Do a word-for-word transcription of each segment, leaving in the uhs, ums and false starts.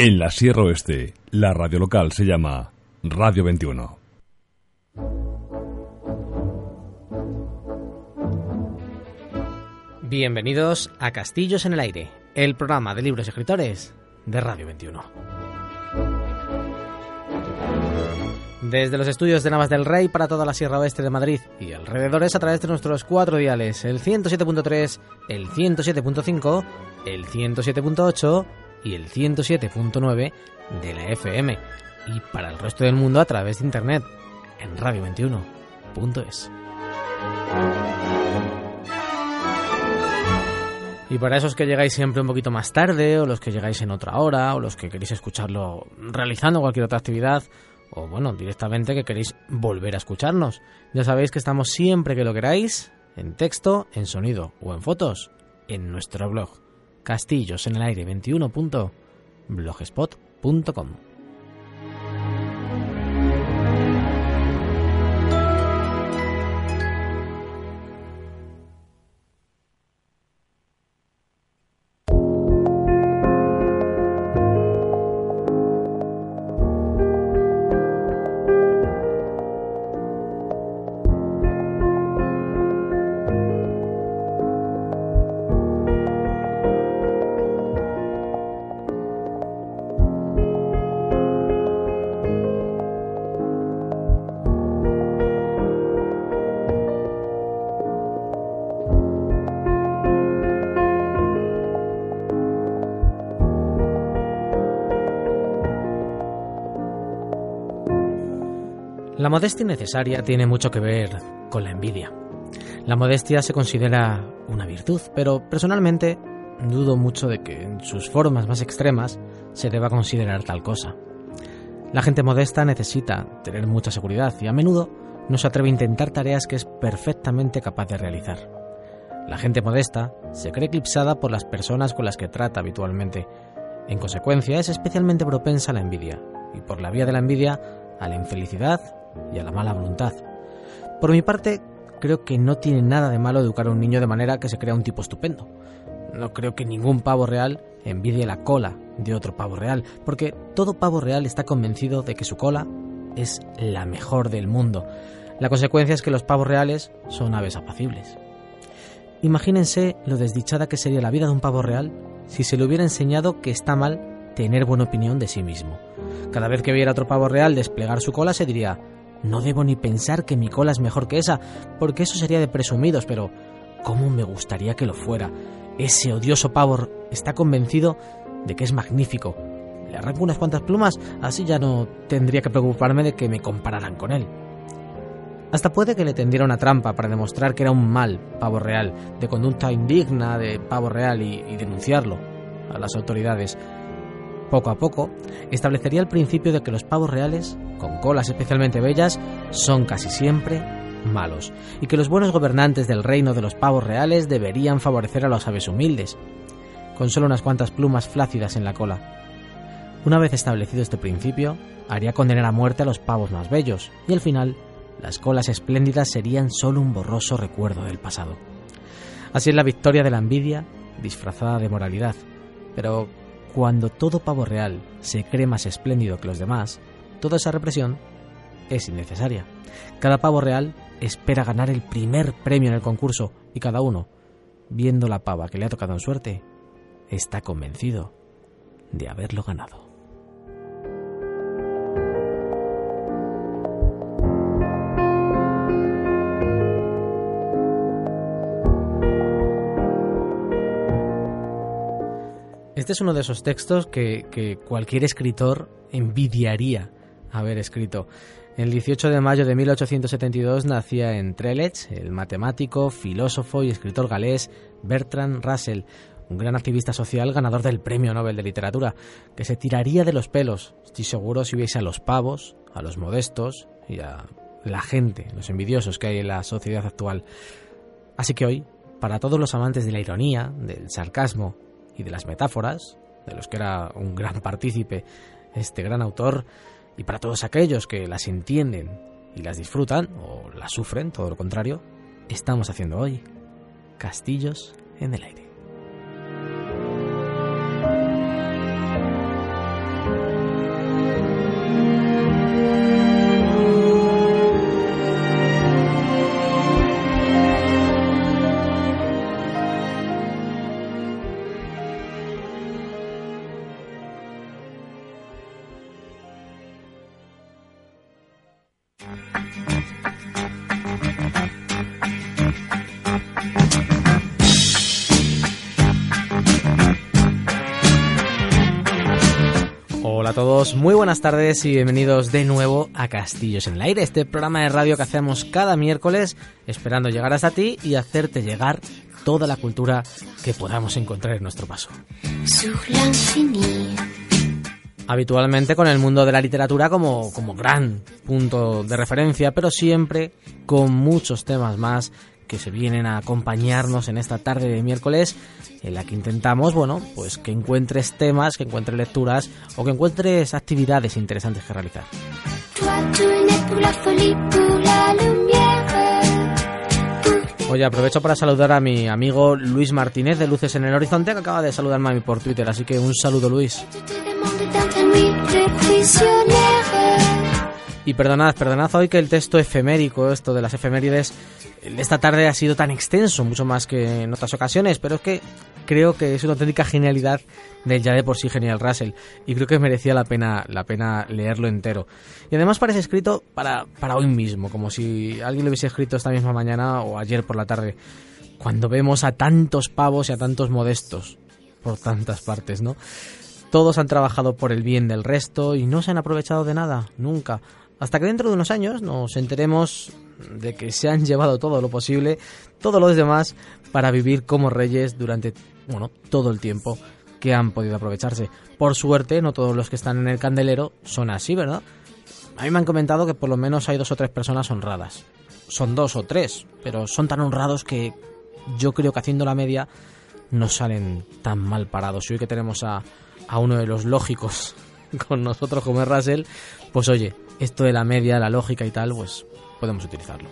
En la Sierra Oeste, la radio local se llama Radio veintiuno. Bienvenidos a Castillos en el Aire, el programa de libros y escritores de Radio veintiuno. Desde los estudios de Navas del Rey para toda la Sierra Oeste de Madrid y alrededores a través de nuestros cuatro diales, el ciento siete punto tres, el ciento siete punto cinco, el ciento siete punto ocho y el ciento siete punto nueve de la F M, y para el resto del mundo a través de internet en radio veintiuno punto es. Y para esos que llegáis siempre un poquito más tarde, o los que llegáis en otra hora, o los que queréis escucharlo realizando cualquier otra actividad, o bueno, directamente que queréis volver a escucharnos, ya sabéis que estamos siempre que lo queráis, en texto, en sonido o en fotos, en nuestro blog castillos en el aire veintiuno punto blogspot punto com. La modestia innecesaria tiene mucho que ver con la envidia. La modestia se considera una virtud, pero personalmente dudo mucho de que en sus formas más extremas se deba considerar tal cosa. La gente modesta necesita tener mucha seguridad y a menudo no se atreve a intentar tareas que es perfectamente capaz de realizar. La gente modesta se cree eclipsada por las personas con las que trata habitualmente. En consecuencia, es especialmente propensa a la envidia, y por la vía de la envidia, a la infelicidad y a la mala voluntad. Por mi parte, creo que no tiene nada de malo educar a un niño de manera que se crea un tipo estupendo. No creo que ningún pavo real envidie la cola de otro pavo real, porque todo pavo real está convencido de que su cola es la mejor del mundo. La consecuencia es que los pavos reales son aves apacibles. Imagínense lo desdichada que sería la vida de un pavo real si se le hubiera enseñado que está mal tener buena opinión de sí mismo. Cada vez que viera otro pavo real desplegar su cola se diría: no debo ni pensar que mi cola es mejor que esa, porque eso sería de presumidos, pero ¿cómo me gustaría que lo fuera? Ese odioso pavo está convencido de que es magnífico. Le arranco unas cuantas plumas, así ya no tendría que preocuparme de que me compararan con él. Hasta puede que le tendiera una trampa para demostrar que era un mal pavo real, de conducta indigna de pavo real, y, y denunciarlo a las autoridades. Poco a poco, establecería el principio de que los pavos reales, con colas especialmente bellas, son casi siempre malos, y que los buenos gobernantes del reino de los pavos reales deberían favorecer a las aves humildes, con solo unas cuantas plumas flácidas en la cola. Una vez establecido este principio, haría condenar a muerte a los pavos más bellos, y al final, las colas espléndidas serían solo un borroso recuerdo del pasado. Así es la victoria de la envidia, disfrazada de moralidad, pero cuando todo pavo real se cree más espléndido que los demás, toda esa represión es innecesaria. Cada pavo real espera ganar el primer premio en el concurso, y cada uno, viendo la pava que le ha tocado en suerte, está convencido de haberlo ganado. Este es uno de esos textos que, que cualquier escritor envidiaría haber escrito. El dieciocho de mayo de mil ochocientos setenta y dos nacía en Trelew el matemático, filósofo y escritor galés Bertrand Russell, un gran activista social ganador del Premio Nobel de Literatura, que se tiraría de los pelos, estoy seguro, si hubiese a los pavos, a los modestos y a la gente, los envidiosos que hay en la sociedad actual. Así que hoy, para todos los amantes de la ironía, del sarcasmo y de las metáforas, de los que era un gran partícipe este gran autor, y para todos aquellos que las entienden y las disfrutan, o las sufren, todo lo contrario, estamos haciendo hoy Castillos en el Aire. Hola a todos, muy buenas tardes y bienvenidos de nuevo a Castillos en el Aire, este programa de radio que hacemos cada miércoles esperando llegar hasta ti y hacerte llegar toda la cultura que podamos encontrar en nuestro paso. Habitualmente con el mundo de la literatura como, como gran punto de referencia, pero siempre con muchos temas más que se vienen a acompañarnos en esta tarde de miércoles, en la que intentamos, bueno, pues que encuentres temas, que encuentres lecturas o que encuentres actividades interesantes que realizar. Oye, aprovecho para saludar a mi amigo Luis Martínez de Luces en el Horizonte, que acaba de saludarme a mí por Twitter, así que un saludo, Luis. Y perdonad, perdonad hoy que el texto efemérico, esto de las efemérides, esta tarde ha sido tan extenso, mucho más que en otras ocasiones, pero es que creo que es una auténtica genialidad del ya de por sí genial Russell, y creo que merecía la pena, la pena leerlo entero. Y además parece escrito para, para hoy mismo, como si alguien lo hubiese escrito esta misma mañana o ayer por la tarde, cuando vemos a tantos pavos y a tantos modestos por tantas partes, ¿no? Todos han trabajado por el bien del resto y no se han aprovechado de nada, nunca. Hasta que dentro de unos años nos enteremos de que se han llevado todo lo posible, todos los demás, para vivir como reyes durante, bueno, todo el tiempo que han podido aprovecharse. Por suerte, no todos los que están en el candelero son así, ¿verdad? A mí me han comentado que por lo menos hay dos o tres personas honradas. Son dos o tres, pero son tan honrados que yo creo que haciendo la media no salen tan mal parados. Y hoy que tenemos a, a uno de los lógicos con nosotros como es Russell, pues oye, esto de la media, la lógica y tal, pues podemos utilizarlo.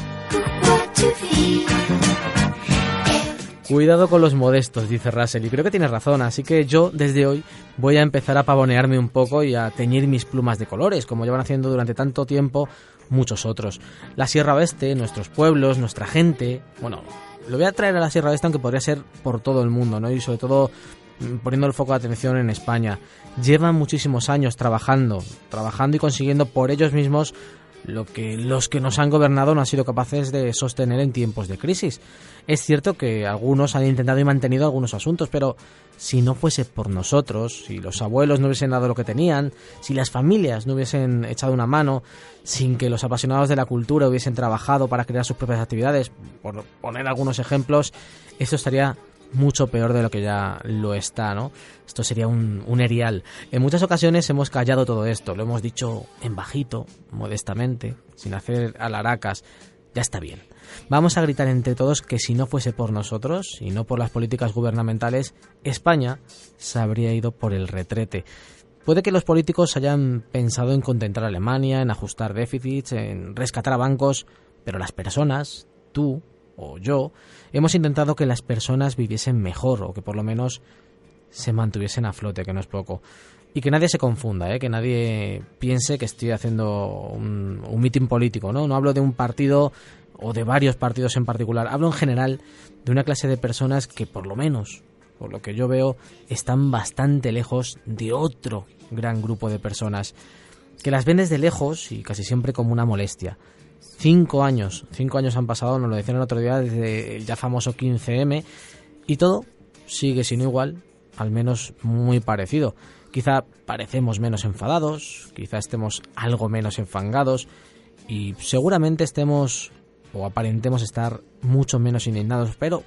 Cuidado con los modestos, dice Russell, y creo que tiene razón, así que yo desde hoy voy a empezar a pavonearme un poco y a teñir mis plumas de colores, como llevan haciendo durante tanto tiempo muchos otros. La Sierra Oeste, nuestros pueblos, nuestra gente, bueno, lo voy a traer a la Sierra Oeste aunque podría ser por todo el mundo, ¿no? Y sobre todo poniendo el foco de atención en España. Llevan muchísimos años trabajando, trabajando y consiguiendo por ellos mismos lo que los que nos han gobernado no han sido capaces de sostener en tiempos de crisis. Es cierto que algunos han intentado y mantenido algunos asuntos, pero si no fuese por nosotros, si los abuelos no hubiesen dado lo que tenían, si las familias no hubiesen echado una mano, sin que los apasionados de la cultura hubiesen trabajado para crear sus propias actividades, por poner algunos ejemplos, esto estaría mucho peor de lo que ya lo está, ¿no? Esto sería un, un erial. En muchas ocasiones hemos callado todo esto, lo hemos dicho en bajito, modestamente, sin hacer alaracas. Ya está bien. Vamos a gritar entre todos que si no fuese por nosotros y no por las políticas gubernamentales, España se habría ido por el retrete. Puede que los políticos hayan pensado en contentar a Alemania, en ajustar déficits, en rescatar a bancos, pero las personas, tú o yo, hemos intentado que las personas viviesen mejor o que por lo menos se mantuviesen a flote, que no es poco. Y que nadie se confunda, ¿eh? Que nadie piense que estoy haciendo un, un mitin político, ¿no? No hablo de un partido o de varios partidos en particular, hablo en general de una clase de personas que por lo menos, por lo que yo veo, están bastante lejos de otro gran grupo de personas, que las ven desde lejos y casi siempre como una molestia. Cinco años, cinco años han pasado, nos lo decían el otro día, desde el ya famoso quince eme, y todo sigue siendo igual, al menos muy parecido. Quizá parecemos menos enfadados, quizá estemos algo menos enfangados, y seguramente estemos, o aparentemos estar, mucho menos indignados, pero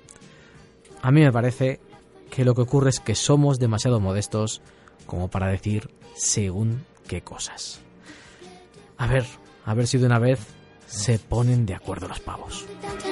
a mí me parece que lo que ocurre es que somos demasiado modestos como para decir según qué cosas. A ver, a ver si de una vez se ponen de acuerdo los pavos.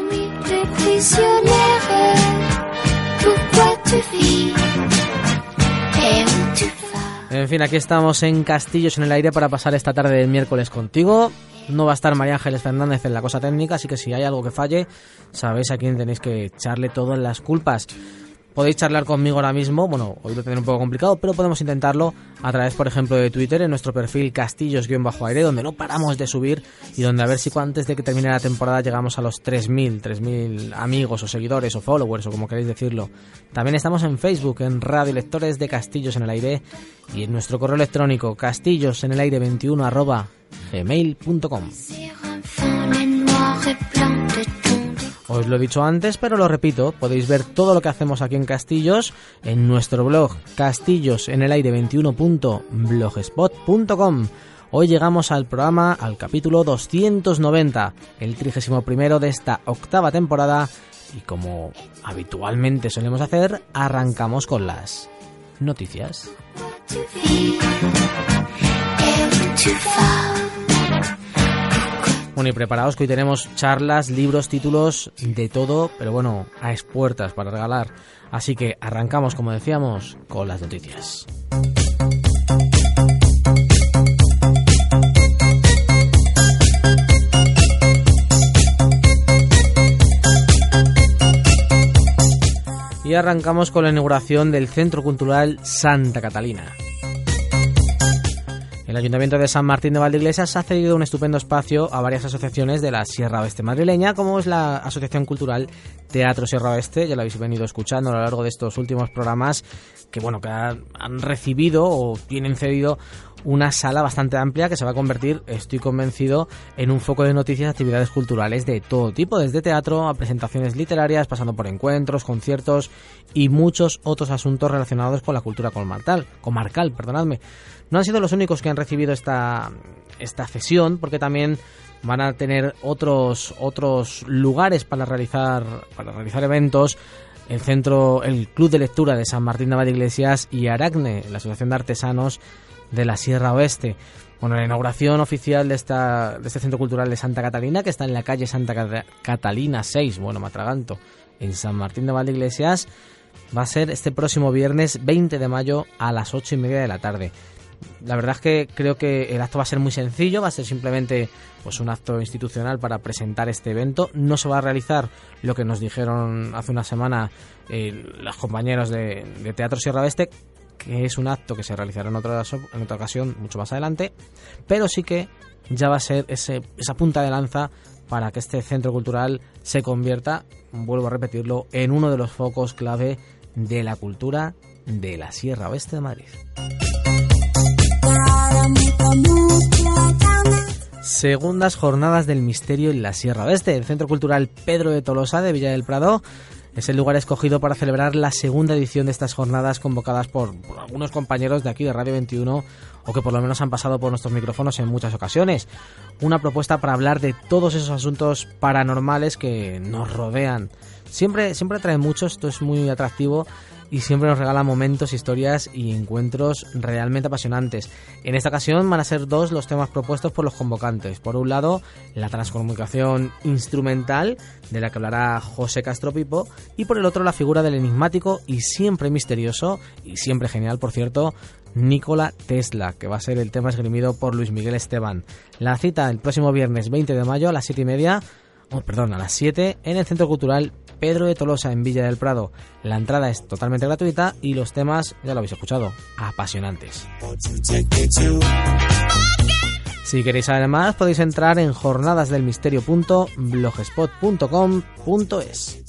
En fin, aquí estamos en Castillos en el Aire para pasar esta tarde del miércoles contigo. No va a estar María Ángeles Fernández en la cosa técnica, así que si hay algo que falle, sabéis a quién tenéis que echarle todas las culpas. Podéis charlar conmigo ahora mismo, bueno, hoy lo tendré un poco complicado, pero podemos intentarlo a través, por ejemplo, de Twitter, en nuestro perfil Castillos-Aire, donde no paramos de subir y donde a ver si antes de que termine la temporada llegamos a los tres mil amigos o seguidores o followers o como queréis decirlo. También estamos en Facebook, en Radio Lectores de Castillos en el Aire, y en nuestro correo electrónico castillosenelaire veintiuno arroba gmail punto com. Os lo he dicho antes, pero lo repito, podéis ver todo lo que hacemos aquí en Castillos en nuestro blog castillos en el aire veintiuno punto blogspot punto com. Hoy llegamos al programa, al capítulo doscientos noventa, el trigésimo primero de esta octava temporada, y como habitualmente solemos hacer, arrancamos con las noticias. Bueno, y preparaos que hoy tenemos charlas, libros, títulos, de todo, pero bueno, a expuertas para regalar. Así que arrancamos, como decíamos, con las noticias. Y arrancamos con la inauguración del Centro Cultural Santa Catalina. El Ayuntamiento de San Martín de Valdeiglesias ha cedido un estupendo espacio a varias asociaciones de la Sierra Oeste madrileña, como es la Asociación Cultural Teatro Sierra Oeste. Ya lo habéis venido escuchando a lo largo de estos últimos programas, que bueno, que han, han recibido o tienen cedido una sala bastante amplia que se va a convertir, estoy convencido, en un foco de noticias y actividades culturales de todo tipo, desde teatro a presentaciones literarias, pasando por encuentros, conciertos y muchos otros asuntos relacionados con la cultura comarcal, comarcal, perdonadme. No han sido los únicos que han recibido esta, esta cesión, porque también van a tener otros, otros lugares para realizar, para realizar eventos. El centro, el Club de Lectura de San Martín de Valdeiglesias y Aracne, la Asociación de Artesanos de la Sierra Oeste. Bueno, la inauguración oficial de esta de este Centro Cultural de Santa Catalina, que está en la calle Santa Catalina seis, bueno, me atraganto, en San Martín de Valdeiglesias, va a ser este próximo viernes veinte de mayo a las ocho y media de la tarde. La verdad es que creo que el acto va a ser muy sencillo, va a ser simplemente pues un acto institucional para presentar este evento. No se va a realizar lo que nos dijeron hace una semana eh, los compañeros de, de Teatro Sierra Oeste, que es un acto que se realizará en otra, en otra ocasión mucho más adelante, pero sí que ya va a ser ese, esa punta de lanza para que este centro cultural se convierta, vuelvo a repetirlo, en uno de los focos clave de la cultura de la Sierra Oeste de Madrid. Segundas jornadas del misterio en la Sierra Oeste. El Centro Cultural Pedro de Tolosa de Villa del Prado es el lugar escogido para celebrar la segunda edición de estas jornadas, convocadas por, por algunos compañeros de aquí de Radio veintiuno, o que por lo menos han pasado por nuestros micrófonos en muchas ocasiones. Una propuesta para hablar de todos esos asuntos paranormales que nos rodean. Siempre, siempre atrae mucho, esto es muy atractivo, y siempre nos regala momentos, historias y encuentros realmente apasionantes. En esta ocasión van a ser dos los temas propuestos por los convocantes. Por un lado, la transcomunicación instrumental, de la que hablará José Castro Pipo, y por el otro, la figura del enigmático y siempre misterioso, y siempre genial, por cierto, Nikola Tesla, que va a ser el tema esgrimido por Luis Miguel Esteban. La cita el próximo viernes veinte de mayo a las siete y media, oh, perdón, a las siete, en el Centro Cultural Pedro de Tolosa en Villa del Prado. La entrada es totalmente gratuita y los temas, ya lo habéis escuchado, apasionantes. Si queréis saber más, podéis entrar en jornadasdelmisterio punto blogspot punto com punto es.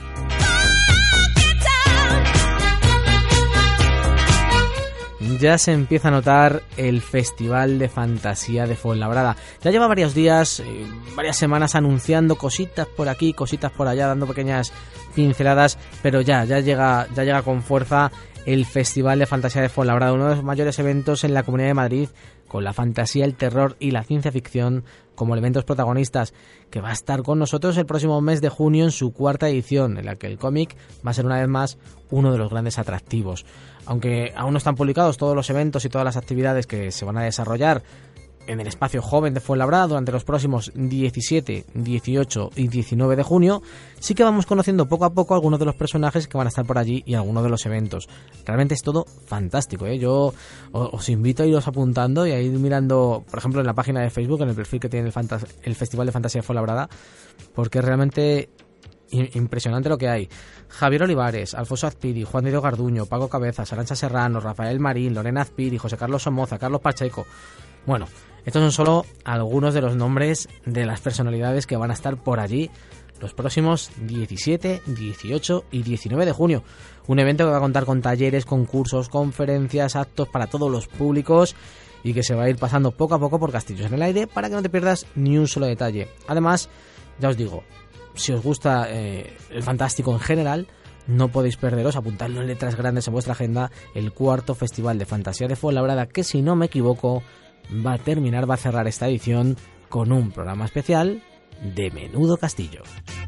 Ya se empieza a notar el Festival de Fantasía de Fuenlabrada. Ya lleva varios días, eh, varias semanas anunciando cositas por aquí, cositas por allá, dando pequeñas pinceladas, pero ya, ya llega, ya llega con fuerza el Festival de Fantasía de Fuenlabrada, uno de los mayores eventos en la Comunidad de Madrid, con la fantasía, el terror y la ciencia ficción como elementos protagonistas, que va a estar con nosotros el próximo mes de junio en su cuarta edición, en la que el cómic va a ser una vez más uno de los grandes atractivos. Aunque aún no están publicados todos los eventos y todas las actividades que se van a desarrollar en el espacio joven de Fuenlabrada durante los próximos diecisiete, dieciocho y diecinueve de junio, sí que vamos conociendo poco a poco algunos de los personajes que van a estar por allí y algunos de los eventos. Realmente es todo fantástico, ¿eh? Yo os invito a iros apuntando y a ir mirando, por ejemplo, en la página de Facebook, en el perfil que tiene el, Fantas- el Festival de Fantasía de Fuenlabrada, porque es realmente impresionante lo que hay. Javier Olivares, Alfonso Azpiri, Juan Diego Garduño, Paco Cabezas, Arantxa Serrano, Rafael Marín, Lorena Azpiri, José Carlos Somoza, Carlos Pacheco. Bueno, estos son solo algunos de los nombres de las personalidades que van a estar por allí los próximos diecisiete, dieciocho y diecinueve de junio. Un evento que va a contar con talleres, concursos, conferencias, actos para todos los públicos y que se va a ir pasando poco a poco por Castillos en el Aire para que no te pierdas ni un solo detalle. Además, ya os digo, si os gusta eh, el fantástico en general, no podéis perderos, apuntadlo en letras grandes en vuestra agenda, el cuarto Festival de Fantasía de Fuenlabrada, que si no me equivoco va a terminar, va a cerrar esta edición con un programa especial de Menudo Castillo.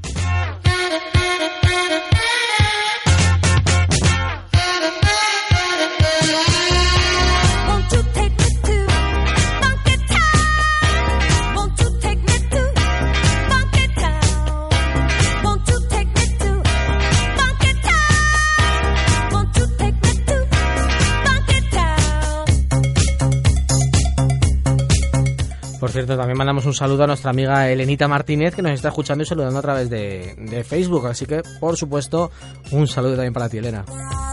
Por cierto, también mandamos un saludo a nuestra amiga Elenita Martínez, que nos está escuchando y saludando a través de, de Facebook. Así que, por supuesto, un saludo también para ti, Elena.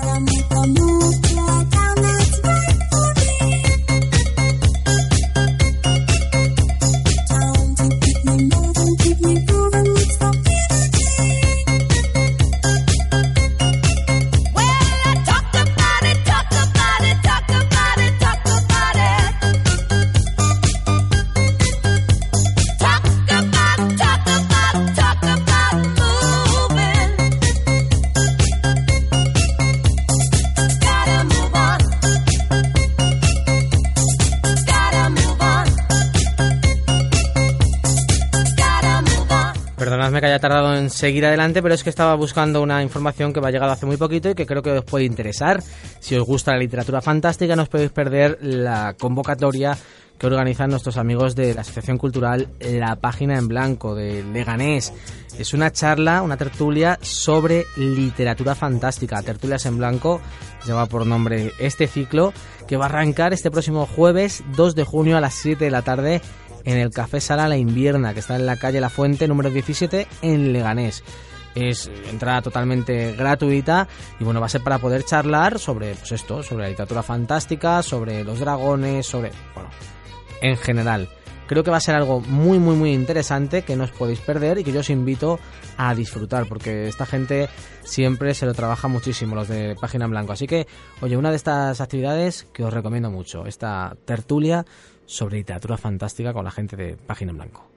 Perdonadme que haya tardado en seguir adelante, pero es que estaba buscando una información que me ha llegado hace muy poquito y que creo que os puede interesar. Si os gusta la literatura fantástica, no os podéis perder la convocatoria que organizan nuestros amigos de la Asociación Cultural La Página en Blanco de Leganés. Es una charla, una tertulia sobre literatura fantástica. Tertulias en Blanco lleva por nombre este ciclo, que va a arrancar este próximo jueves dos de junio a las siete de la tarde en el Café Sala La Invierna, que está en la calle La Fuente número diecisiete en Leganés. Es entrada totalmente gratuita y bueno, va a ser para poder charlar sobre pues esto, sobre la literatura fantástica, sobre los dragones, sobre, bueno, en general. Creo que va a ser algo muy muy muy interesante que no os podéis perder y que yo os invito a disfrutar, porque esta gente siempre se lo trabaja muchísimo, los de Página en Blanco. Así que, oye, una de estas actividades que os recomiendo mucho, esta tertulia sobre literatura fantástica con la gente de Página en Blanco.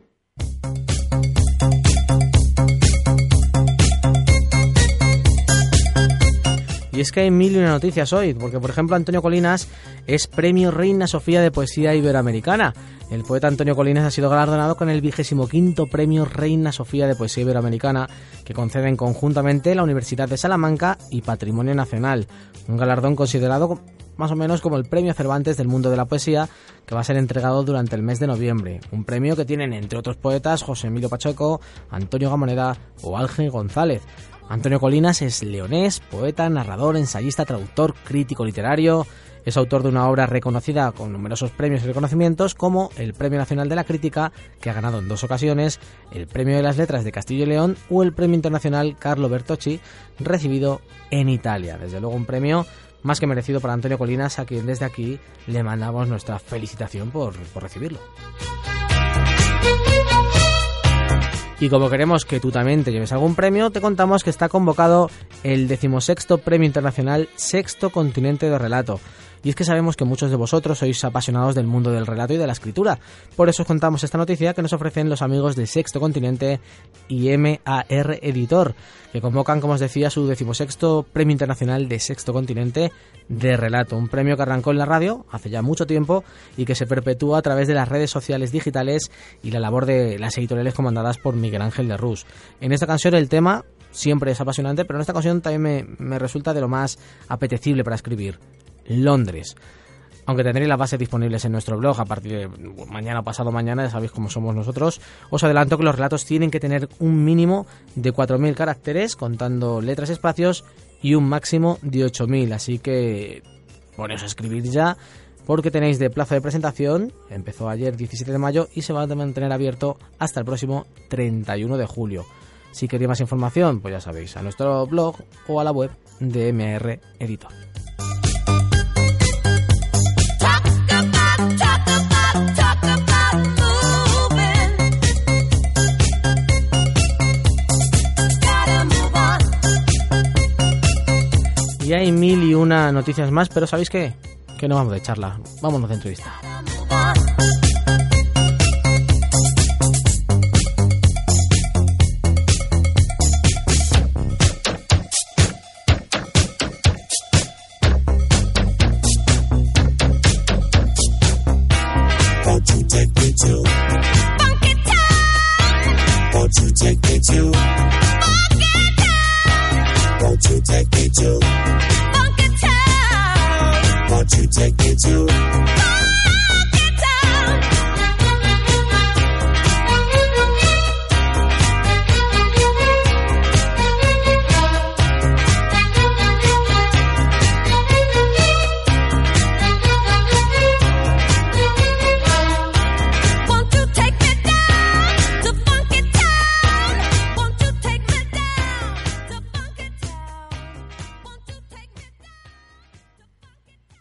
Y es que hay mil y una noticias hoy, porque por ejemplo Antonio Colinas es Premio Reina Sofía de Poesía Iberoamericana. El poeta Antonio Colinas ha sido galardonado con el vigésimo quinto Premio Reina Sofía de Poesía Iberoamericana, que conceden conjuntamente la Universidad de Salamanca y Patrimonio Nacional. Un galardón considerado más o menos como el Premio Cervantes del mundo de la poesía, que va a ser entregado durante el mes de noviembre. Un premio que tienen, entre otros poetas, José Emilio Pacheco, Antonio Gamoneda o Ángel González. Antonio Colinas es leonés, poeta, narrador, ensayista, traductor, crítico literario. Es autor de una obra reconocida con numerosos premios y reconocimientos, como el Premio Nacional de la Crítica, que ha ganado en dos ocasiones, el Premio de las Letras de Castilla y León o el Premio Internacional Carlo Bertocci, recibido en Italia. Desde luego un premio más que merecido para Antonio Colinas, a quien desde aquí le mandamos nuestra felicitación por, por recibirlo. Y como queremos que tú también te lleves algún premio, te contamos que está convocado el decimosexto Premio Internacional Sexto Continente de Relato. Y es que sabemos que muchos de vosotros sois apasionados del mundo del relato y de la escritura. Por eso os contamos esta noticia que nos ofrecen los amigos de Sexto Continente y M A R Editor, que convocan, como os decía, su decimosexto Premio Internacional de Sexto Continente de Relato. Un premio que arrancó en la radio hace ya mucho tiempo y que se perpetúa a través de las redes sociales digitales y la labor de las editoriales comandadas por Miguel Ángel de Rus. En esta canción el tema siempre es apasionante, pero en esta ocasión también me, me resulta de lo más apetecible para escribir. Londres. Aunque tendréis las bases disponibles en nuestro blog a partir de mañana o pasado mañana, ya sabéis cómo somos nosotros, os adelanto que los relatos tienen que tener un mínimo de cuatro mil caracteres, contando letras y espacios, y un máximo de ocho mil. Así que poneos a escribir ya, porque tenéis de plazo de presentación, empezó ayer diecisiete de mayo y se va a mantener abierto hasta el próximo treinta y uno de julio. Si queréis más información, pues ya sabéis, a nuestro blog o a la web de M A R Editor. Y hay mil y una noticias más, pero ¿sabéis qué? Que no vamos de charla, vámonos de entrevista. you take me to Funky Town? Won't you take me to Funky Town? Won't you take me down to Funky Town? Won't you take me down to Funky Town? Won't you take me down to Funky Town?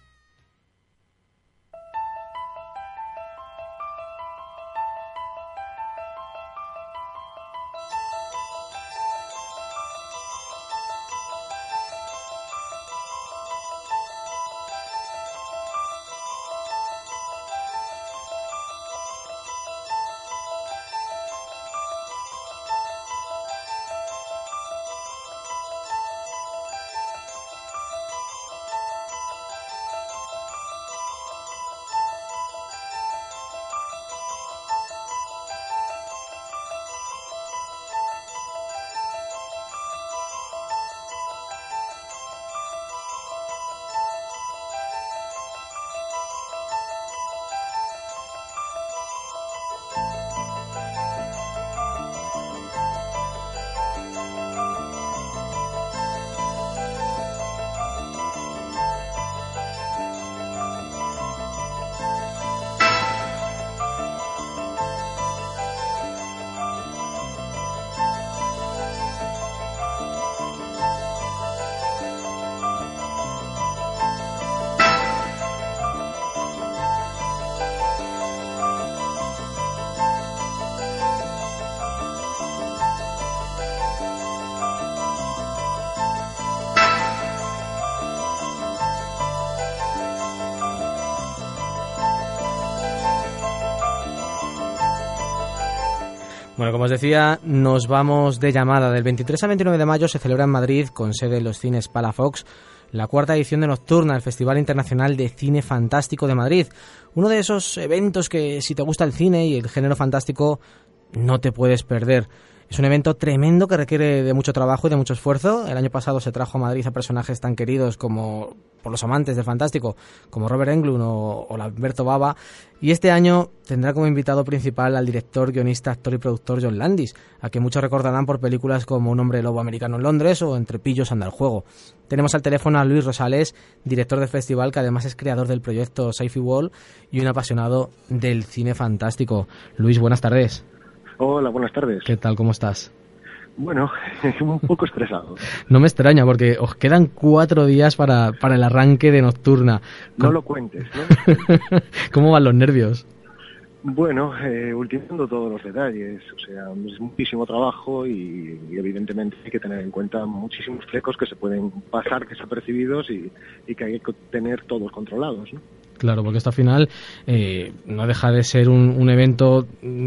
Bueno, como os decía, nos vamos de llamada. Del veintitrés al veintinueve de mayo se celebra en Madrid, con sede en los cines Palafox, la cuarta edición de Nocturna, el Festival Internacional de Cine Fantástico de Madrid. Uno de esos eventos que, si te gusta el cine y el género fantástico, no te puedes perder. Es un evento tremendo que requiere de mucho trabajo y de mucho esfuerzo. El año pasado se trajo a Madrid a personajes tan queridos como por los amantes del fantástico, como Robert Englund o, o Lamberto Bava. Y este año tendrá como invitado principal al director, guionista, actor y productor John Landis, a quien muchos recordarán por películas como Un hombre lobo americano en Londres o Entre pillos anda el juego. Tenemos al teléfono a Luis Rosales, director del festival, que además es creador del proyecto Sci-Fi Wall y un apasionado del cine fantástico. Luis, buenas tardes. Hola, buenas tardes. ¿Qué tal? ¿Cómo estás? Bueno, un poco estresado. No me extraña, porque os quedan cuatro días para, para el arranque de Nocturna. No lo cuentes, ¿no? ¿Cómo van los nervios? Bueno, eh, ultimando todos los detalles. O sea, es muchísimo trabajo y, y evidentemente hay que tener en cuenta muchísimos flecos que se pueden pasar desapercibidos y, y que hay que tener todos controlados, ¿no? Claro, porque esto al final eh, no deja de ser un, un evento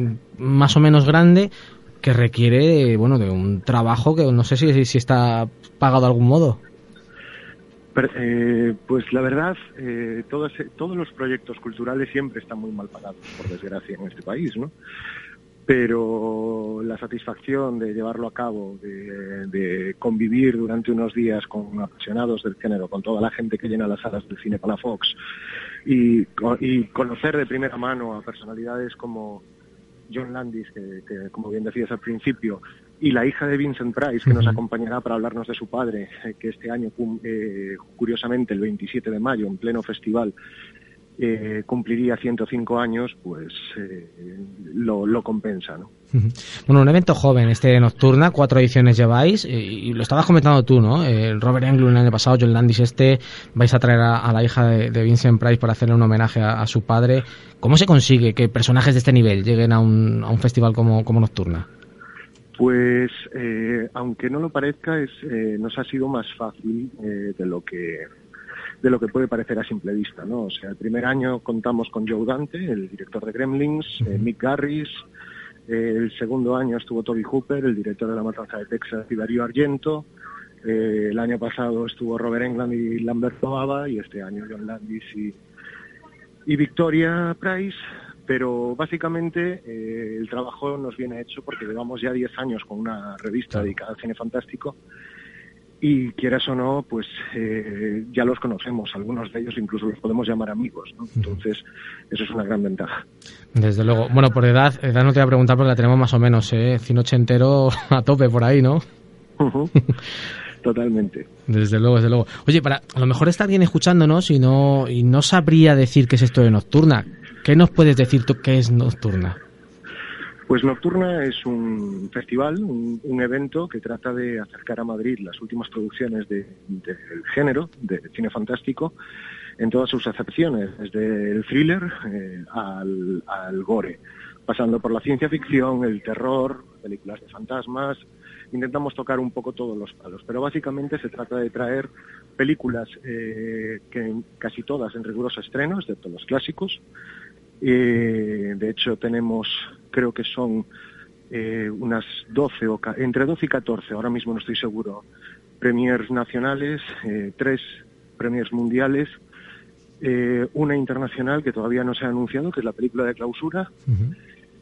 más o menos grande que requiere, bueno, de un trabajo que no sé si, si está pagado de algún modo. Pero, eh, pues la verdad, eh, todos, todos los proyectos culturales siempre están muy mal pagados, por desgracia, en este país, ¿no? Pero la satisfacción de llevarlo a cabo, de, de convivir durante unos días con apasionados del género, con toda la gente que llena las salas del cine Palafox y, y conocer de primera mano a personalidades como John Landis, que, que como bien decías al principio, y la hija de Vincent Price, que nos acompañará para hablarnos de su padre, que este año, eh, curiosamente, el veintisiete de mayo, en pleno festival, Eh, cumpliría ciento cinco años, pues eh, lo, lo compensa, ¿no? Bueno, un evento joven, este de Nocturna, cuatro ediciones lleváis, y, y lo estabas comentando tú, ¿no? Eh, Robert Englund el año pasado, John Landis este, vais a traer a, a la hija de, de Vincent Price para hacerle un homenaje a, a su padre. ¿Cómo se consigue que personajes de este nivel lleguen a un, a un festival como, como Nocturna? Pues, eh, aunque no lo parezca, es, eh, nos ha sido más fácil eh, de lo que... de lo que puede parecer a simple vista, ¿no? O sea, el primer año contamos con Joe Dante, el director de Gremlins, eh, Mick Garris. Eh, el segundo año estuvo Toby Hooper, el director de La Matanza de Texas, y Darío Argento. Eh, el año pasado estuvo Robert Englund y Lamberto Bava, y este año John Landis y, y Victoria Price. Pero básicamente eh, el trabajo nos viene hecho porque llevamos ya diez años con una revista dedicada al cine fantástico. y quieras o no, pues eh, ya los conocemos, algunos de ellos incluso los podemos llamar amigos, ¿no? Entonces, eso es una gran ventaja. Desde luego. Bueno, por edad, edad no te voy a preguntar porque la tenemos más o menos, ¿eh? Cine ochentero a tope por ahí, ¿no? Uh-huh. Totalmente. Desde luego, desde luego. Oye, para a lo mejor está alguien escuchándonos y no, y no sabría decir qué es esto de Nocturna. ¿Qué nos puedes decir tú qué es Nocturna? Pues Nocturna es un festival, un, un evento que trata de acercar a Madrid las últimas producciones de, de, del género, de cine fantástico, en todas sus acepciones, desde el thriller eh, al, al gore, pasando por la ciencia ficción, el terror, películas de fantasmas. Intentamos tocar un poco todos los palos, pero básicamente se trata de traer películas eh, que casi todas en riguroso estreno, excepto los clásicos. Eh, de hecho, tenemos, creo que son eh, unas doce, o ca- entre doce y catorce, ahora mismo no estoy seguro, premiers nacionales, eh, tres premiers mundiales, eh, una internacional que todavía no se ha anunciado, que es la película de clausura, Uh-huh.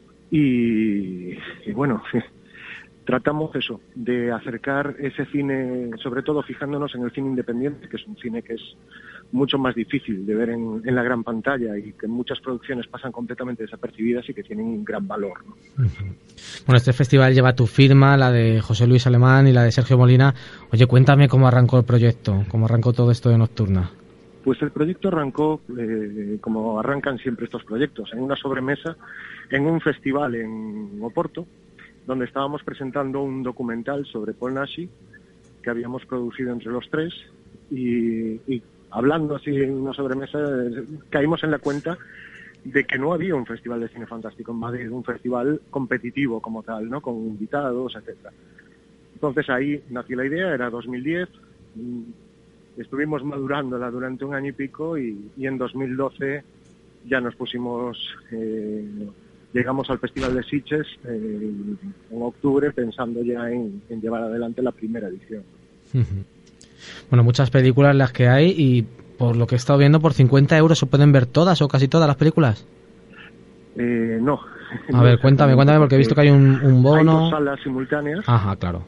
y, y bueno, tratamos eso, de acercar ese cine, sobre todo fijándonos en el cine independiente, que es un cine que es mucho más difícil de ver en, en la gran pantalla y que muchas producciones pasan completamente desapercibidas y que tienen un gran valor, ¿no? Uh-huh. Bueno, este festival lleva tu firma, la de José Luis Alemán y la de Sergio Molina. Oye, cuéntame cómo arrancó el proyecto, cómo arrancó todo esto de Nocturna. Pues el proyecto arrancó, eh, como arrancan siempre estos proyectos, en una sobremesa, en un festival en Oporto, donde estábamos presentando un documental sobre Paul Naschy, que habíamos producido entre los tres, y, y hablando así en una sobremesa, eh, caímos en la cuenta de que no había un festival de cine fantástico en Madrid, un festival competitivo como tal, ¿no? Con invitados, etcétera. Entonces ahí nació la idea, era dos mil diez, estuvimos madurándola durante un año y pico y, y en dos mil doce ya nos pusimos, eh, llegamos al Festival de Sitges eh, en octubre pensando ya en, en llevar adelante la primera edición. Uh-huh. Bueno, muchas películas las que hay y por lo que he estado viendo, por cincuenta euros se pueden ver todas o casi todas las películas. Eh, no. A no ver, cuéntame, cuéntame, porque he visto que hay un, un bono. Hay dos salas simultáneas. Ajá, claro.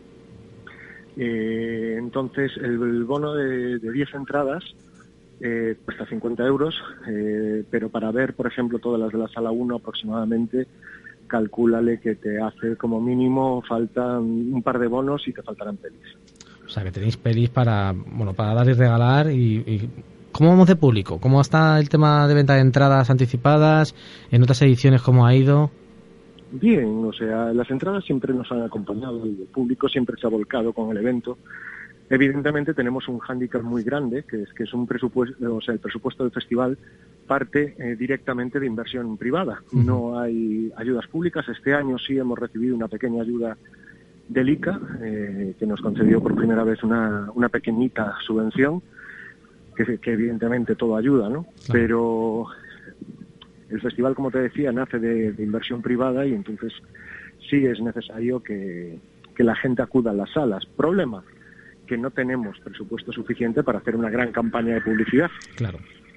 Eh, entonces, el, el bono de, de diez entradas eh, cuesta cincuenta euros, eh, pero para ver, por ejemplo, todas las de la sala uno aproximadamente, calcúlale que te hace como mínimo faltan un par de bonos y te faltarán pelis. O sea, que tenéis pelis para, bueno, para dar y regalar. Y, y ¿cómo vamos de público? ¿Cómo está el tema de venta de entradas anticipadas? ¿En otras ediciones cómo ha ido? Bien, o sea, las entradas siempre nos han acompañado, el público siempre se ha volcado con el evento. Evidentemente tenemos un hándicap muy grande, que es que es un presupuesto, o sea, el presupuesto del festival parte eh, directamente de inversión privada. Uh-huh. No hay ayudas públicas. Este año sí hemos recibido una pequeña ayuda del I C A, eh, que nos concedió por primera vez una, una pequeñita subvención, que, que evidentemente todo ayuda, ¿no? Claro. Pero el festival, como te decía, nace de, de inversión privada y entonces sí es necesario que, que la gente acuda a las salas. Problema, que no tenemos presupuesto suficiente para hacer una gran campaña de publicidad. Claro.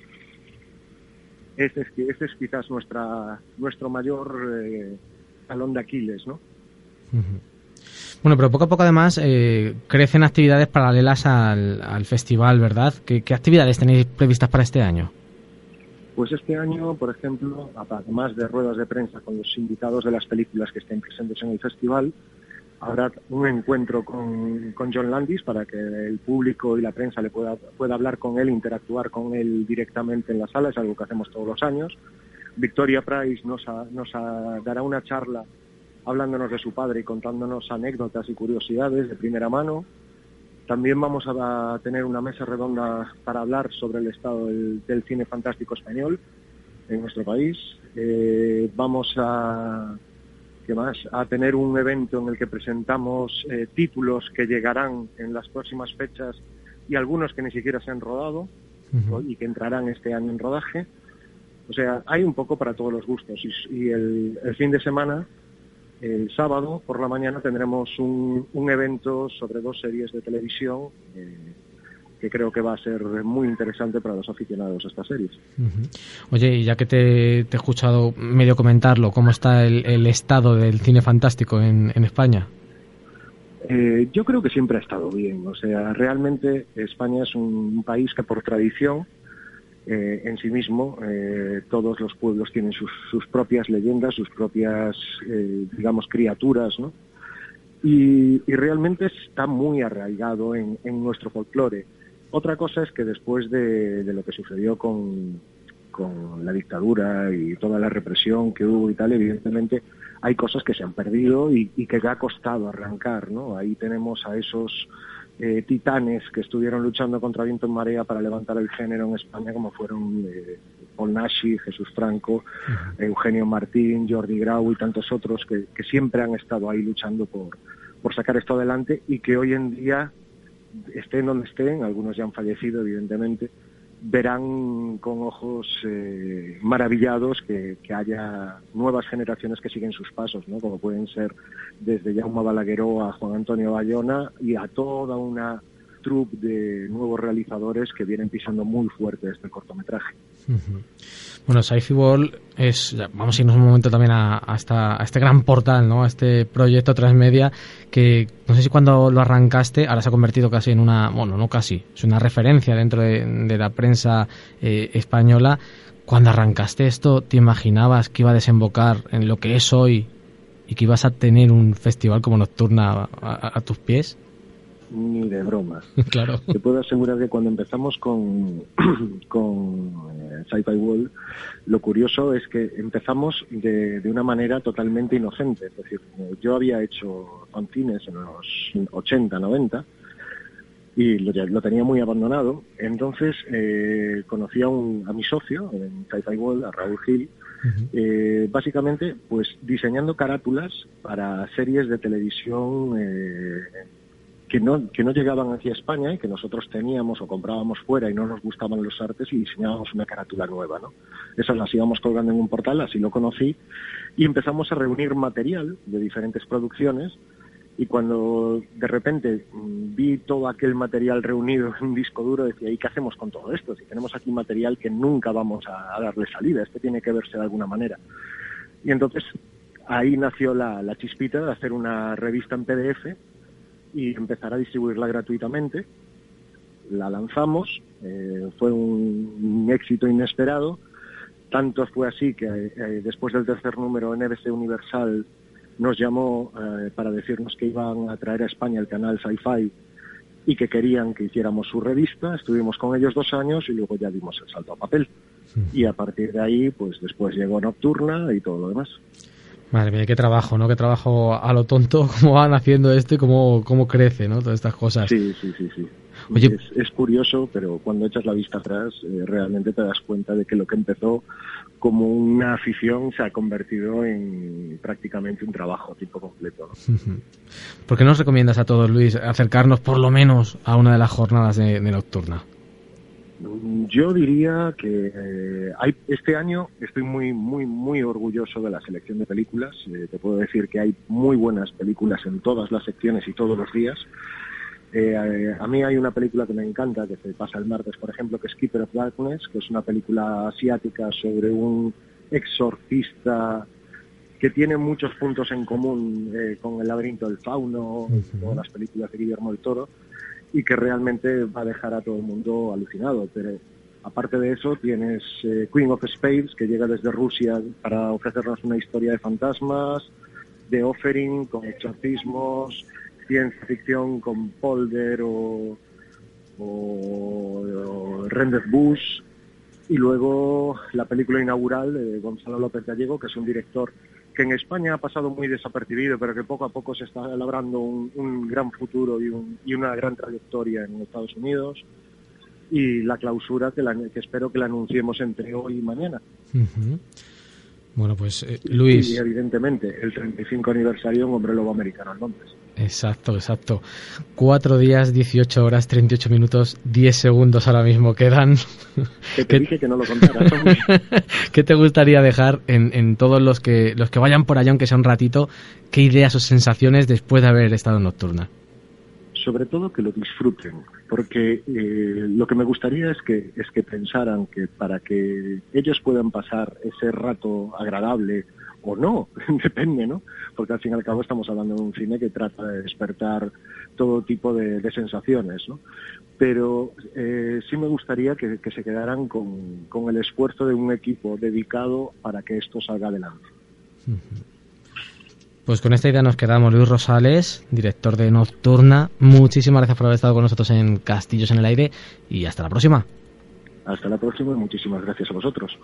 Ese es, ese es quizás nuestra nuestro mayor eh, talón de Aquiles, ¿no? Uh-huh. Bueno, pero poco a poco además eh, crecen actividades paralelas al, al festival, ¿verdad? ¿Qué, ¿Qué actividades tenéis previstas para este año? Pues este año, por ejemplo, además de ruedas de prensa con los invitados de las películas que estén presentes en el festival, habrá un encuentro con, con John Landis para que el público y la prensa le pueda, pueda hablar con él, interactuar con él directamente en la sala, es algo que hacemos todos los años. Victoria Price nos, a, nos a, dará una charla hablándonos de su padre y contándonos anécdotas y curiosidades de primera mano. También vamos a tener una mesa redonda para hablar sobre el estado del, del cine fantástico español en nuestro país. Eh, vamos a, ¿qué más? a tener un evento en el que presentamos eh, títulos que llegarán en las próximas fechas y algunos que ni siquiera se han rodado uh-huh. y que entrarán este año en rodaje. O sea, hay un poco para todos los gustos. Y, y el, el fin de semana, el sábado por la mañana, tendremos un, un evento sobre dos series de televisión eh, que creo que va a ser muy interesante para los aficionados a estas series. Uh-huh. Oye, y ya que te, te he escuchado medio comentarlo, ¿cómo está el, el estado del cine fantástico en, en España? Eh, yo creo que siempre ha estado bien. O sea, realmente España es un, un país que por tradición, eh, en sí mismo, eh, todos los pueblos tienen sus, sus propias leyendas, sus propias, eh, digamos, criaturas, ¿no? Y, y realmente está muy arraigado en, en nuestro folclore. Otra cosa es que después de, de lo que sucedió con, con la dictadura y toda la represión que hubo y tal, evidentemente hay cosas que se han perdido y, y que ha costado arrancar, ¿no? Ahí tenemos a esos eh, titanes que estuvieron luchando contra viento en marea para levantar el género en España, como fueron eh, Paul Naschy, Jesús Franco, uh-huh. Eugenio Martín, Jordi Grau y tantos otros que, que siempre han estado ahí luchando por, por sacar esto adelante y que hoy en día, estén donde estén, algunos ya han fallecido evidentemente, verán con ojos eh, maravillados que, que haya nuevas generaciones que siguen sus pasos, ¿no? Como pueden ser desde Jaume Balagueró a Juan Antonio Bayona y a toda una troupe de nuevos realizadores que vienen pisando muy fuerte este cortometraje. Uh-huh. Bueno, Sci-Fi World es, vamos a irnos un momento también a, a, esta, a este gran portal, ¿no? A este proyecto transmedia que no sé si cuando lo arrancaste, ahora se ha convertido casi en una, bueno, no casi, es una referencia dentro de, de la prensa eh, española. Cuando arrancaste esto, ¿te imaginabas que iba a desembocar en lo que es hoy y que ibas a tener un festival como Nocturna a, a, a tus pies? Ni de broma. Claro. Te puedo asegurar que cuando empezamos con, con eh, Sci-Fi World, lo curioso es que empezamos de, de una manera totalmente inocente. Es decir, yo había hecho fanzines en los ochenta, noventa y lo, lo tenía muy abandonado. Entonces eh, conocí a, un, a mi socio en Sci-Fi World, a Raúl Gil, uh-huh. eh, básicamente pues diseñando carátulas para series de televisión eh, que no que no llegaban aquí a España y que nosotros teníamos o comprábamos fuera y no nos gustaban los artes y diseñábamos una carátula nueva, ¿no? Esas las íbamos colgando en un portal, así lo conocí, y empezamos a reunir material de diferentes producciones, y cuando de repente vi todo aquel material reunido en un disco duro, decía, ¿y qué hacemos con todo esto? Si tenemos aquí material que nunca vamos a, a darle salida, este tiene que verse de alguna manera. Y entonces ahí nació la, la chispita de hacer una revista en P D F y empezar a distribuirla gratuitamente. La lanzamos, eh, fue un, un éxito inesperado, tanto fue así que eh, después del tercer número N B C Universal nos llamó eh, para decirnos que iban a traer a España el canal Sci-Fi y que querían que hiciéramos su revista. Estuvimos con ellos dos años y luego ya dimos el salto a papel. Sí. Y a partir de ahí, pues después llegó Nocturna y todo lo demás. Madre mía, qué trabajo, ¿no? Qué trabajo a lo tonto, cómo van haciendo esto y cómo, cómo crece, ¿no? Todas estas cosas. Sí, sí, sí, sí. Oye, es, es curioso, pero cuando echas la vista atrás, eh, realmente te das cuenta de que lo que empezó como una afición se ha convertido en prácticamente un trabajo a tiempo completo, ¿no? ¿Por qué nos recomiendas a todos, Luis, acercarnos por lo menos a una de las jornadas de, de Nocturna? Yo diría que eh, hay, este año estoy muy muy muy orgulloso de la selección de películas. Eh, te puedo decir que hay muy buenas películas en todas las secciones y todos los días. Eh, a, a mí hay una película que me encanta, que se pasa el martes, por ejemplo, que es Keeper of Darkness, que es una película asiática sobre un exorcista que tiene muchos puntos en común eh, con El laberinto del fauno, uh-huh. todas las películas de Guillermo del Toro, y que realmente va a dejar a todo el mundo alucinado. Pero aparte de eso tienes eh, Queen of Spades, que llega desde Rusia para ofrecernos una historia de fantasmas, de Offering con exorcismos, ciencia ficción con Polder o, o, o Rendez Bush, y luego la película inaugural de Gonzalo López Gallego, que es un director que en España ha pasado muy desapercibido, pero que poco a poco se está labrando un, un gran futuro y, un, y una gran trayectoria en Estados Unidos. Y la clausura que, la, que espero que la anunciemos entre hoy y mañana. Uh-huh. Bueno, pues eh, Luis... Y evidentemente el treinta y cinco aniversario de un Hombre Lobo Americano en Londres. Exacto, exacto. Cuatro días, dieciocho horas, treinta y ocho minutos, diez segundos ahora mismo quedan. Que te dije que no lo contaras. ¿Qué te gustaría dejar en, en todos los que los que vayan por allá, aunque sea un ratito, qué ideas o sensaciones después de haber estado en Nocturna? Sobre todo que lo disfruten, porque eh, lo que me gustaría es que es que pensaran que para que ellos puedan pasar ese rato agradable o no, depende, ¿no? Porque al fin y al cabo estamos hablando de un cine que trata de despertar todo tipo de, de sensaciones, ¿no? Pero eh, sí me gustaría que, que se quedaran con, con el esfuerzo de un equipo dedicado para que esto salga adelante. Pues con esta idea nos quedamos. Luis Rosales, director de Nocturna, muchísimas gracias por haber estado con nosotros en Castillos en el Aire y hasta la próxima. Hasta la próxima y muchísimas gracias a vosotros.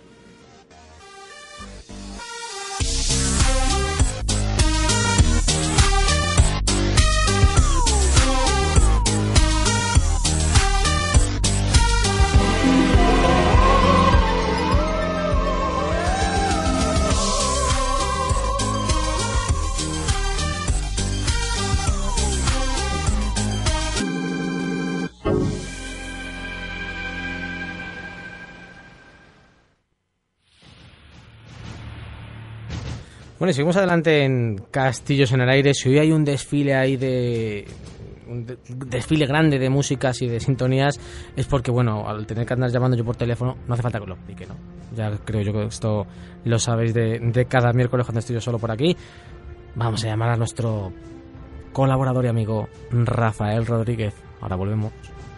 Bueno, y seguimos adelante en Castillos en el Aire. Si hoy hay un desfile ahí de... un de- desfile grande de músicas y de sintonías, es porque, bueno, al tener que andar llamando yo por teléfono, no hace falta que lo explique, ¿no? Ya creo yo que esto lo sabéis de, de cada miércoles cuando estoy yo solo por aquí. Vamos a llamar a nuestro colaborador y amigo Rafael Rodríguez. Ahora volvemos.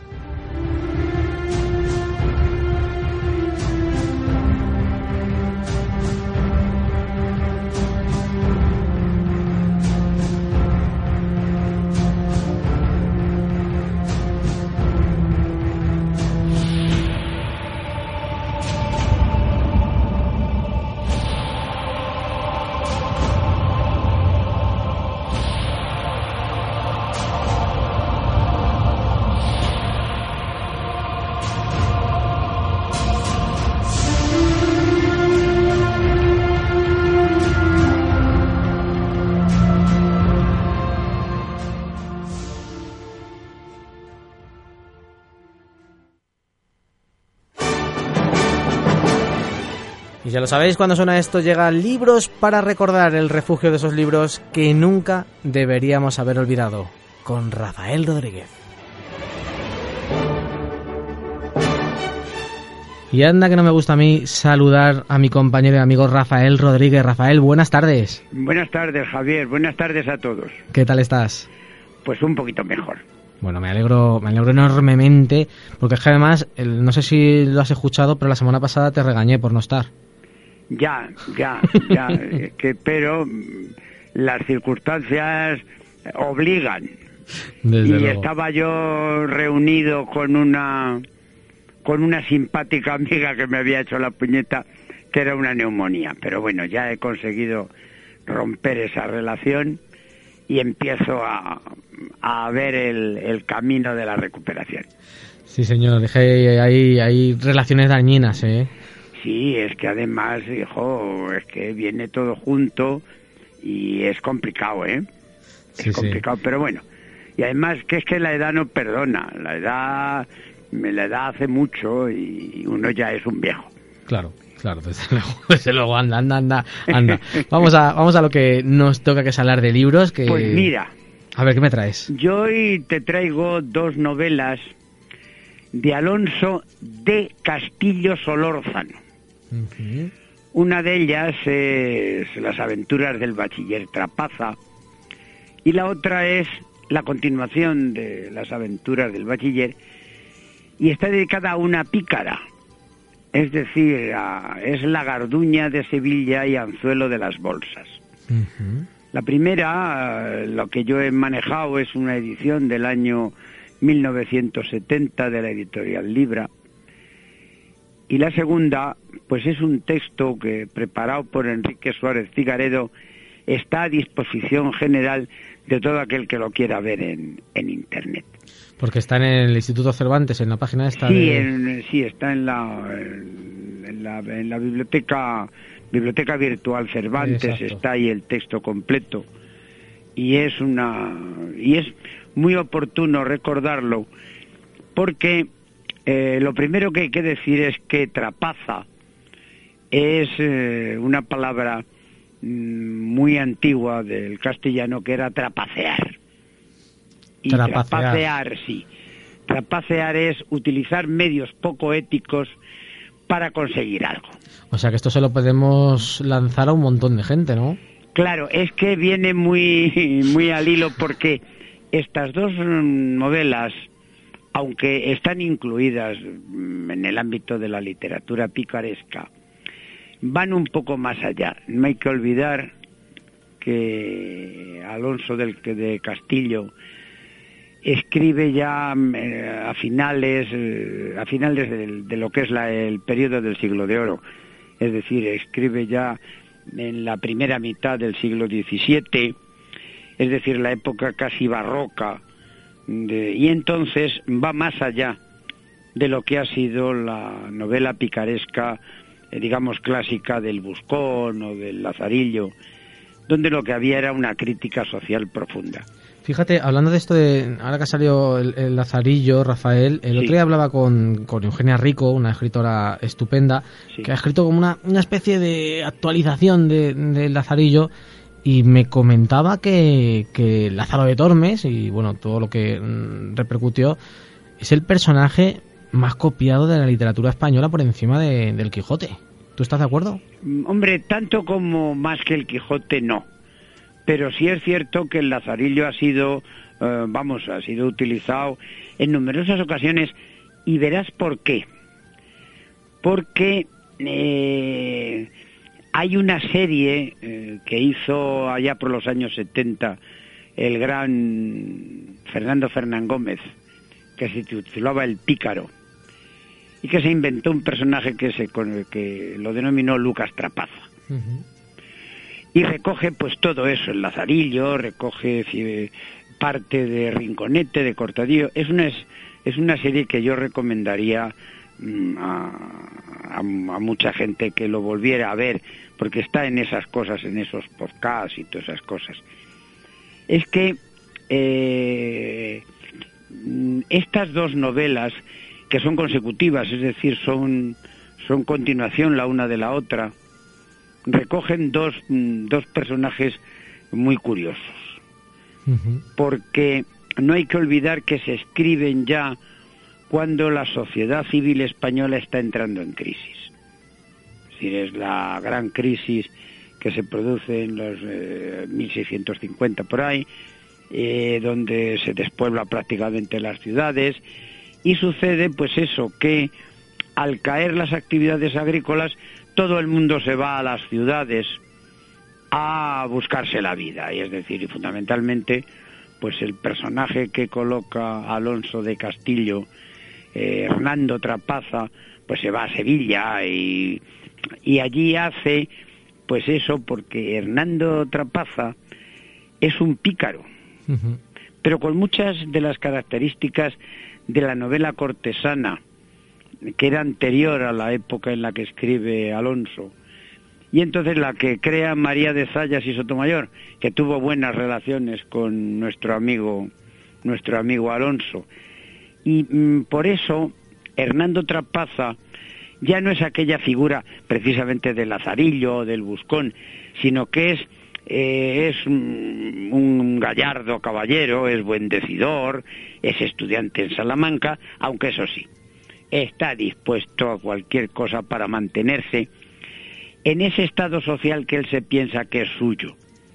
Y ya lo sabéis, cuando suena esto llega Libros para recordar, el refugio de esos libros que nunca deberíamos haber olvidado, con Rafael Rodríguez. Y anda que no me gusta a mí saludar a mi compañero y amigo Rafael Rodríguez. Rafael, buenas tardes. Buenas tardes, Javier. Buenas tardes a todos. ¿Qué tal estás? Pues un poquito mejor. Bueno, me alegro, me alegro enormemente, porque es que además, el- no sé si lo has escuchado, pero la semana pasada te regañé por no estar. Ya, ya, ya. eh, que, pero mm, las circunstancias obligan. Desde y luego. estaba yo reunido con una con una simpática amiga que me había hecho la puñeta, que era una neumonía. Pero bueno, ya he conseguido romper esa relación y empiezo a, a ver el, el camino de la recuperación. Sí, señor, dije, hay, hay relaciones dañinas, ¿eh? Sí, es que además, hijo, es que viene todo junto y es complicado, ¿eh? Sí, Es complicado, sí. pero bueno. Y además que es que la edad no perdona, la edad, la edad hace mucho y uno ya es un viejo. Claro, claro, desde luego, desde luego, anda, anda, anda, anda. Vamos a, vamos a lo que nos toca, que es hablar de libros, que... Pues mira, A ver, ¿qué me traes? yo hoy te traigo dos novelas de Alonso de Castillo Solórzano. Ujú. Una de ellas es Las aventuras del bachiller Trapaza y la otra es la continuación de Las aventuras del bachiller y está dedicada a una pícara, es decir, a- es la Garduña de Sevilla y Anzuelo de las Bolsas. Ujú. La primera, eh, lo que yo he manejado, es una edición del año mil novecientos setenta de la editorial Libra. Y la segunda, pues es un texto que, preparado por Enrique Suárez Cigaredo, está a disposición general de todo aquel que lo quiera ver en, en Internet. Porque está en el Instituto Cervantes, en la página esta Sí, de... en- sí, está en la, en la, en la biblioteca, biblioteca virtual Cervantes, Exacto. está ahí el texto completo. Y es una y es muy oportuno recordarlo, porque eh, lo primero que hay que decir es que trapaza es eh, una palabra mm, muy antigua del castellano, que era trapacear. Y Trapacear. trapacear, sí. Trapacear es utilizar medios poco éticos para conseguir algo. O sea que esto se lo podemos lanzar a un montón de gente, ¿no? Claro, es que viene muy, muy al hilo porque estas dos novelas, aunque están incluidas en el ámbito de la literatura picaresca, van un poco más allá. No hay que olvidar que Alonso del, de Castillo escribe ya eh, a finales eh, a finales de, de lo que es la, el periodo del siglo de oro, es decir, escribe ya en la primera mitad del siglo diecisiete, es decir, la época casi barroca, de, y entonces va más allá de lo que ha sido la novela picaresca, eh, digamos, clásica del Buscón o del Lazarillo, donde lo que había era una crítica social profunda. Fíjate, hablando de esto de, ahora que ha salido el, el Lazarillo, Rafael, el Sí. otro día hablaba con, con Eugenia Rico, una escritora estupenda, Sí. que ha escrito como una, una especie de actualización de, del Lazarillo, y me comentaba que, que Lázaro de Tormes, y bueno, todo lo que mm, repercutió, es el personaje más copiado de la literatura española por encima de, del Quijote. ¿Tú estás de acuerdo? Mm, Hombre, tanto como más que el Quijote, no. Pero sí es cierto que el Lazarillo ha sido, eh, vamos, ha sido utilizado en numerosas ocasiones, y verás por qué. Porque eh, hay una serie eh, que hizo allá por los años setenta el gran Fernando Fernán Gómez, que se titulaba El Pícaro, y que se inventó un personaje que, se, que lo denominó Lucas Trapaza. Uh-huh. Y recoge pues todo eso, el Lazarillo, recoge eh, parte de Rinconete, de Cortadillo. Es una, es, es una serie que yo recomendaría mm, a, a, a mucha gente que lo volviera a ver, porque está en esas cosas, en esos podcasts y todas esas cosas. Es que eh, estas dos novelas, que son consecutivas, es decir, son, son continuación la una de la otra, recogen dos, dos personajes muy curiosos. Uh-huh. Porque no hay que olvidar que se escriben ya cuando la sociedad civil española está entrando en crisis. Es decir, es la gran crisis que se produce en los eh, mil seiscientos cincuenta por ahí, eh, donde se despuebla prácticamente las ciudades, y sucede pues eso, que al caer las actividades agrícolas, todo el mundo se va a las ciudades a buscarse la vida, y es decir, y fundamentalmente, pues el personaje que coloca Alonso de Castillo, eh, Hernando Trapaza, pues se va a Sevilla y, y allí hace, pues eso, porque Hernando Trapaza es un pícaro, Uh-huh. pero con muchas de las características de la novela cortesana, que era anterior a la época en la que escribe Alonso, y entonces la que crea María de Zayas y Sotomayor, que tuvo buenas relaciones con nuestro amigo nuestro amigo Alonso, y mm, por eso Hernando Trapaza ya no es aquella figura precisamente del Lazarillo o del Buscón, sino que es eh, es un, un gallardo caballero, es buen decidor, es estudiante en Salamanca, aunque eso sí, está dispuesto a cualquier cosa para mantenerse en ese estado social que él se piensa que es suyo,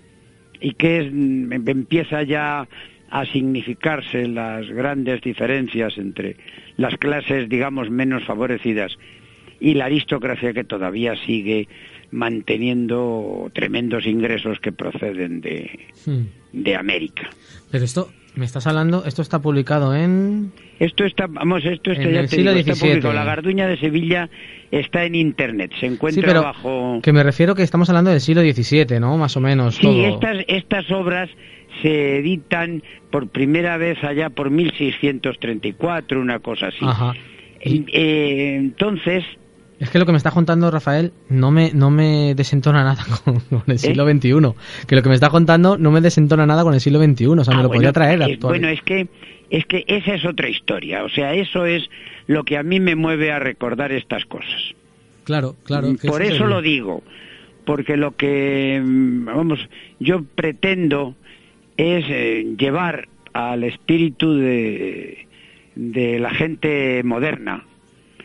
y que es, empieza ya a significarse las grandes diferencias entre las clases, digamos, menos favorecidas y la aristocracia, que todavía sigue manteniendo tremendos ingresos que proceden de, Hmm. de América. Pero esto, me estás hablando, esto está publicado en... Esto está, vamos, esto está, En ya el te siglo digo, está diecisiete. publicado. La Garduña de Sevilla está en internet, se encuentra Sí, pero bajo... que me refiero que estamos hablando del siglo diecisiete, ¿no? Más o menos. Sí, todo. estas, estas obras se editan por primera vez allá por mil seiscientos treinta y cuatro, una cosa así. Ajá. Eh, eh, entonces, Es que lo que me está contando Rafael no me no me desentona nada con, con el siglo veintiuno. Que lo que me está contando no me desentona nada con el siglo veintiuno. O sea, ah, me lo bueno, podría traer eh, actual. bueno, es que, es que esa es otra historia. O sea, eso es lo que a mí me mueve a recordar estas cosas. Claro, claro. que Por eso sería. lo digo, porque lo que, mm, vamos, yo pretendo es eh, llevar al espíritu de, de la gente moderna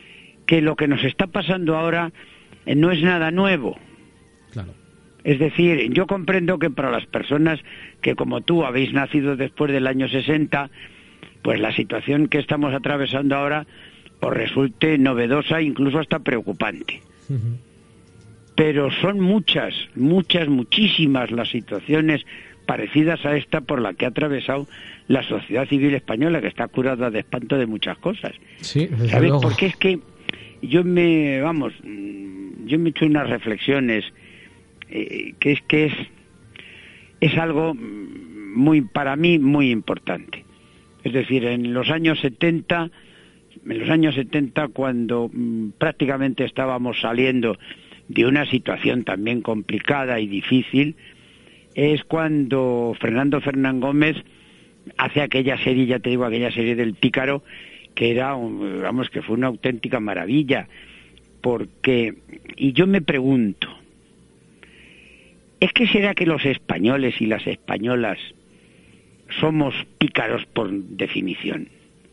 que lo que nos está pasando ahora eh, no es nada nuevo. Claro. Es decir, yo comprendo que para las personas que como tú habéis nacido después del año sesenta, pues la situación que estamos atravesando ahora os resulte novedosa, incluso hasta preocupante. Uh-huh. Pero son muchas, muchas, muchísimas las situaciones parecidas a esta por la que ha atravesado la sociedad civil española, que está curada de espanto de muchas cosas. Sí, desde ¿Sabes? luego. Porque es que yo me, vamos, yo me he hecho unas reflexiones eh, que es que es es algo muy, para mí, muy importante. Es decir, en los años setenta, en los años setenta, cuando mm, prácticamente estábamos saliendo de una situación también complicada y difícil, es cuando Fernando Fernán Gómez hace aquella serie, ya te digo, aquella serie del Pícaro, que era, un, vamos, que fue una auténtica maravilla, porque, y yo me pregunto, ¿es que será que los españoles y las españolas somos pícaros por definición?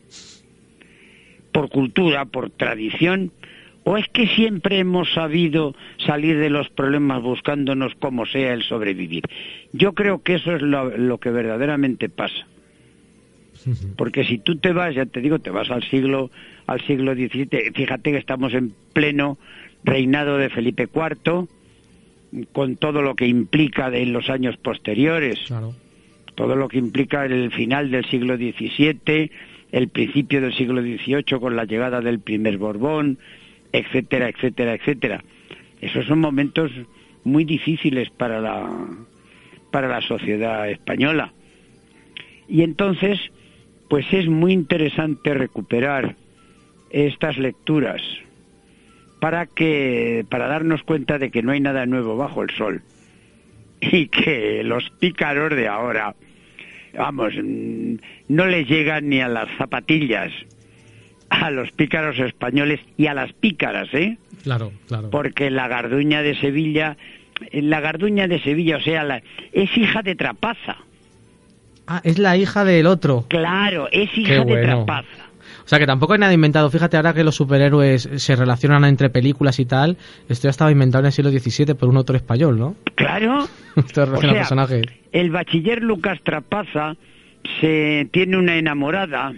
¿Por cultura, por tradición? ¿O es que siempre hemos sabido salir de los problemas buscándonos como sea el sobrevivir? Yo creo que eso es lo, lo que verdaderamente pasa. Porque si tú te vas, ya te digo, te vas al siglo al siglo diecisiete, fíjate que estamos en pleno reinado de Felipe cuarto, con todo lo que implica de los años posteriores, Claro. todo lo que implica el final del siglo diecisiete, el principio del siglo dieciocho con la llegada del primer Borbón, etcétera, etcétera, etcétera. Esos son momentos muy difíciles para la para la sociedad española. Y entonces, pues es muy interesante recuperar estas lecturas para que para darnos cuenta de que no hay nada nuevo bajo el sol y que los pícaros de ahora, vamos, no les llegan ni a las zapatillas a los pícaros españoles y a las pícaras, ¿eh? Claro, claro. Porque la Garduña de Sevilla, la Garduña de Sevilla, o sea, la, es hija de Trapaza. Ah, es la hija del otro. Claro, es Qué hija de bueno. Trapaza. O sea que tampoco hay nada inventado. Fíjate, ahora que los superhéroes se relacionan entre películas y tal, esto ya estaba inventado en el siglo diecisiete por un autor español, ¿no? Claro. Esto O relaciona sea, personajes. el bachiller Lucas Trapaza se tiene una enamorada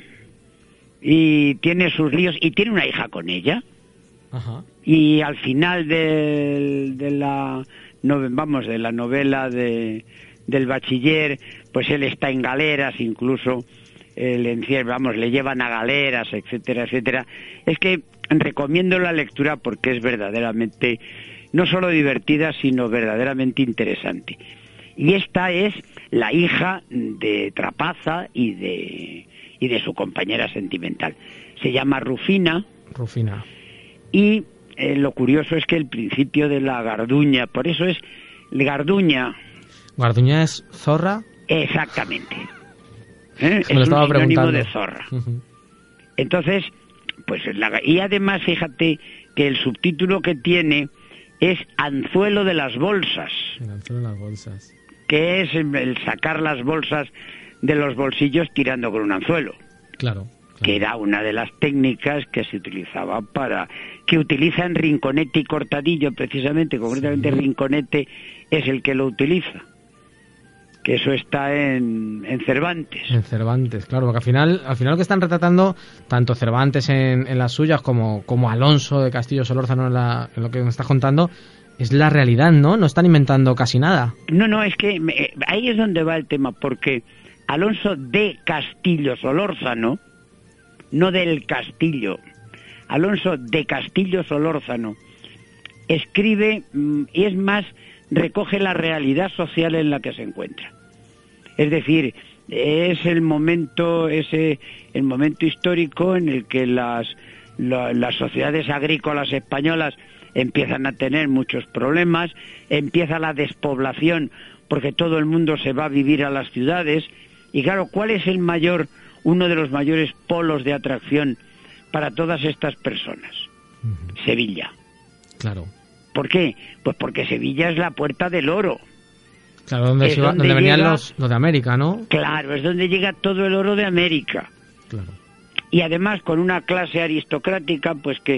y tiene sus líos y tiene una hija con ella. Ajá. Y al final de, de la no, vamos de la novela de, del bachiller, pues él está en galeras, incluso el encierro, vamos, le llevan a galeras, etcétera, etcétera. Es que recomiendo la lectura porque es verdaderamente no solo divertida, sino verdaderamente interesante. Y esta es la hija de Trapaza y de y de su compañera sentimental. Se llama Rufina. Rufina. Y eh, lo curioso es que el principio de la Garduña, por eso es Garduña. Garduña es zorra. Exactamente. ¿Eh? Me lo Es un estaba sinónimo preguntando. de zorra. Ujú. Entonces, pues la, y además fíjate que el subtítulo que tiene es Anzuelo de las bolsas, El anzuelo en las bolsas. que es el, el sacar las bolsas de los bolsillos tirando con un anzuelo, Claro. claro. que era una de las técnicas que se utilizaba para, que utilizan Rinconete y Cortadillo precisamente, concretamente Rinconete es el que lo utiliza, que eso está en, en Cervantes. En Cervantes, claro, porque al final, al final lo que están retratando, tanto Cervantes en, en las suyas como, como Alonso de Castillo Solórzano en, la, en lo que me estás contando, es la realidad, ¿no? No están inventando casi nada. No, no, es que me- ahí es donde va el tema, porque Alonso de Castillo Solórzano, no del Castillo, Alonso de Castillo Solórzano, escribe, mm, y es más, recoge la realidad social en la que se encuentra. Es decir, es el momento, ese, el momento histórico en el que las, la- las sociedades agrícolas españolas empiezan a tener muchos problemas, empieza la despoblación porque todo el mundo se va a vivir a las ciudades. Y claro, ¿cuál es el mayor, uno de los mayores polos de atracción para todas estas personas? Ujú. Sevilla. Claro. ¿Por qué? Pues porque Sevilla es la puerta del oro. Claro, donde, Es se iba- donde donde venían llega- los, los de América, ¿no? Claro, es donde llega todo el oro de América. Claro. Y además con una clase aristocrática, pues que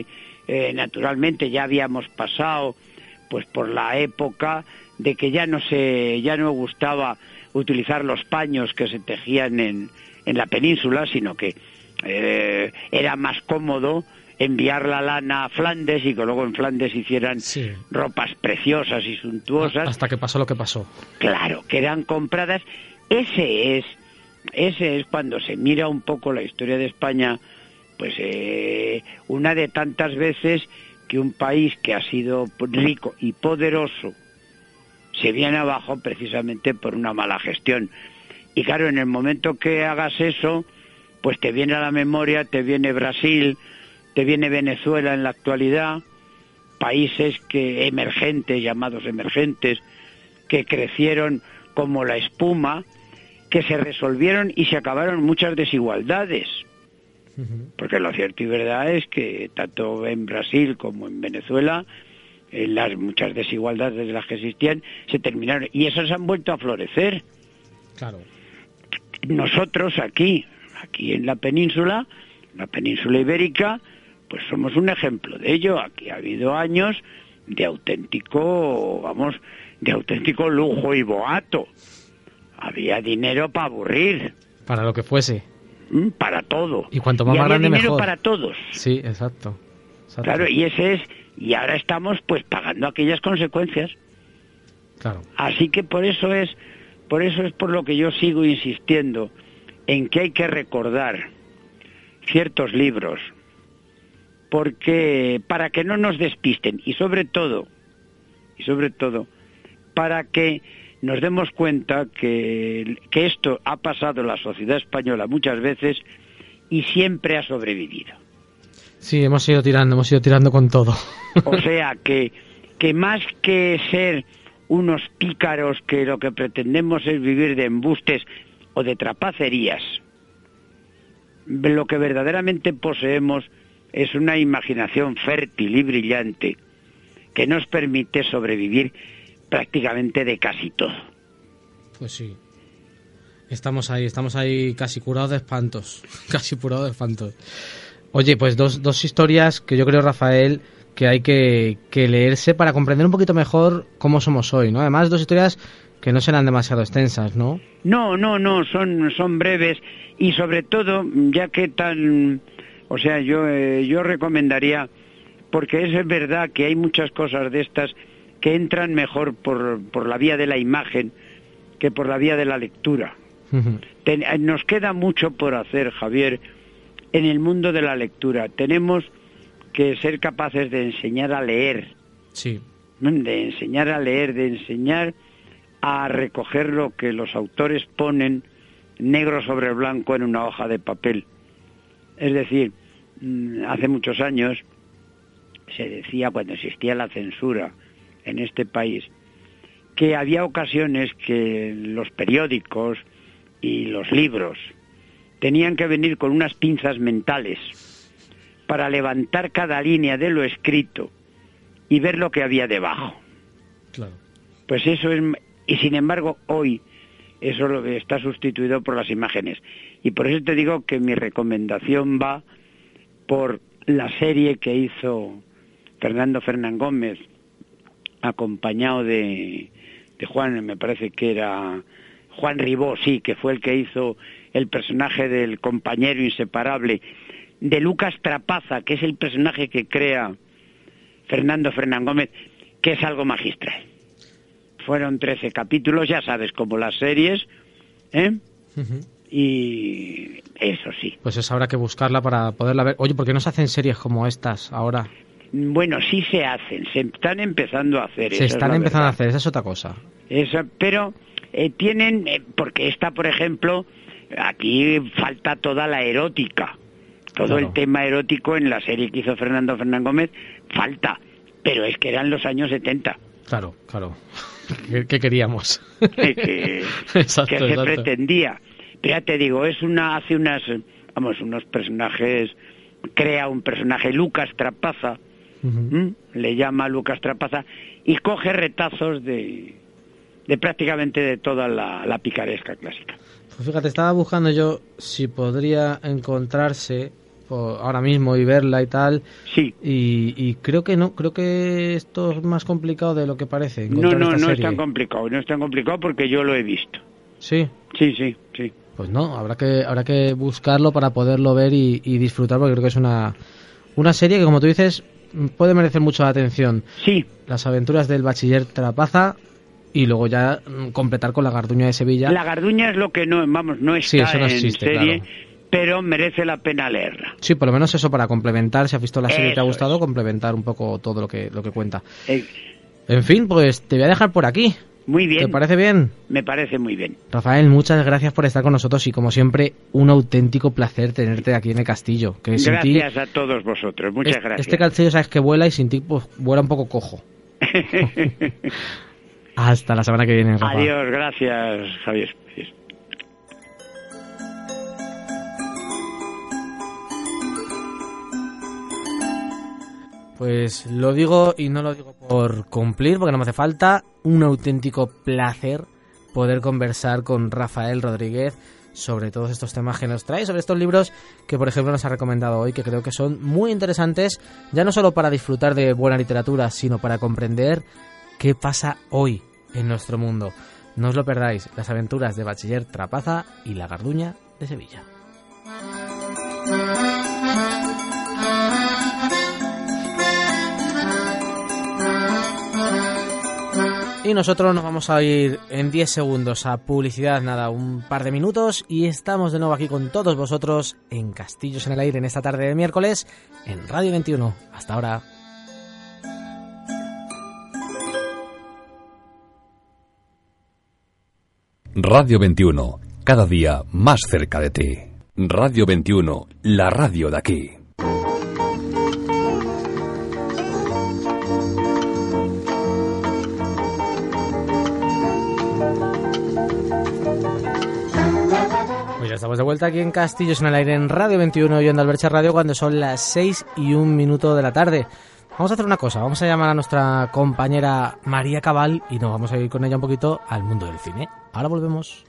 eh, naturalmente ya habíamos pasado pues por la época de que ya no se ya no gustaba utilizar los paños que se tejían en, en la península, sino que eh, era más cómodo enviar la lana a Flandes y que luego en Flandes hicieran Sí. ropas preciosas y suntuosas. Hasta que pasó lo que pasó. Claro, que eran compradas. Ese es, ese es cuando se mira un poco la historia de España, pues eh, una de tantas veces que un país que ha sido rico y poderoso se viene abajo precisamente por una mala gestión. Y claro, en el momento que hagas eso, pues te viene a la memoria, te viene Brasil, te viene Venezuela en la actualidad, países que emergentes, llamados emergentes, que crecieron como la espuma, que se resolvieron y se acabaron muchas desigualdades. Porque lo cierto y verdad es que tanto en Brasil como en Venezuela, eh, las muchas desigualdades de las que existían se terminaron y esas han vuelto a florecer. Claro. Nosotros aquí, aquí en la península, la península ibérica, pues somos un ejemplo de ello. Aquí ha habido años de auténtico, vamos, de auténtico lujo y boato. Había dinero para aburrir. Para lo que fuese. ¿Mm? Para todo. Y cuanto más y había grande, dinero mejor. para todos. Sí, exacto. exacto. Claro, y ese es, y ahora estamos pues pagando aquellas consecuencias. Claro. Así que por eso es, por eso es por lo que yo sigo insistiendo en que hay que recordar ciertos libros, porque para que no nos despisten y sobre todo, y sobre todo, para que nos demos cuenta que, que esto ha pasado en la sociedad española muchas veces y siempre ha sobrevivido. Sí, hemos ido tirando, hemos ido tirando con todo. O sea que, que más que ser unos pícaros que lo que pretendemos es vivir de embustes o de trapacerías, lo que verdaderamente poseemos es una imaginación fértil y brillante que nos permite sobrevivir prácticamente de casi todo. Pues sí. Estamos ahí, estamos ahí casi curados de espantos. Casi curados de espantos. Oye, pues dos, dos historias que yo creo, Rafael, que hay que, que leerse para comprender un poquito mejor cómo somos hoy, ¿no? Además, dos historias que no serán demasiado extensas, ¿no? No, no, no, son, son breves y sobre todo, ya que tan... O sea, yo, eh, yo recomendaría, porque es verdad que hay muchas cosas de estas que entran mejor por, por la vía de la imagen que por la vía de la lectura. Uh-huh. Ten, nos queda mucho por hacer, Javier, en el mundo de la lectura. Tenemos que ser capaces de enseñar a leer. Sí. De enseñar a leer, de enseñar a recoger lo que los autores ponen negro sobre blanco en una hoja de papel. Es decir, hace muchos años se decía, cuando existía la censura en este país, que había ocasiones que los periódicos y los libros tenían que venir con unas pinzas mentales para levantar cada línea de lo escrito y ver lo que había debajo. Claro. Pues eso es, y sin embargo hoy eso lo está sustituido por las imágenes. Y por eso te digo que mi recomendación va por la serie que hizo Fernando Fernán Gómez, acompañado de, de Juan, me parece que era Juan Ribó, sí, que fue el que hizo el personaje del compañero inseparable, de Lucas Trapaza, que es el personaje que crea Fernando Fernán Gómez, que es algo magistral. Fueron trece capítulos, ya sabes, como las series, ¿eh? Uh-huh. Y eso sí. Pues esa habrá que buscarla para poderla ver. Oye, ¿por qué no se hacen series como estas ahora? Bueno, sí se hacen, se están empezando a hacer. Se están empezando verdad. a hacer, esa es otra cosa. Esa, pero eh, tienen, eh, porque esta, por ejemplo, aquí falta toda la erótica. Todo Claro. el tema erótico en la serie que hizo Fernando Fernán Gómez falta, pero es que eran los años setenta. Claro, claro. ¿Qué, qué queríamos? Que, que, Exacto, que se exacto. pretendía. Pero ya te digo, es una, hace unas, vamos, unos personajes, crea un personaje, Lucas Trapaza, Uh-huh. ¿m? le llama Lucas Trapaza, y coge retazos de, de prácticamente de toda la, la picaresca clásica. Pues fíjate, estaba buscando yo si podría encontrarse, por ahora mismo y verla y tal. Sí. Y, y creo que no, creo que esto es más complicado de lo que parece. No, encontrar no, esta no es serie. tan complicado, no es tan complicado porque yo lo he visto. Sí. Sí, sí, sí. Pues no, habrá que habrá que buscarlo para poderlo ver y, y disfrutar, porque creo que es una, una serie que, como tú dices, puede merecer mucho la atención. Sí. Las aventuras del bachiller Trapaza y luego ya mm, completar con la Garduña de Sevilla. La Garduña es lo que no, vamos, no está Sí, eso no existe, en serie, claro. pero merece la pena leerla. Sí, por lo menos eso para complementar, si has visto la serie y te ha Eso gustado, es. complementar un poco todo lo que, lo que cuenta. Eh, En fin, pues te voy a dejar por aquí. muy bien. ¿Te parece bien? Me parece muy bien. Rafael, muchas gracias por estar con nosotros y, como siempre, un auténtico placer tenerte aquí en el castillo. Que sin ti- Gracias a todos vosotros, muchas es- gracias. Este castillo sabes que vuela y sin ti pues vuela un poco cojo. Hasta la semana que viene, Rafa. Adiós, gracias, Javier. Adiós. Pues lo digo y no lo digo por cumplir, porque no me hace falta. Un auténtico placer poder conversar con Rafael Rodríguez sobre todos estos temas que nos trae, sobre estos libros que, por ejemplo, nos ha recomendado hoy, que creo que son muy interesantes, ya no solo para disfrutar de buena literatura, sino para comprender qué pasa hoy en nuestro mundo. No os lo perdáis, Las aventuras de Bachiller Trapaza y La Garduña de Sevilla. Y nosotros nos vamos a ir en diez segundos a publicidad, nada, un par de minutos, y estamos de nuevo aquí con todos vosotros en Castillos en el Aire en esta tarde de miércoles en Radio veintiuno. Hasta ahora. Radio veintiuno, cada día más cerca de ti. Radio veintiuno, la radio de aquí. Pues ya estamos de vuelta aquí en Castillos en el Aire en Radio veintiuno y en Albercha Radio cuando son las seis y un minuto de la tarde. Vamos a hacer una cosa, vamos a llamar a nuestra compañera María Cabal y nos vamos a ir con ella un poquito al mundo del cine. Ahora volvemos.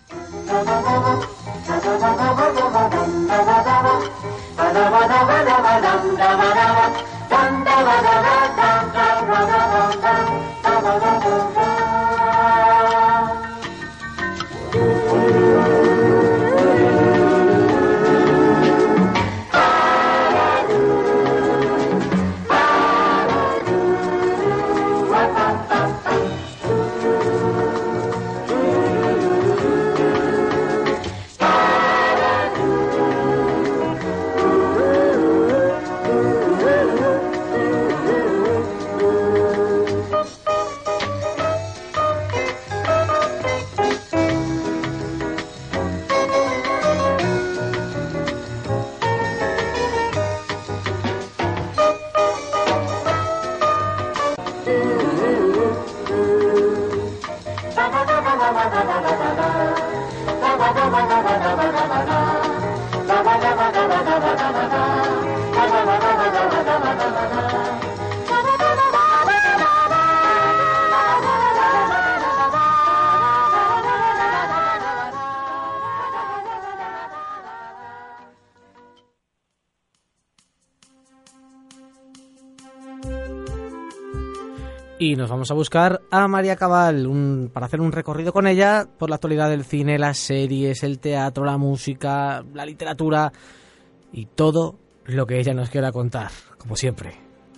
Y nos vamos a buscar a María Cabal un, para hacer un recorrido con ella por la actualidad del cine, las series, el teatro, la música, la literatura y todo lo que ella nos quiera contar, como siempre.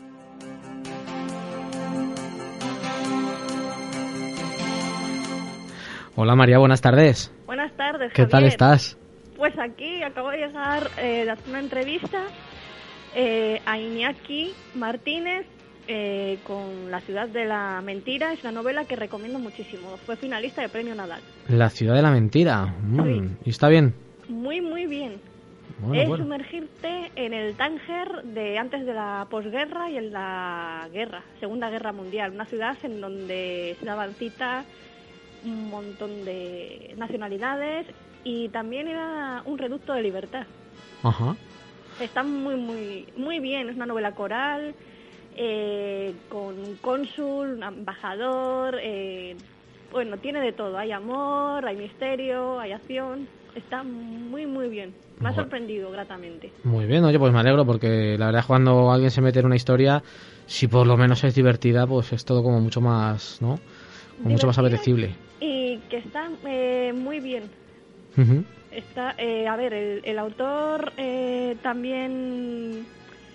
Hola María, buenas tardes. Buenas tardes, ¿Qué Javier. tal estás? Pues aquí acabo de llegar eh, de hacer una entrevista eh, a Iñaki Martínez eh, con La ciudad de la mentira. Es una novela que recomiendo muchísimo. Fue finalista del Premio Nadal. La ciudad de la mentira. Mm, Sí. ¿Y está bien? Muy, muy bien. Bueno, es bueno. sumergirte en el Tánger de antes de la posguerra y en la guerra, Segunda Guerra Mundial. Una ciudad en donde se daban cita un montón de nacionalidades y también era un reducto de libertad. Ajá. Está muy, muy, muy bien. Es una novela coral, eh, con un cónsul, un embajador. Eh, bueno, tiene de todo. Hay amor, hay misterio, hay acción. Está muy, muy bien. Me ha Bueno. sorprendido gratamente. Muy bien, oye, pues me alegro porque la verdad es cuando alguien se mete en una historia, si por lo menos es divertida, pues es todo como mucho más, ¿no? Como mucho más Divertida apetecible. Y que está eh, muy bien. Ujú. Está, eh, a ver, el, el autor eh, también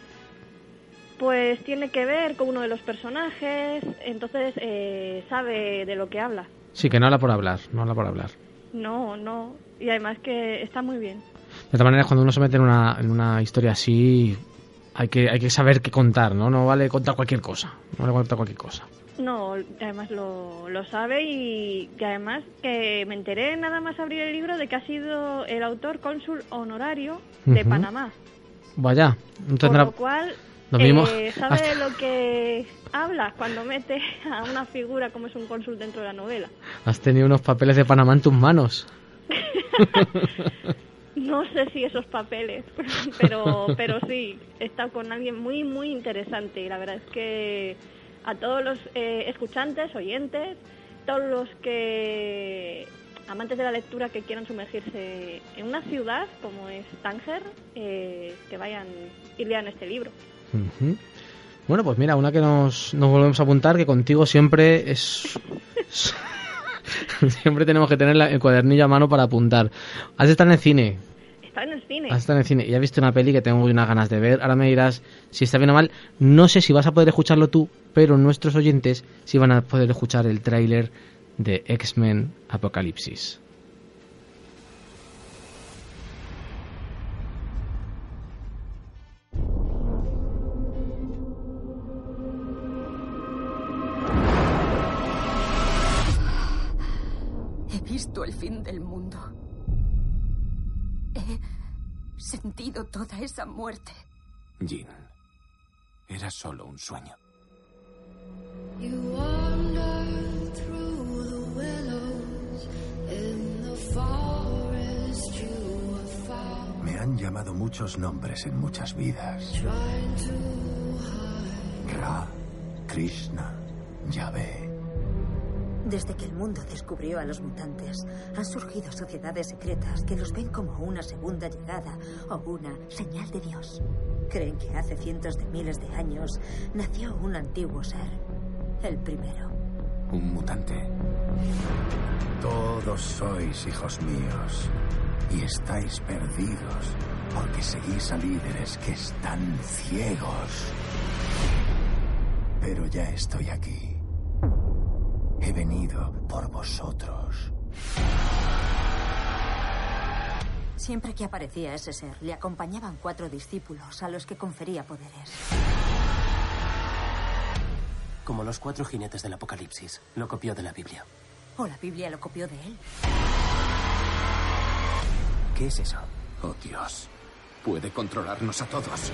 pues tiene que ver con uno de los personajes, entonces eh, sabe de lo que habla. Sí, que no habla por hablar, no habla por hablar. No, no, y además que está muy bien. De todas maneras, cuando uno se mete en una, en una historia así, hay que, hay que saber qué contar, ¿no? No vale contar cualquier cosa, no vale contar cualquier cosa. No, además lo, lo sabe y que además que me enteré nada más abrir el libro de que ha sido el autor cónsul honorario de Ujú. Panamá. Vaya, Por entonces lo cual lo mismo eh, sabe hasta- de lo que habla cuando mete a una figura como es un cónsul dentro de la novela. has tenido unos papeles de Panamá en tus manos. No sé si esos papeles, pero pero sí, he estado con alguien muy, muy interesante y la verdad es que a todos los eh, escuchantes, oyentes, todos los que amantes de la lectura que quieran sumergirse en una ciudad como es Tánger, eh, que vayan y lean este libro. Ujú. Bueno, pues mira, una que nos, nos volvemos a apuntar, que contigo siempre es... siempre tenemos que tener la- el cuadernillo a mano para apuntar. Has de estar en el cine. Está en el cine. Has de estar en el cine. Y has visto una peli que tengo unas ganas de ver. Ahora me dirás si está bien o mal. No sé si vas a poder escucharlo tú, pero nuestros oyentes sí van a poder escuchar el tráiler de X-Men Apocalipsis. He visto el fin del mundo. He sentido toda esa muerte. Jean, era solo un sueño. You wander through the willows in the forest you have found, Me han llamado muchos nombres en muchas vidas. trying to hide. Ra, Krishna, Yahvé. Desde que el mundo descubrió a los mutantes, han surgido sociedades secretas que los ven como una segunda llegada o una señal de Dios. Creen que hace cientos de miles de años nació un antiguo ser, el primero. Un mutante. Todos sois hijos míos y estáis perdidos porque seguís a líderes que están ciegos. Pero ya estoy aquí. He venido por vosotros. Siempre que aparecía ese ser, le acompañaban cuatro discípulos a los que confería poderes. Como los cuatro jinetes del Apocalipsis. Lo copió de la Biblia. O la Biblia lo copió de él. ¿Qué es eso? Oh Dios, puede controlarnos a todos.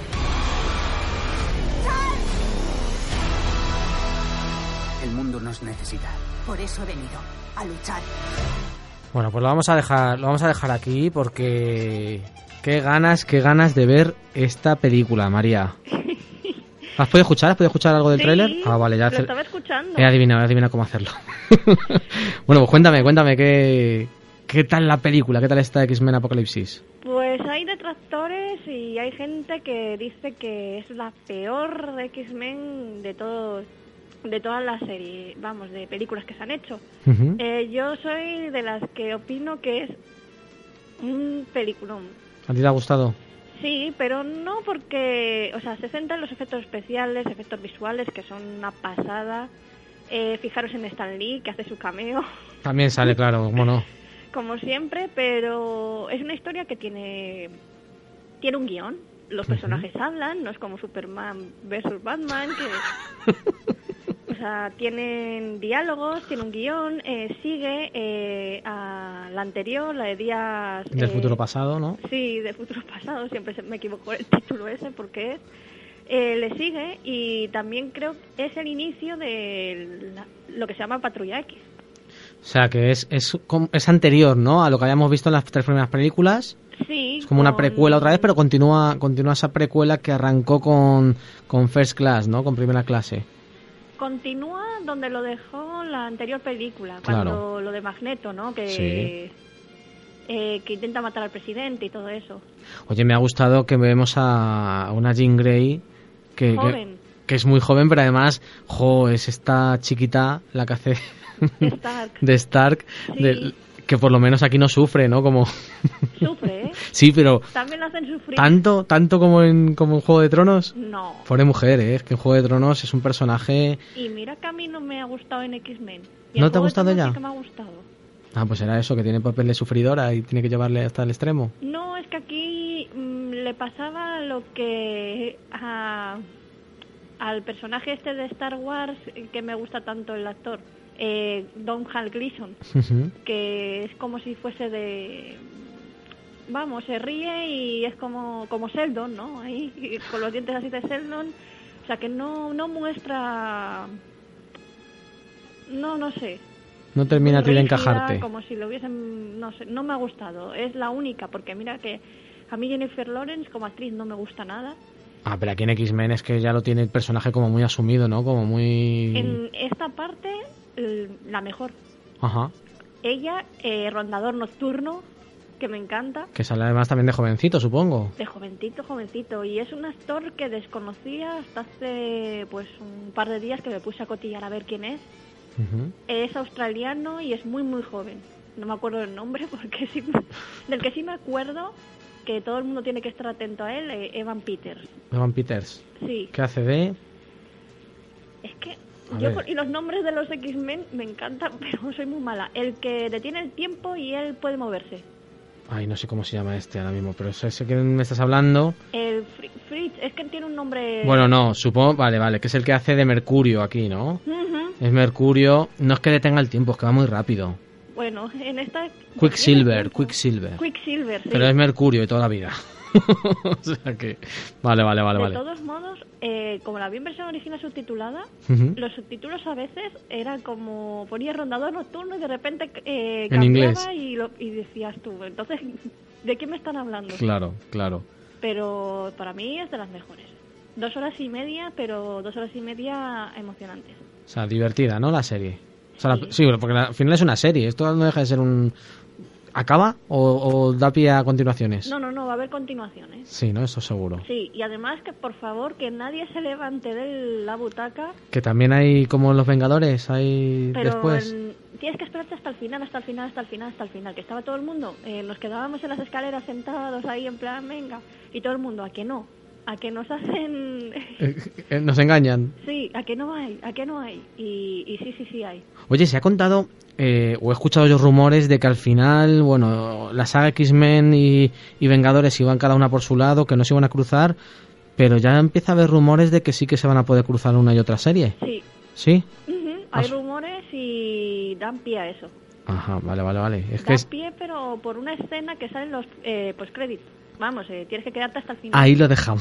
El mundo nos necesita. Por eso he venido, a luchar. Bueno, pues lo vamos a dejar, lo vamos a dejar aquí porque qué ganas, qué ganas de ver esta película, María. ¿Has podido escuchar? ¿Has podido escuchar algo del Sí, tráiler? Ah, vale, ya lo hace- estaba escuchando. he adivinado, he adivinado cómo hacerlo. Bueno, pues cuéntame, cuéntame qué, qué tal la película, qué tal está X-Men Apocalipsis. Pues hay detractores y hay gente que dice que es la peor X-Men de todos de todas las series, vamos, de películas que se han hecho. Ujú. Eh, yo soy de las que opino que es un peliculón. ¿A ti te ha gustado? Sí, pero no porque, o sea, se centra en los efectos especiales, efectos visuales, que son una pasada. Eh, fijaros en Stan Lee, que hace su cameo, También sale, claro, cómo no. como siempre, pero es una historia que tiene tiene un guión. Los personajes hablan, no es como Superman versus Batman, que o sea, tienen diálogos, tiene un guión, eh, sigue eh, a la anterior, la de días... Del eh, futuro pasado, ¿no? Sí, de futuro pasado, siempre se- me equivoco el título ese porque es. Eh, le sigue y también creo que es el inicio de la- lo que se llama Patrulla X. O sea, que es, es, com- es anterior, ¿no? A lo que habíamos visto en las tres primeras películas. Sí, Es como una con- precuela otra vez, pero continúa continúa esa precuela que arrancó con, con First Class, ¿no? Con primera clase. Continúa donde lo dejó la anterior película, Claro. cuando lo de Magneto, ¿no? Que Sí. eh, que intenta matar al presidente y todo eso. Oye, me ha gustado que vemos a una Jean Grey que, que, Joven. que es muy joven, pero además, jo, es esta chiquita la que hace Stark. de Stark, Sí. de- que por lo menos aquí no sufre, ¿no? Como Sufre, ¿eh? sí, pero También lo hacen sufrir. tanto, tanto como en como en Juego de Tronos. No. Pobre mujer, ¿eh? Es que en Juego de Tronos es un personaje. Y mira que a mí no me ha gustado en X-Men. Y ¿No en te ha Juego de gustado Tronos ya? sí que me ha gustado. Ah, pues era eso, que tiene papel de sufridora y tiene que llevarle hasta el extremo. No, es que aquí mm, le pasaba lo que a, al personaje este de Star Wars, que me gusta tanto el actor, eh, Don Hal Gleason, Ujú. que es como si fuese de... Vamos, se ríe y es como, como Sheldon, ¿no? Ahí, y con los dientes así de Sheldon. O sea, que no, no muestra... No, no sé. No termina a ti de rígida, encajarte. Como si lo hubiesen, no sé, no me ha gustado. Es la única, porque mira que a mí Jennifer Lawrence como actriz no me gusta nada. Ah, pero aquí en X-Men es que ya lo tiene el personaje como muy asumido, ¿no? Como muy... En esta parte, l- la mejor. Ajá. Ella, eh, rondador nocturno, que me encanta. Que sale además también de jovencito, supongo. De jovencito, jovencito. Y es un actor que desconocía hasta hace pues un par de días que me puse a cotillar a ver quién es. Ujú. Es australiano y es muy, muy joven. No me acuerdo del nombre, porque sí, del que sí me acuerdo, que todo el mundo tiene que estar atento a él, eh, Evan Peters. Evan Peters. Sí, ¿Qué hace de...? es que A yo ver. por- y los nombres de los X-Men me encantan, pero soy muy mala. El que detiene el tiempo y él puede moverse. Ay, no sé cómo se llama este ahora mismo, pero sé, sé que me estás hablando. El Fri- Fritz, es que tiene un nombre... Bueno, no, supongo... Vale, vale, que es el que hace de Mercurio aquí, ¿no? Ujú. Es Mercurio... No es que detenga el tiempo, es que va muy rápido. Bueno, en esta... Quicksilver, Quicksilver. Quicksilver, sí. Pero es Mercurio y toda la vida. O sea que... Vale, vale, vale, de vale. todos modos, eh, como la vi en versión original subtitulada, Ujú. los subtítulos a veces eran como ponía rondador nocturno y de repente eh, En cambiaba inglés. y, lo, y decías tú, entonces, ¿de qué me están hablando? Claro, claro. Pero para mí es de las mejores. Dos horas y media, pero dos horas y media emocionantes. O sea, divertida, ¿no? La serie. O sea, la- Sí. sí, porque la- al final es una serie. Esto no deja de ser un... ¿Acaba o, o da pie a continuaciones? No, no, no, va a haber continuaciones. Sí, ¿no? Eso seguro. Sí, y además que por favor que nadie se levante de la butaca, Que también hay como en Los Vengadores, hay pero después. en- tienes que esperarte hasta el final, hasta el final, hasta el final, hasta el final, que estaba todo el mundo, eh, nos quedábamos en las escaleras sentados ahí en plan, venga, y todo el mundo, ¿a que no? ¿A que nos hacen...? Eh, eh, nos engañan. Sí, ¿a que no hay? ¿A que no hay? Y, y sí, sí, sí hay. Oye, se ha contado, eh, o he escuchado yo rumores de que al final, bueno, la saga X-Men y, y Vengadores iban cada una por su lado, que no se iban a cruzar, pero ya empieza a haber rumores de que sí que se van a poder cruzar una y otra serie. Sí. ¿Sí? Ujú, hay Ah, rumores y dan pie a eso. Ajá, vale, vale, vale. Es que Dan es- pie, pero por una escena que salen los eh, postcréditos. Vamos, eh, tienes que quedarte hasta el final. ahí lo dejamos.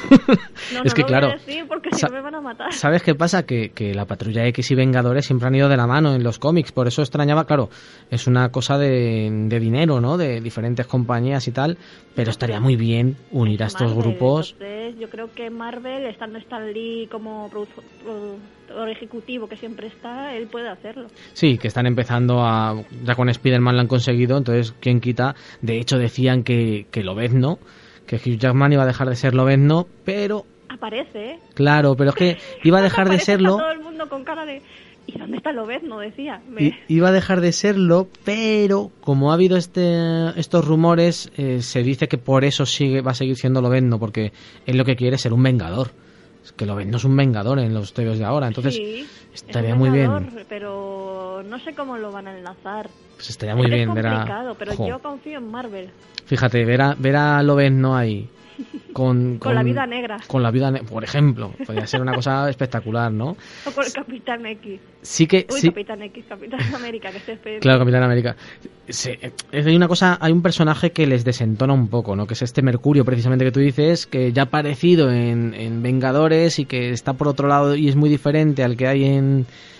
No, es no que lo claro, voy a decir porque si sa- no me van a matar. ¿sabes qué pasa? Que, que la Patrulla X y Vengadores siempre han ido de la mano en los cómics, por eso extrañaba, claro, es una cosa de, de dinero, ¿no? De diferentes compañías y tal, pero estaría muy bien unir a estos Marvel, grupos. Entonces, yo creo que Marvel, estando Stan Lee como produ- productor ejecutivo que siempre está, él puede hacerlo. Sí, que están empezando a... Ya con Spider-Man lo han conseguido, entonces, ¿quién quita? De hecho, decían que, que Lobezno, que Hugh Jackman iba a dejar de ser Lobezno, pero... Aparece, ¿eh? Claro, pero es que iba a dejar de Aparece, está serlo... todo el mundo con cara de... ¿Y dónde está Lobezno? Decía. Me- I- Iba a dejar de serlo, pero como ha habido este, estos rumores, eh, se dice que por eso sigue, va a seguir siendo Lobezno, porque él lo que quiere es ser un vengador. Es que Lobezno es un vengador en los T Vs de ahora, entonces Sí, estaría es un muy bien. vengador, Pero no sé cómo lo van a enlazar. Pues estaría muy es bien ver a... complicado, pero Jo. yo confío en Marvel. Fíjate, ver a, ver a Lobezno ahí. Con, Con la Viuda Negra. Con la Viuda Negra, por ejemplo. Podría ser una cosa espectacular, ¿no? O con el Capitán X. Sí que... Uy, sí, Capitán X, Capitán América, que esté feliz. Claro, Capitán América. Sí, es- hay una cosa, hay un personaje que les desentona un poco, ¿no? Que es este Mercurio, precisamente que tú dices, que ya ha aparecido en, en Vengadores y que está por otro lado y es muy diferente al que hay en,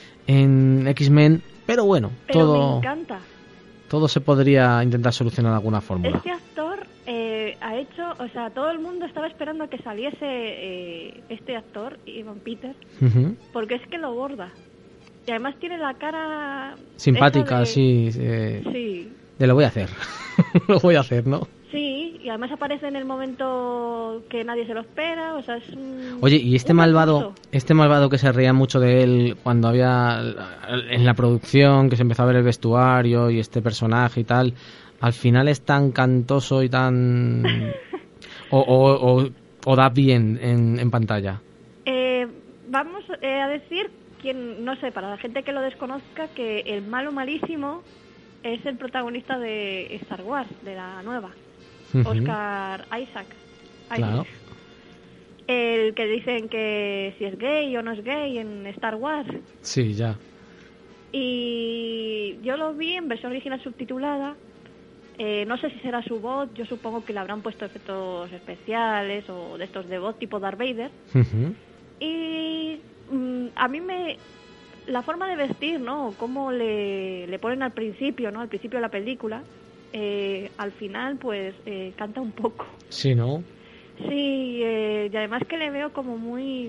en X-Men. Pero bueno, Pero todo, me encanta. todo se podría intentar solucionar de alguna fórmula. Este actor eh, ha hecho, o sea, todo el mundo estaba esperando a que saliese eh, este actor, Evan Peters, Ujú. porque es que lo borda. Y además tiene la cara... Simpática, esa de- sí. eh, Sí, De lo voy a hacer. Lo voy a hacer, ¿no? Sí, y además aparece en el momento que nadie se lo espera, o sea, es un... Oye, y este un malvado, recurso. este malvado que se reía mucho de él cuando había en la producción, que se empezó a ver el vestuario y este personaje y tal, al final es tan cantoso y tan... o, o, o, o da bien en, en pantalla. Eh, vamos eh, a decir, quien no sé, para la gente que lo desconozca, que el malo malísimo es el protagonista de Star Wars, de la nueva, Ujú. Oscar Isaac. Isaac. Claro. El que dicen que si es gay o no es gay en Star Wars. Sí, ya. Y yo lo vi en versión original subtitulada. Eh, no sé si será su voz, yo supongo que le habrán puesto efectos especiales o de estos de voz tipo Darth Vader. Ujú. Y mm, a mí me... La forma de vestir, ¿no? Cómo le, le ponen al principio, ¿no? Al principio de la película, eh, al final, pues, eh, canta un poco. Sí, ¿no? Sí, eh, y además que le veo como muy...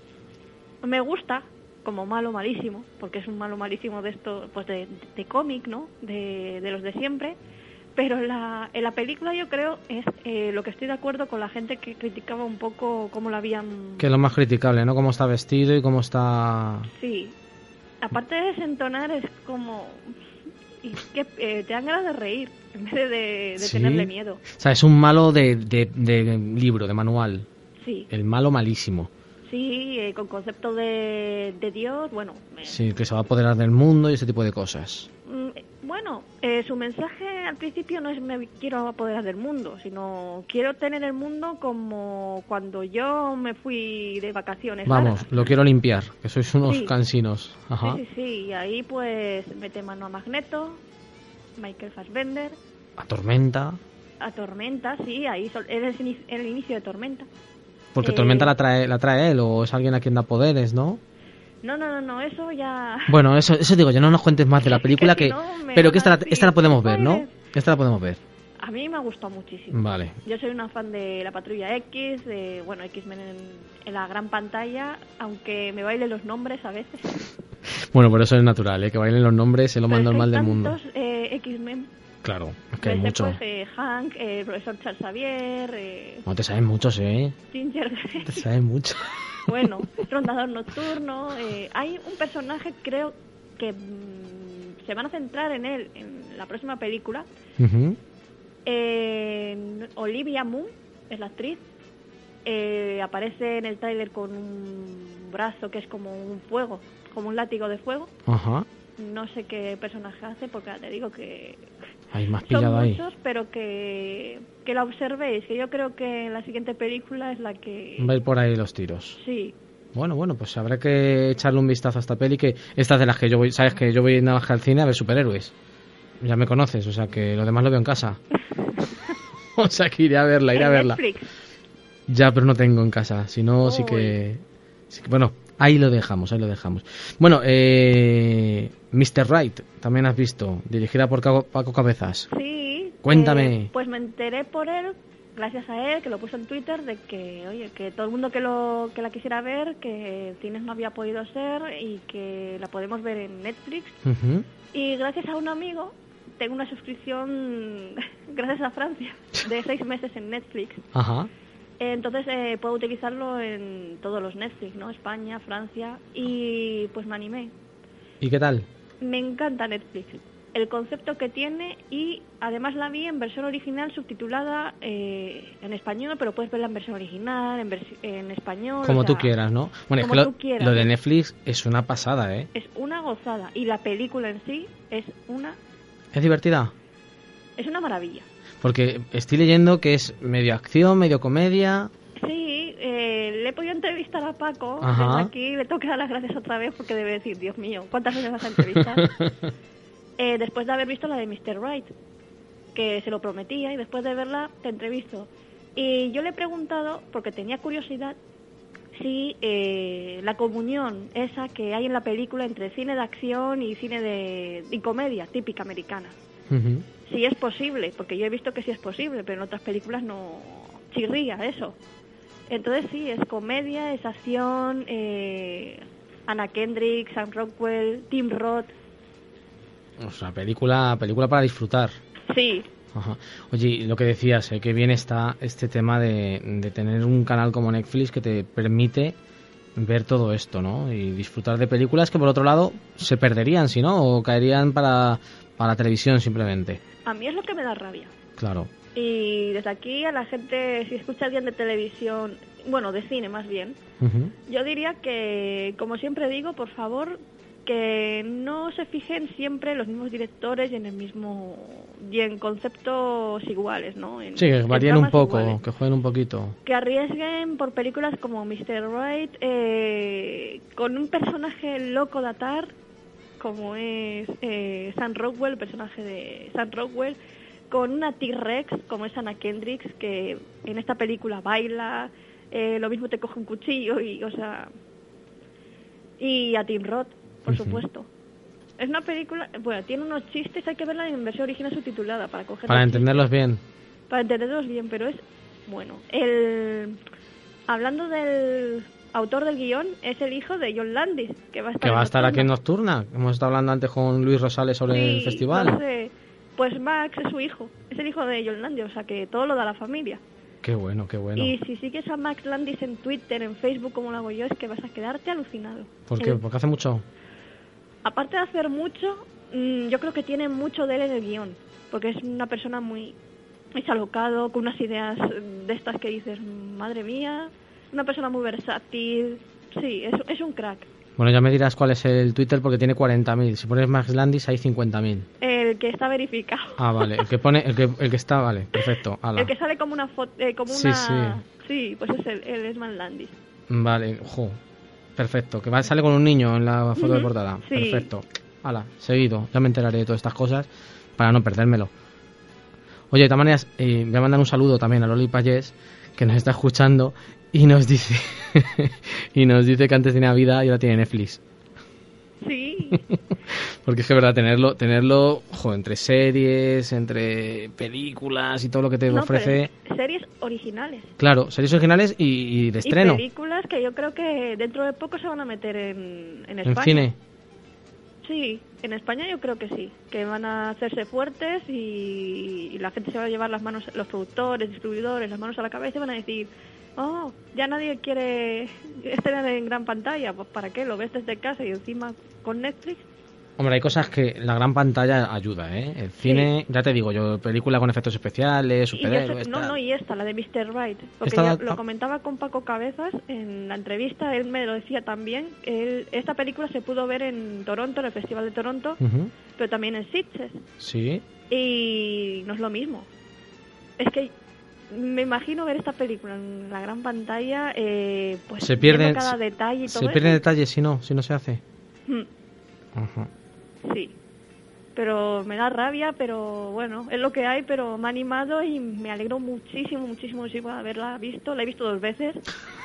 Me gusta como malo malísimo, porque es un malo malísimo de esto, pues de, de cómic, ¿no? De, de los de siempre. Pero en la, en la película yo creo es eh, lo que estoy de acuerdo con la gente que criticaba un poco cómo lo habían... Que es lo más criticable, ¿no? Cómo está vestido y cómo está... Sí. Aparte de desentonar es como... Y que eh, te dan ganas de reír en vez de, de Sí. tenerle miedo. O sea, es un malo de, de, de libro, de manual. Sí. El malo malísimo. Sí, eh, con concepto de, de Dios, bueno... eh, Sí, que se va a apoderar del mundo y ese tipo de cosas. mm, bueno, eh, su mensaje al principio no es me quiero apoderar del mundo, sino quiero tener el mundo como cuando yo me fui de vacaciones. Vamos, largas. lo quiero limpiar, que sois unos Sí. cansinos. Ajá. Sí, sí, sí, y ahí pues mete mano a Magneto, Michael Fassbender, A Tormenta. a Tormenta, sí, ahí sol- es el, ini- el inicio de Tormenta. Porque Eh, Tormenta la trae, la trae él, o es alguien a quien da poderes, ¿no? No, no, no, no, eso ya... Bueno, eso, eso digo yo, no nos cuentes más de la película, Que que, si no, me pero van que esta a la, esta la decir, podemos ver, ¿no? spoiler. Esta la podemos ver. A mí me ha gustado muchísimo. Vale. Yo soy una fan de la Patrulla X, de, bueno, X-Men en, en la gran pantalla, aunque me bailen los nombres a veces. Bueno, por eso es natural, ¿eh? Que bailen los nombres, es lo más Pero es que normal hay del mundo. tantos, eh, X-Men. Claro, es que hay Desde, mucho. pues, eh, Hank, eh, el profesor Charles Xavier, eh, No te saben muchos, ¿eh? Ginger Grey. Te saben mucho. Bueno, Rondador Nocturno. Eh, hay un personaje, creo que mm, se van a centrar en él en la próxima película. Ujú. Eh, Olivia Munn es la actriz. Eh, aparece en el tráiler con un brazo que es como un fuego, como un látigo de fuego. Ajá. No sé qué personaje hace, porque ya te digo que Hay más son pillado ahí. muchos, pero que, que la observéis, que yo creo que en la siguiente película es la que... Va a ir por ahí los tiros. Sí, Bueno, bueno, pues habrá que echarle un vistazo a esta peli, que esta es de las que yo voy, sabes que yo voy nada más que al cine a ver superhéroes. Ya me conoces, o sea que lo demás lo veo en casa. O sea que iré a verla, iré a en verla. Netflix. Ya, pero no tengo en casa, si no sí que, sí que... Bueno, ahí lo dejamos, ahí lo dejamos. Bueno, eh, mister Right, también has visto, dirigida por Cago- Paco Cabezas. Sí. Cuéntame. eh, pues me enteré por él, gracias a él, que lo puso en Twitter, de que, oye, que todo el mundo que lo que la quisiera ver, que en cines no había podido ser y que la podemos ver en Netflix. Ujú. Y gracias a un amigo tengo una suscripción, gracias a Francia, de seis meses en Netflix. Ajá. Entonces eh, puedo utilizarlo en todos los Netflix, ¿no? España, Francia, y pues me animé. ¿Y qué tal? Me encanta Netflix, el concepto que tiene, y además la vi en versión original subtitulada eh, en español, pero puedes verla en versión original, en, versi- en español. Como o sea, tú quieras, ¿no? Bueno, es como que lo, tú quieras. lo de Netflix es una pasada, ¿eh? Es una gozada, y la película en sí es una, ¿Es divertida? es una maravilla. Porque estoy leyendo que es medio acción, medio comedia. Sí, eh, le he podido entrevistar a Paco. Ajá. Desde aquí le tengo que dar las gracias otra vez porque debe decir, Dios mío, ¿cuántas veces vas a entrevistar? eh, después de haber visto la de mister Right, que se lo prometía, y después de verla te entrevisto. Y yo le he preguntado, porque tenía curiosidad, si eh, la comunión esa que hay en la película entre cine de acción y cine de y comedia típica americana. Ujú. Si es posible, porque yo he visto que sí es posible, pero en otras películas no chirría eso. Entonces sí, es comedia, es acción, eh, Anna Kendrick, Sam Rockwell, Tim Roth. O sea, película, película para disfrutar. Sí, Ajá. Oye, y lo que decías, ¿eh? Que bien está este tema de, de tener un canal como Netflix que te permite ver todo esto, ¿no? Y disfrutar de películas que por otro lado se perderían, si no, o caerían para, para la televisión simplemente. a mí es lo que me da rabia. Claro. Y desde aquí a la gente, si escucha alguien de televisión, bueno, de cine más bien, Ujú. yo diría que, como siempre digo, por favor, que no se fijen siempre en los mismos directores y en el mismo y en conceptos iguales, ¿no? En, Sí, que en varían un tramas poco, iguales. que jueguen un poquito. Que arriesguen por películas como mister Right, eh, con un personaje loco de atar, como es eh, Sam Rockwell, el personaje de Sam Rockwell, con una T-Rex, como es Anna Kendrick, que en esta película baila, eh, lo mismo te coge un cuchillo, y, o sea... Y a Tim Roth, por Ujú. supuesto. Es una película, bueno, tiene unos chistes, hay que verla en versión original subtitulada para coger Para los entenderlos bien. chistes, para entenderlos bien, pero es bueno. El hablando del autor del guión, es el hijo de John Landis, que va a estar Que va a en estar aquí en Nocturna. Nocturna. Hemos estado hablando antes con Luis Rosales sobre Sí, el festival. no sé. Pues Max es su hijo, es el hijo de John Landis, o sea que todo lo da la familia. Qué bueno, qué bueno. Y si sigues a Max Landis en Twitter, en Facebook, como lo hago yo, es que vas a quedarte alucinado. ¿Por qué? El- Porque hace mucho. aparte de hacer mucho, mm, yo creo que tiene mucho de él en el guión, porque es una persona muy, muy alocado, con unas ideas de estas que dices, madre mía, una persona muy versátil, sí, es, es un crack. Bueno, ya me dirás cuál es el Twitter porque tiene cuarenta mil. Si pones Max Landis hay cincuenta mil. El que está verificado. Ah, vale. El que pone, el que, el que está, vale. Perfecto. Ala. El que sale como una foto, eh, como Sí, una... sí. Sí, pues es el, el es Max Landis. Vale, jo. Perfecto. Que va, sale con un niño en la foto de Ujú, portada. sí. Perfecto. Ala, seguido. Ya me enteraré de todas estas cosas para no perdérmelo. Oye, de todas maneras, eh, voy a mandar un saludo también a Loli Payés, que nos está escuchando y nos dice y nos dice que antes tenía vida y ahora tiene Netflix. Sí. Porque es que, verdad, tenerlo, tenerlo, jo, entre series, entre películas y todo lo que te No, ofrece. pero series originales. Claro, series originales y, y de estreno. Y películas que yo creo que dentro de poco se van a meter en, en España. En cine. Sí, en España yo creo que sí, que van a hacerse fuertes y, y la gente se va a llevar las manos, los productores, distribuidores, las manos a la cabeza y van a decir, oh, ya nadie quiere estrenar en gran pantalla, pues ¿para qué? Lo ves desde casa y encima con Netflix. Hombre, hay cosas que la gran pantalla ayuda, ¿eh? El cine, ya te digo yo, película con efectos especiales, Y yo superhéroes, sé- no, tal. no, y esta, la de mister Right, porque Esta- ya lo ah. comentaba con Paco Cabezas en la entrevista, él me lo decía también, él, esta película se pudo ver en Toronto, en el Festival de Toronto, Ujú. pero también en Sitges, Sí. y no es lo mismo. Es que me imagino ver esta película en la gran pantalla, eh, pues Se pierde, viendo cada detalle y todo se pierden eso. detalles si no, si no se hace. Mm, Ajá. sí, pero me da rabia, pero bueno, es lo que hay, pero me ha animado y me alegro muchísimo, muchísimo, muchísimo de haberla visto. La he visto dos veces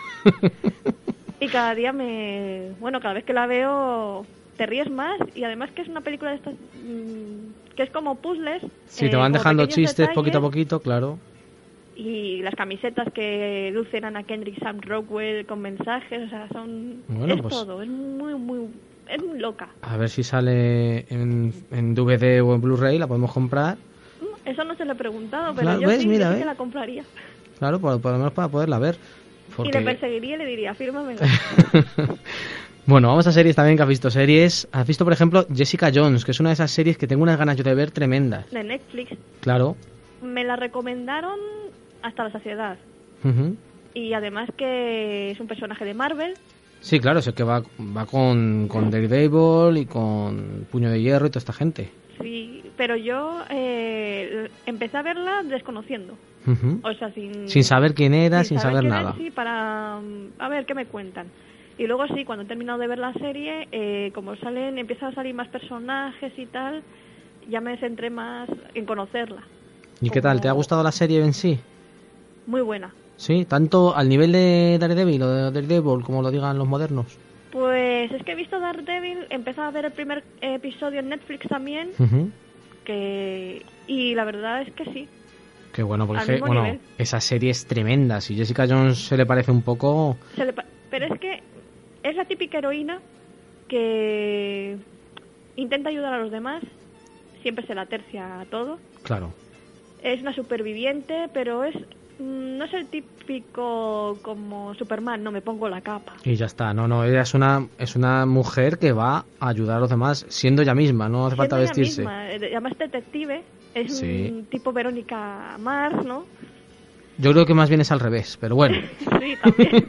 y cada día me... Bueno, cada vez que la veo te ríes más y además que es una película de estas... mm, que es como puzzles. Si eh, te van como dejando pequeños chistes detalles, poquito a poquito, claro. y las camisetas que lucen Anna Kendrick, Sam Rockwell con mensajes, o sea, son... Bueno, es pues- todo, es muy, muy... es muy loca. A ver si sale en, en D V D o en Blu-ray, la podemos comprar. Eso no se lo he preguntado, pero Claro, yo ¿ves? sí, Mira, yo sí ¿ves? que la compraría. Claro, por, por lo menos para poderla ver. Y Porque... le perseguiría y le diría, fírmame. Bueno, vamos a series también que has visto series. Has visto, por ejemplo, Jessica Jones, que es una de esas series que tengo unas ganas yo de ver tremendas. De Netflix. Claro. Me la recomendaron hasta la saciedad. Ujú. Y además que es un personaje de Marvel. Sí, claro, es el que va, va con, con Daredevil y con Puño de Hierro y toda esta gente. Sí, pero yo eh, empecé a verla desconociendo. Ujú. O sea, sin... Sin saber quién era, sin, saber, quién nada. es, sí, para... mm, a ver, ¿qué me cuentan? Y luego sí, cuando he terminado de ver la serie, eh, como salen, empiezan a salir más personajes y tal, ya me centré más en conocerla. ¿Y qué tal? ¿Te ha gustado la serie en sí? Muy buena. Sí, tanto al nivel de Daredevil o de Daredevil, como lo digan los modernos. Pues es que he visto Daredevil, empecé a ver el primer episodio en Netflix también, Ujú. que y la verdad es que sí. Qué bueno, porque Al es que, mismo bueno, nivel. esa serie es tremenda. Si Jessica Jones se le parece un poco... Se le pa- pero es que es la típica heroína que intenta ayudar a los demás siempre se la tercia a todo. Claro. Es una superviviente, pero es no es el típico como Superman, no me pongo la capa. Y ya está. No, no, ella es una es una mujer que va a ayudar a los demás siendo ella misma, no hace Siendo falta ella vestirse. misma, además es detective, es Sí. un tipo Verónica Mars, ¿no? Yo creo que más bien es al revés, pero bueno. Sí, también.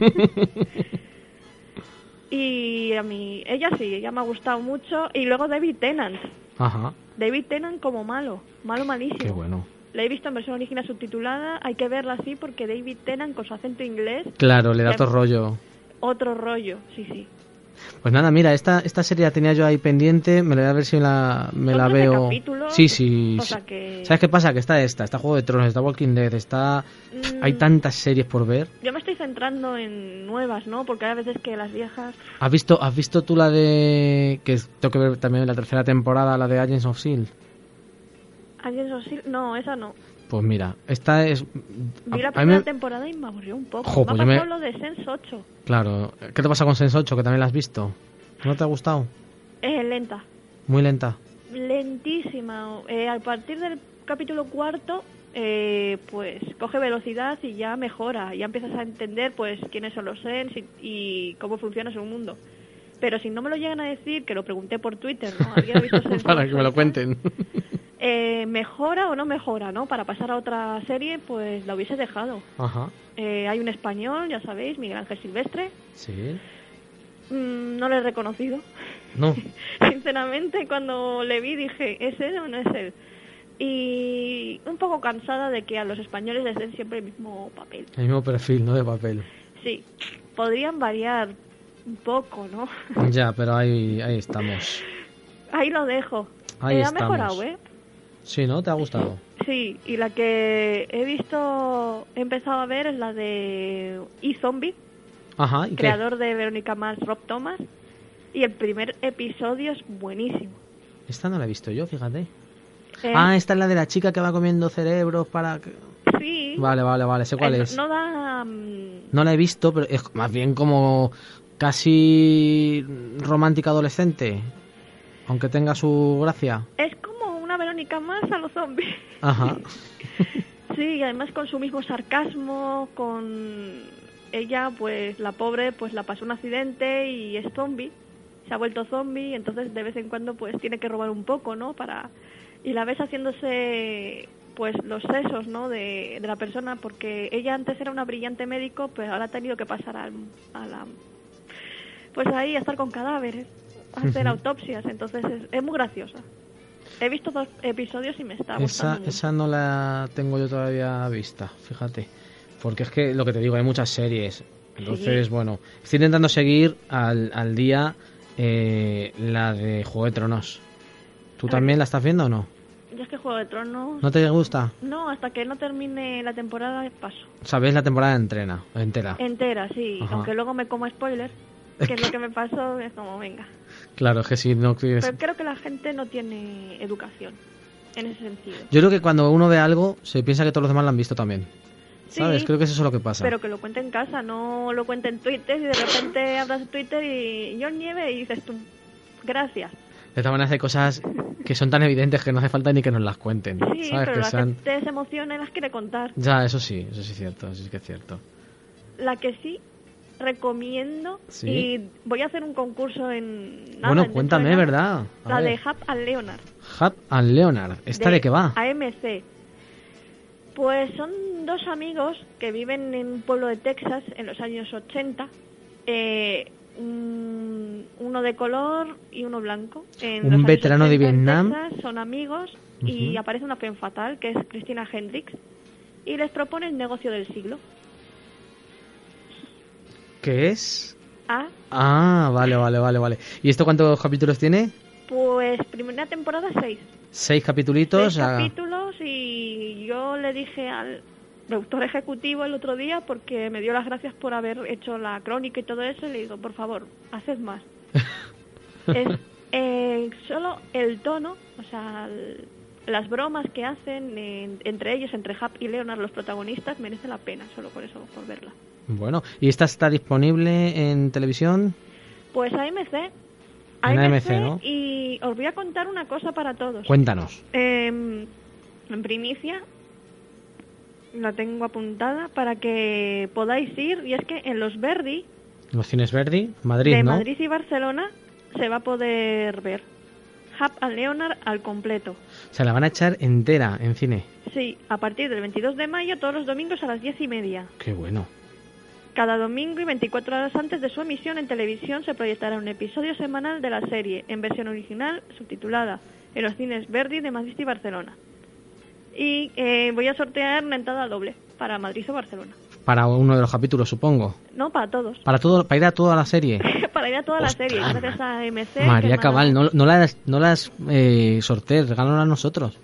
Y a mí, ella sí, ella me ha gustado mucho. Y luego David Tennant. Ajá. David Tennant como malo, malo malísimo. Qué bueno. La he visto en versión original subtitulada, hay que verla así porque David Tennant con su acento inglés, Claro, le da Ya- todo rollo. otro rollo, sí, sí. Pues nada, mira, esta esta serie la tenía yo ahí pendiente, me la voy a ver si la, me Son la trece veo. capítulos, Sí, sí. o sí. sea que- ¿Sabes qué pasa? Que está esta, está Juego de Tronos, está Walking Dead, está... Mm. Hay tantas series por ver. Yo me estoy centrando en nuevas, ¿no? Porque hay veces que las viejas... ¿Has visto has visto tú la de... que tengo que ver también la tercera temporada, la de Agents of S H I E L D? Agents of S H I E L D, no, esa no. Pues mira, esta es... Vi la a- a mí primera me- temporada y me aburrió un poco. Jo, me pues ha yo me- pasado lo de Sense ocho. Claro, ¿qué te pasa con Sense ocho, que también la has visto? ¿No te ha gustado? Es lenta. Muy lenta. Lentísima. Eh, a partir del capítulo cuarto, eh, pues coge velocidad y ya mejora. Ya empiezas a entender pues quiénes son los Sens y, y cómo funciona su mundo. Pero si no me lo llegan a decir, que lo pregunté por Twitter, ¿no? ¿Alguien ha visto Sense Para ocho que me y lo tal? cuenten. Eh, ¿Mejora o no mejora, no? Para pasar a otra serie, pues la hubiese dejado. Ajá. Eh, hay un español, ya sabéis, Miguel Ángel Silvestre. Sí. Mm, no lo he reconocido. No. Sinceramente, cuando le vi dije, ¿es él o no es él? Y un poco cansada de que a los españoles les den siempre el mismo papel. El mismo perfil, ¿no? De papel. Sí, podrían variar un poco, ¿no? Ya, pero ahí, ahí estamos. Ahí lo dejo. Ahí Eh, ha estamos. mejorado, ¿eh? Sí, ¿no? ¿Te ha gustado? Sí, y la que he visto, he empezado a ver es la de E-Zombie, Ajá, ¿y qué? creador de Verónica Mars, Rob Thomas, y el primer episodio es buenísimo. Esta no la he visto yo, fíjate. Eh, Ah, esta es la de la chica que va comiendo cerebros para... que- sí. Vale, vale, vale, sé cuál Eh, es. No da... mm, No la he visto, pero es más bien como casi romántica adolescente. Aunque tenga su gracia. Es como una Verónica Mars a los zombies. Ajá. Sí, y además con su mismo sarcasmo, con ella, pues la pobre, pues la pasó un accidente y es zombie, se ha vuelto zombie, entonces de vez en cuando pues tiene que robar un poco, ¿no? Para y la ves haciéndose pues los sesos, ¿no? De, de la persona, porque ella antes era una brillante médico, pero ahora ha tenido que pasar al, a la pues ahí a estar con cadáveres, a hacer Ujú. autopsias, entonces es, es muy graciosa. He visto dos episodios y me está Esa, gustando mucho. esa no la tengo yo todavía vista, fíjate. Porque es que lo que te digo, hay muchas series. Entonces, Sí. bueno, estoy intentando seguir al, al día eh, la de Juego de Tronos. ¿Tú Ah, también la estás viendo o no? Yo es que Juego de Tronos... ¿No te gusta? No, hasta que no termine la temporada paso. Sabes la temporada entrena, entera. Entera, sí. Ajá. Aunque luego me como spoilers, que es lo que me pasó, es como, venga. Claro, es que si no quieres... Pero creo que la gente no tiene educación en ese sentido. Yo creo que cuando uno ve algo, se piensa que todos los demás lo han visto también. Sí, ¿Sabes? Creo que es eso lo que pasa. Pero que lo cuente en casa, no lo cuente en Twitter y de repente abras Twitter y John Nieve y dices tú, gracias. De todas maneras hay cosas que son tan evidentes que no hace falta ni que nos las cuenten. Sí, ¿Sabes? pero Que la sean... gente se emociona y las quiere contar. Ya, eso sí, eso sí es cierto, eso sí que es cierto. La que sí recomiendo Sí. y voy a hacer un concurso en... nada, Bueno, dentro de cuéntame, nada. ¿verdad? A La ver. de Hap and Leonard. Hap and Leonard. ¿Esta de, qué va? A M C. Pues son dos amigos que viven en un pueblo de Texas en los años ochenta. Eh, un- uno de color y uno blanco. En Un los años veterano de ochenta en Vietnam. Texas, son amigos y Ujú. aparece una femme fatal que es Christina Hendricks y les propone el negocio del siglo. ¿Qué es? Ah, Ah, vale, vale, vale, vale. ¿Y esto cuántos capítulos tiene? pues primera temporada seis. Seis capitulitos. Seis ah, capítulos y yo le dije al productor ejecutivo el otro día porque me dio las gracias por haber hecho la crónica y todo eso y le digo, por favor, haced más. Es eh, solo el tono, o sea, el- las bromas que hacen en- entre ellos, entre Hap y Leonard, los protagonistas, merece la pena solo por eso, por verla. Bueno, ¿y esta está disponible en televisión? Pues A M C, En A M C, ¿no? Y os voy a contar una cosa para todos. Cuéntanos. Eh, en primicia la tengo apuntada para que podáis ir, y es que en los Verdi, Los cines Verdi, Madrid, de ¿no? Madrid y Barcelona, se va a poder ver Hub and Leonard al completo. Se la van a echar entera en cine. Sí, a partir del veintidós de mayo, todos los domingos a las diez y media. Qué bueno. Cada domingo y veinticuatro horas antes de su emisión en televisión se proyectará un episodio semanal de la serie, en versión original, subtitulada, en los cines Verdi de Madrid y Barcelona. Y eh, voy a sortear una entrada doble para Madrid o Barcelona. Para uno de los capítulos, supongo. No, para todos. Para todo, para ir a toda la serie. Para ir a toda la Ostras, serie, gracias a M C. María que me ha Cabal, dado- no, no las, no las eh, sortees, regálanos a nosotros.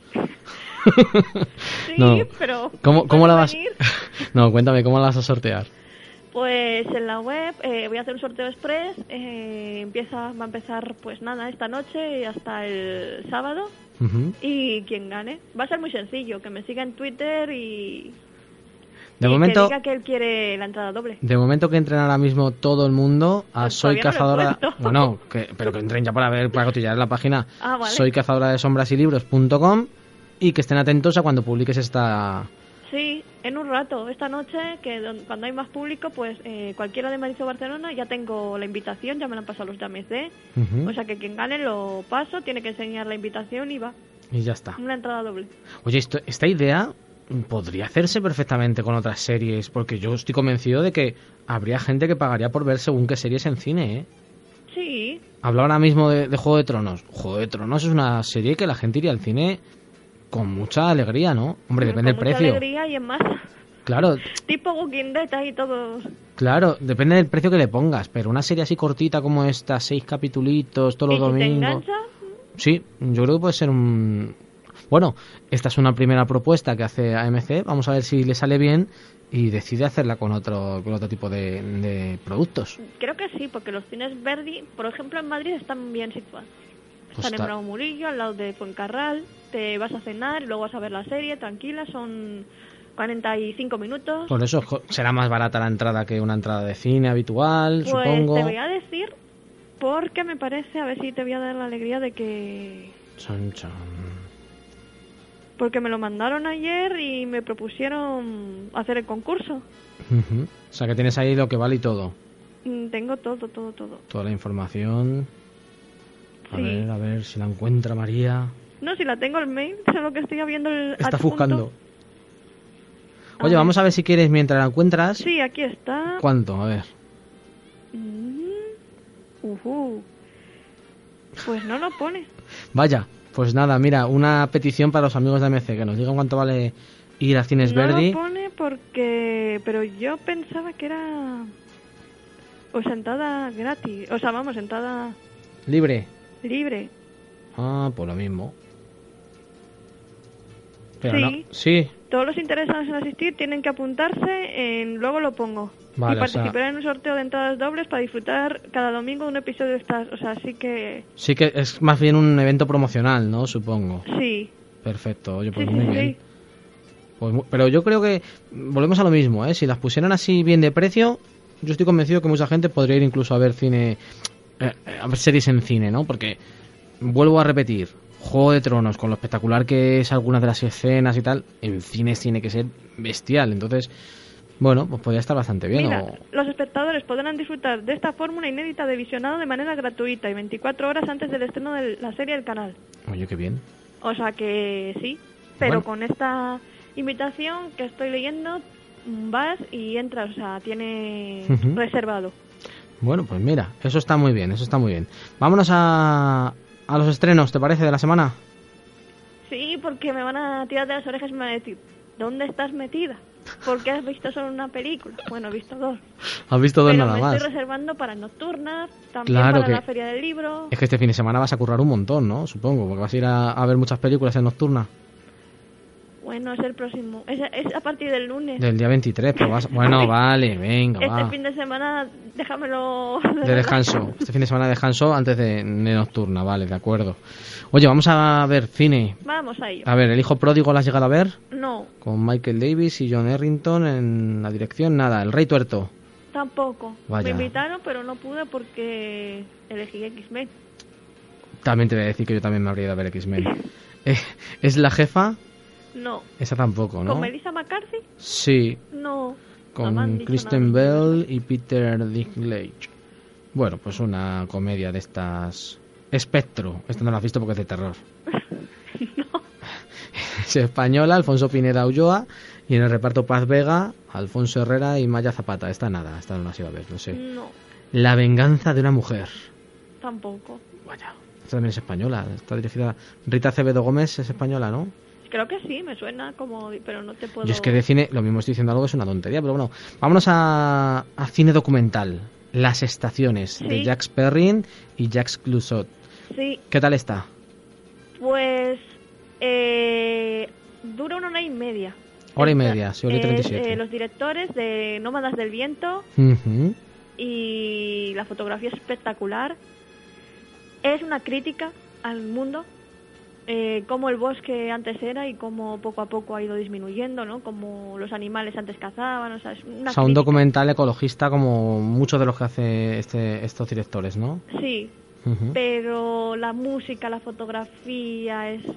Sí, No. pero... ¿Cómo, cómo la vas? venir? No, cuéntame, ¿cómo la vas a sortear? Pues en la web eh, voy a hacer un sorteo express. Eh, empieza, va a empezar, pues nada, esta noche y hasta el sábado. Ujú. Y quien gane. Va a ser muy sencillo, que me siga en Twitter y, De y momento, que diga que él quiere la entrada doble. de momento que entren ahora mismo todo el mundo a Pues Soy todavía no lo he Cazadora... puesto. Bueno, que, pero que entren ya para ver, para cotillar la página Ah, vale. soy cazadora de sombras y libros punto com y que estén atentos a cuando publiques esta... Sí, en un rato, esta noche, que don- cuando hay más público, pues eh, cualquiera de Madrid o Barcelona, ya tengo la invitación, ya me la han pasado los de A M C. Ujú. O sea que quien gane lo paso, tiene que enseñar la invitación y va. Y ya está. Una entrada doble. Oye, esto, esta idea podría hacerse perfectamente con otras series, porque yo estoy convencido de que habría gente que pagaría por ver según qué series en cine, ¿eh? Sí, Hablo ahora mismo de, de Juego de Tronos. Juego de Tronos es una serie que la gente iría al cine con mucha alegría, ¿no? Hombre, depende del con mucha precio. alegría y en masa. Claro, Tipo Walking Dead ahí todos. claro, depende del precio que le pongas, pero una serie así cortita como esta, seis capitulitos todos Y los si te domingos. engancha, Sí, yo creo que puede ser un... Bueno, esta es una primera propuesta que hace A M C. Vamos a ver si le sale bien y decide hacerla con otro con otro tipo de, de productos. creo que sí, porque los cines Verdi, por ejemplo, en Madrid están bien situados. Pues Están en está- Bravo Murillo, al lado de Fuencarral. Te vas a cenar y luego vas a ver la serie, tranquila, son cuarenta y cinco minutos. Por eso jo, será más barata la entrada que una entrada de cine habitual, Pues supongo. te voy a decir, porque me parece, a ver si te voy a dar la alegría de que... Chan, chan. Porque me lo mandaron ayer y me propusieron hacer el concurso. Ujú. O sea que tienes ahí lo que vale y todo. Mm, Tengo todo, todo, todo. Toda la información. A Sí. ver, a ver si la encuentra María. No, si la tengo el mail, solo que estoy viendo el Está adjunto. buscando. A Oye, ver. vamos a ver si quieres mientras la encuentras. Sí, aquí está. ¿Cuánto? A ver. Mm, ujú. Pues no lo pone. Vaya, pues nada, mira, una petición para los amigos de A M C, que nos digan cuánto vale ir a Cines No Verdi. lo pone porque... Pero yo pensaba que era... O sentada gratis. O sea, vamos, sentada Libre. libre. Ah, pues lo mismo. Pero Sí. no. Sí. Todos los interesados en asistir tienen que apuntarse en... Luego lo pongo. Vale, y o sea- participar en un sorteo de entradas dobles para disfrutar cada domingo de un episodio de estas. O sea, así que... Sí que es más bien un evento promocional, ¿no? Supongo. Sí. Perfecto. Oye, pues Sí, muy sí, bien. sí. Pues mu- pero yo creo que volvemos a lo mismo, ¿eh? Si las pusieran así bien de precio, yo estoy convencido que mucha gente podría ir incluso a ver cine, eh, a ver series en cine, ¿no? Porque vuelvo a repetir, Juego de Tronos, con lo espectacular que es algunas de las escenas y tal, en cines tiene que ser bestial. Entonces, bueno, pues podría estar bastante bien. Mira, o- los espectadores podrán disfrutar de esta fórmula inédita de visionado de manera gratuita y veinticuatro horas antes del estreno de la serie del canal. Oye, qué bien. O sea que sí, pero Bueno. con esta invitación que estoy leyendo mm, vas y entras, o sea, tiene Ujú. reservado. Bueno, pues mira, eso está muy bien, eso está muy bien. Vámonos a, a los estrenos, ¿te parece, de la semana? Sí, porque me van a tirar de las orejas y me van a decir, ¿dónde estás metida? Porque has visto solo una película. Bueno, he visto dos. Has visto dos pero nada me más. estoy reservando para nocturnas, también Claro para que- la feria del libro. Es que este fin de semana vas a currar un montón, ¿no? Supongo, porque vas a ir a, a ver muchas películas en nocturna. Bueno, es el próximo, es, es a partir del lunes. Del día veintitrés, pero vas... Bueno, vale, venga, Este va. fin de semana, déjamelo... De descanso. Este fin de semana de descanso antes de, de nocturna, vale, de acuerdo. Oye, vamos a ver cine. Vamos a ello. A ver, El hijo pródigo, ¿la has llegado a ver? No, Con Michael Davis y John Errington en la dirección, nada. El rey tuerto. tampoco. Vaya. Me invitaron, pero no pude porque elegí X-Men. También te voy a decir que yo también me habría ido a ver X-Men. Eh, ¿Es la jefa? No. Esa tampoco, ¿no? ¿Con Melissa McCarthy? Sí, No. No me han con dicho Kristen nada. Bell y Peter Dinklage. Bueno, pues una comedia de estas... Espectro. Esta no la has visto porque es de terror. Es española, Alfonso Pineda Ulloa, y en el reparto Paz Vega, Alfonso Herrera y Maya Zapata. Esta nada, esta no la has ido a ver, no sé. No, La venganza de una mujer. tampoco. Vaya, esta también es española. Está dirigida... Rita Acevedo Gómez es española, ¿no? Creo que sí, me suena como... Pero no te puedo... Yo es que de cine, lo mismo estoy diciendo algo que es una tontería, pero bueno. Vámonos a, a cine documental. Las estaciones, Sí. de Jacques Perrin y Jacques Clouseau. Sí, ¿Qué tal está? pues... Eh, dura una hora y media. Hora y Esta- media, sí, hora y es, treinta y siete. eh, los directores de Nómadas del Viento Ujú. y la fotografía es espectacular. Es una crítica al mundo, eh, cómo el bosque antes era y cómo poco a poco ha ido disminuyendo, ¿no? Cómo los animales antes cazaban, o sea, es una O sea, un crítica. documental ecologista como muchos de los que hace este, estos directores, ¿no? Sí, Ujú. pero la música, la fotografía es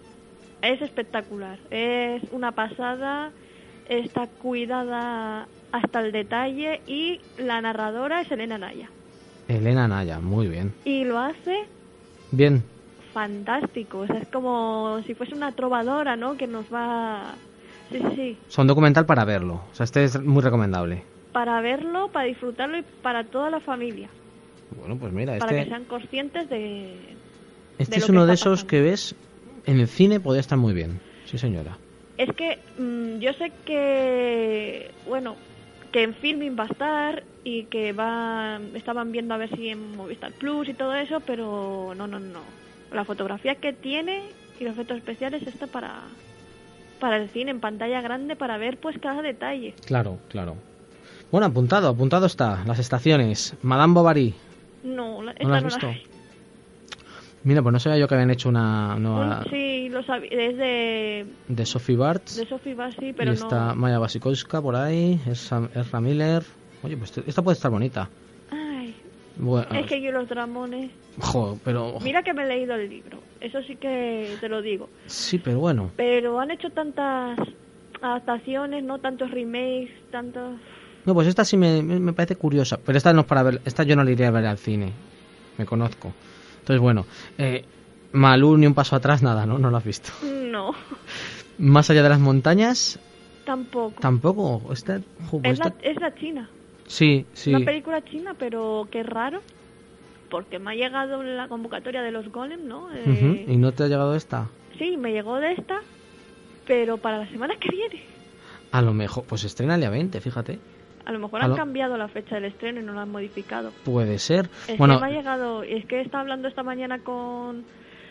es espectacular, es una pasada, está cuidada hasta el detalle y la narradora es Elena Naya Elena Naya, muy bien. y lo hace Bien, fantástico, o sea, es como si fuese una trovadora, ¿no? Que nos va... Sí, sí, sí, son documental para verlo. O sea, este es muy recomendable. para verlo, para disfrutarlo y para toda la familia, Bueno, pues mira, para que este, sean conscientes de... este de es lo uno que de está esos que ves en el cine, podría estar muy bien. Sí, señora. Es que mm, yo sé que, bueno, que en Filmin va a estar y que va, estaban viendo a ver si en Movistar Plus y todo eso, pero no, no, no. La fotografía que tiene y los efectos especiales está para, para el cine, en pantalla grande, para ver pues cada detalle. Claro, claro. Bueno, apuntado, apuntado está. Las estaciones. Madame Bovary. No, la- esta ¿No la has no visto? la Mira, pues no sabía yo que habían hecho una nueva Un- sí, lo sabía, es de, de Sophie Bartz. de Sophie Bassi, Y pero está no... Maya Wasikowska por ahí. Es Sam- Ezra Miller. Oye, pues esta puede estar bonita. Ay, Bueno, es que yo los dramones... jo, pero... Mira que me he leído el libro, eso sí que te lo digo. Sí, pero bueno. Pero han hecho tantas adaptaciones, no tantos remakes, tantos... No, pues esta sí me, me me parece curiosa. Pero esta no es para ver. Esta yo no la iría a ver al cine. Me conozco. Entonces, bueno. Eh, Malú, ni un paso atrás, nada, ¿no? No lo has visto. No, Más allá de las montañas, tampoco. tampoco. Esta, jo, pues Es la, esta- es la China, Sí, sí. una película china, pero qué raro, porque me ha llegado la convocatoria de los Golem, ¿no? Eh, Ujú. ¿Y no te ha llegado esta? Sí, me llegó de esta, pero para la semana que viene. A lo mejor, pues estrena el día veinte, fíjate. A lo mejor A han lo- cambiado la fecha del estreno y no la han modificado. Puede ser. Es Bueno, que me ha llegado, es que estaba hablando esta mañana con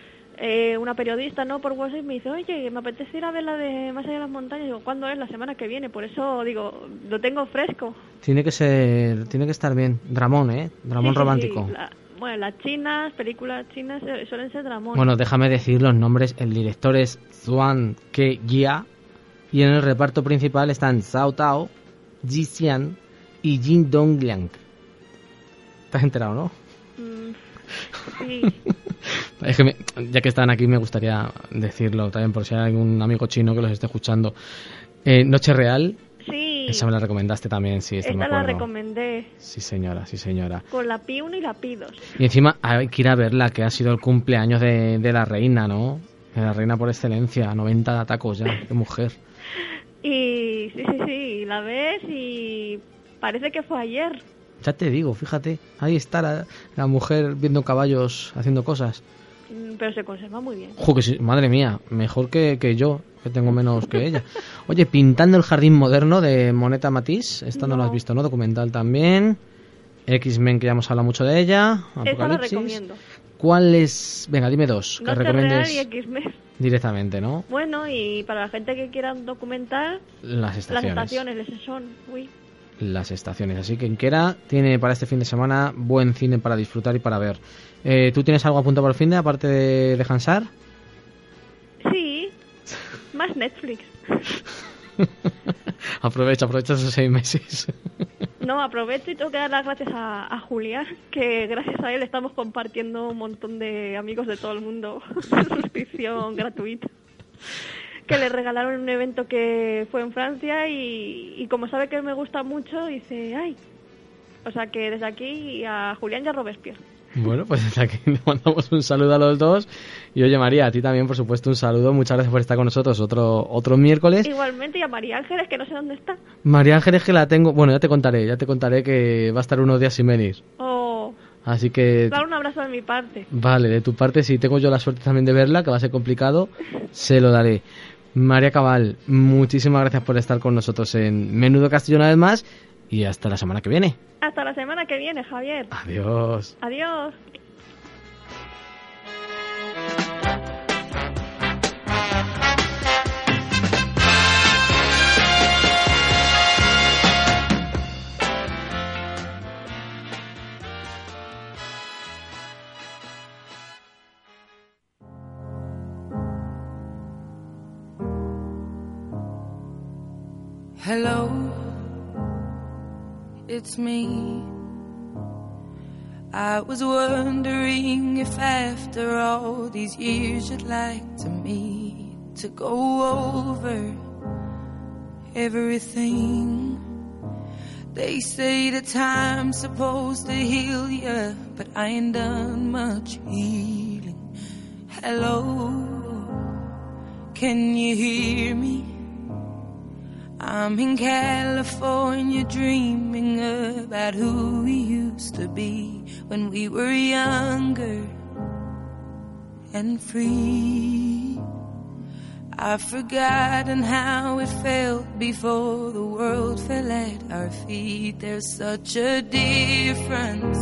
eh, una periodista, ¿no? Por WhatsApp y me dice, oye, me apetece ir a ver la de Más allá de las montañas. Digo, ¿cuándo es? La semana que viene. Por eso digo, lo tengo fresco. tiene que ser, tiene que estar bien. Dramón, ¿eh? Dramón Sí, sí, romántico. sí. La- bueno, las chinas, películas chinas eh, suelen ser dramón. Bueno, déjame decir los nombres. El director es Zhuang Ke Jia. Y en el reparto principal están Zhao Tao, Ji Xian y Jin Dongliang. ¿Te has enterado, no? Mm, sí. Es que me- ya que están aquí me gustaría decirlo también por si hay algún amigo chino que los esté escuchando. Eh, Noche Real, Sí, esa me la recomendaste también, sí, esta me esta la acuerdo. recomendé Sí, señora, sí, señora. con la Pi uno y la Pi dos. Y encima hay que ir a verla, que ha sido el cumpleaños de, de la reina, ¿no? De la reina por excelencia, noventa tacos ya, qué mujer. Y sí, sí, sí, la ves y parece que fue ayer. Ya te digo, fíjate, ahí está la, la mujer viendo caballos haciendo cosas. Mm, Pero se conserva muy bien. Ojo, que sí, madre mía, mejor que, que yo, que tengo menos que ella. Oye, Pintando el jardín moderno de Moneta Matisse, esta no, No. la has visto, ¿no? Documental también. X-Men, que ya hemos hablado mucho de ella. Esta la Apocalipsis. recomiendo. ¿Cuál es? Venga, dime dos, que Noche recomiendes Real y X-Men. directamente, ¿no? Bueno, y para la gente que quiera documentar, Las las estaciones. estaciones, les son, uy, Las estaciones. Así que quien quiera, tiene para este fin de semana buen cine para disfrutar y para ver. Eh, ¿Tú tienes algo apuntado para el fin de, aparte de, de Hansar? sí, más Netflix. aprovecha, aprovecha esos seis meses. No, aprovecho y tengo que dar las gracias a, a Julián, que gracias a él estamos compartiendo un montón de amigos de todo el mundo suscripción gratuita. Que le regalaron en un evento que fue en Francia y, y como sabe que me gusta mucho, dice, ay. O sea que desde aquí a Julián y a Robespierre. Bueno, pues desde aquí le mandamos un saludo a los dos. Y oye, María, a ti también, por supuesto, un saludo. Muchas gracias por estar con nosotros otro otro miércoles. Igualmente, y a María Ángeles, que no sé dónde está. María Ángeles, que la tengo... Bueno, ya te contaré, ya te contaré que va a estar unos días sin venir. Oh, Así que... dar un abrazo de mi parte. Vale, de tu parte, si tengo yo la suerte también de verla, que va a ser complicado, se lo daré. María Cabal, muchísimas gracias por estar con nosotros en Menudo Castillo una vez más y hasta la semana que viene. Hasta la semana que viene, Javier. Adiós. Adiós. Hello, it's me. I was wondering if after all these years you'd like to meet to go over everything. They say that time's supposed to heal ya, but I ain't done much healing. Hello, can you hear me? I'm in California dreaming about who we used to be when we were younger and free. I've forgotten how it felt before the world fell at our feet. There's such a difference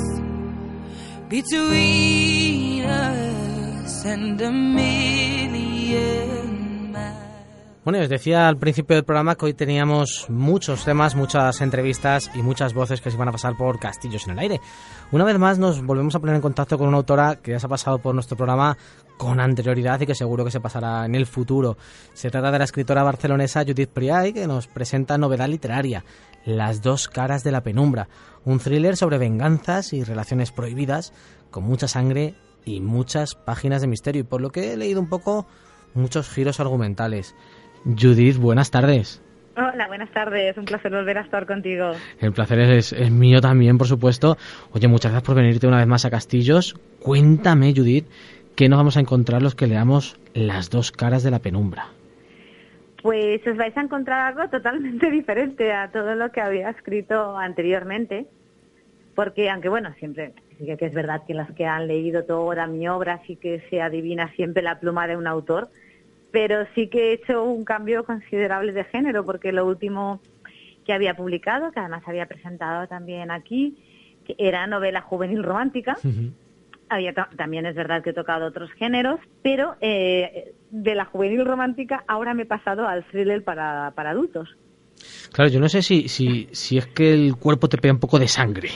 between us and a million. Bueno, os decía al principio del programa que hoy teníamos muchos temas, muchas entrevistas y muchas voces que se van a pasar por Castillos en el Aire. Una vez más nos volvemos a poner en contacto con una autora que ya se ha pasado por nuestro programa con anterioridad y que seguro que se pasará en el futuro. Se trata de la escritora barcelonesa Judith Priay, que nos presenta novedad literaria, Las dos caras de la penumbra, un thriller sobre venganzas y relaciones prohibidas, con mucha sangre y muchas páginas de misterio, y por lo que he leído un poco, muchos giros argumentales. Judith, buenas tardes. Hola, buenas tardes. Un placer volver a estar contigo. El placer es, es mío también, por supuesto. Oye, muchas gracias por venirte una vez más a Castillos. Cuéntame, Judith, ¿qué nos vamos a encontrar los que leamos Las dos caras de la penumbra? Pues os vais a encontrar algo totalmente diferente a todo lo que había escrito anteriormente. Porque, aunque bueno, siempre sí que es verdad que las que han leído toda mi obra sí que se adivina siempre la pluma de un autor, pero sí que he hecho un cambio considerable de género, porque lo último que había publicado, que además había presentado también aquí, que era novela juvenil romántica. Uh-huh. Había también es verdad que he tocado otros géneros, pero eh, de la juvenil romántica ahora me he pasado al thriller para, para adultos. Claro, yo no sé si, si, si es que el cuerpo te pega un poco de sangre.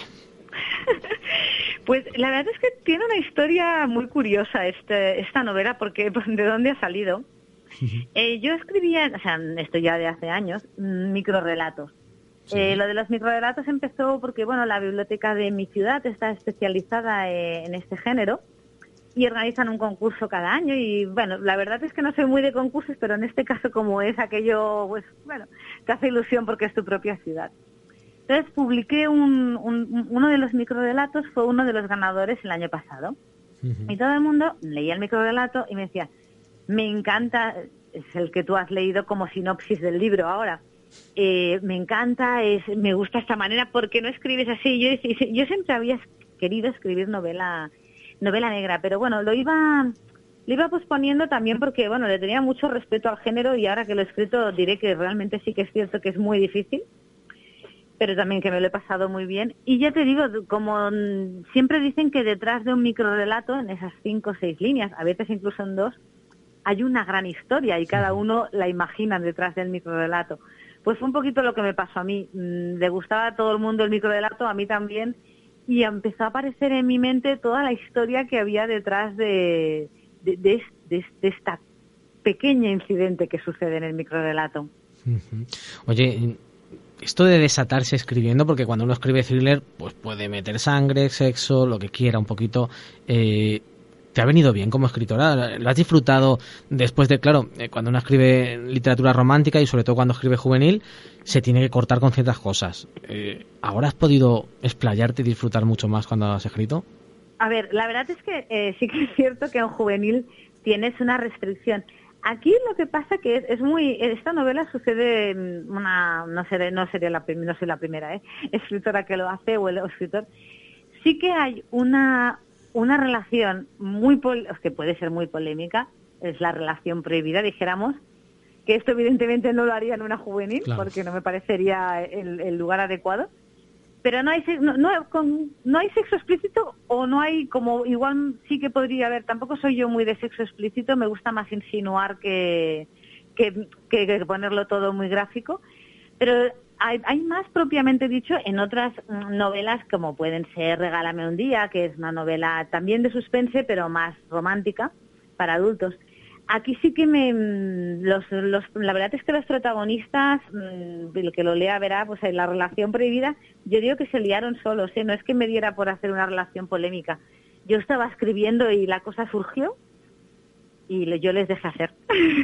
Pues la verdad es que tiene una historia muy curiosa este, esta novela, porque ¿de dónde ha salido? Eh, yo escribía, o sea, esto ya de hace años, microrelatos. Sí. Eh, lo de los microrelatos empezó porque, bueno, la biblioteca de mi ciudad está especializada eh, en este género y organizan un concurso cada año y, bueno, la verdad es que no soy muy de concursos, pero en este caso como es aquello, pues, bueno, te hace ilusión porque es tu propia ciudad. Entonces publiqué un, un, uno de los microrelatos, fue uno de los ganadores el año pasado. Uh-huh. Y todo el mundo leía el microrelato y me decía, me encanta, es el que tú has leído como sinopsis del libro ahora, eh, me encanta, es, me gusta esta manera, ¿por qué no escribes así? Yo, yo siempre había querido escribir novela novela negra, pero bueno, lo iba lo iba posponiendo también porque, bueno, le tenía mucho respeto al género y ahora que lo he escrito diré que realmente sí que es cierto que es muy difícil, pero también que me lo he pasado muy bien. Y ya te digo, como siempre dicen que detrás de un microrelato, en esas cinco o seis líneas, a veces incluso en dos, hay una gran historia y cada uno la imagina detrás del microrelato. Pues fue un poquito lo que me pasó a mí. Le gustaba a todo el mundo el microrelato, a mí también, y empezó a aparecer en mi mente toda la historia que había detrás de, de, de, de, de esta pequeña incidente que sucede en el microrelato. Uh-huh. Oye, esto de desatarse escribiendo, porque cuando uno escribe thriller, pues puede meter sangre, sexo, lo que quiera, un poquito. Eh, ¿Te ha venido bien como escritora? ¿Lo has disfrutado después de, claro, eh, cuando uno escribe literatura romántica y sobre todo cuando escribe juvenil, se tiene que cortar con ciertas cosas? Eh, ¿Ahora has podido explayarte y disfrutar mucho más cuando has escrito? A ver, la verdad es que eh, sí que es cierto que en juvenil tienes una restricción. Aquí lo que pasa que es, es muy, esta novela sucede una, no seré, no sería la no soy la primera, ¿eh? escritora que lo hace o el o escritor. Sí que hay una una relación muy pol, que puede ser muy polémica, es la relación prohibida, dijéramos, que esto evidentemente no lo haría en una juvenil, claro, porque no me parecería el, el lugar adecuado. Pero no hay no, no, con, no hay sexo explícito, o no hay, como igual sí que podría haber, tampoco soy yo muy de sexo explícito, me gusta más insinuar que, que, que, que ponerlo todo muy gráfico, pero hay, hay más propiamente dicho en otras novelas como pueden ser Regálame un día, que es una novela también de suspense pero más romántica para adultos. Aquí sí que me los, los la verdad es que los protagonistas, el que lo lea verá, pues en la relación prohibida, yo digo que se liaron solos, ¿eh? No es que me diera por hacer una relación polémica. Yo estaba escribiendo y la cosa surgió y le, yo les dejé hacer.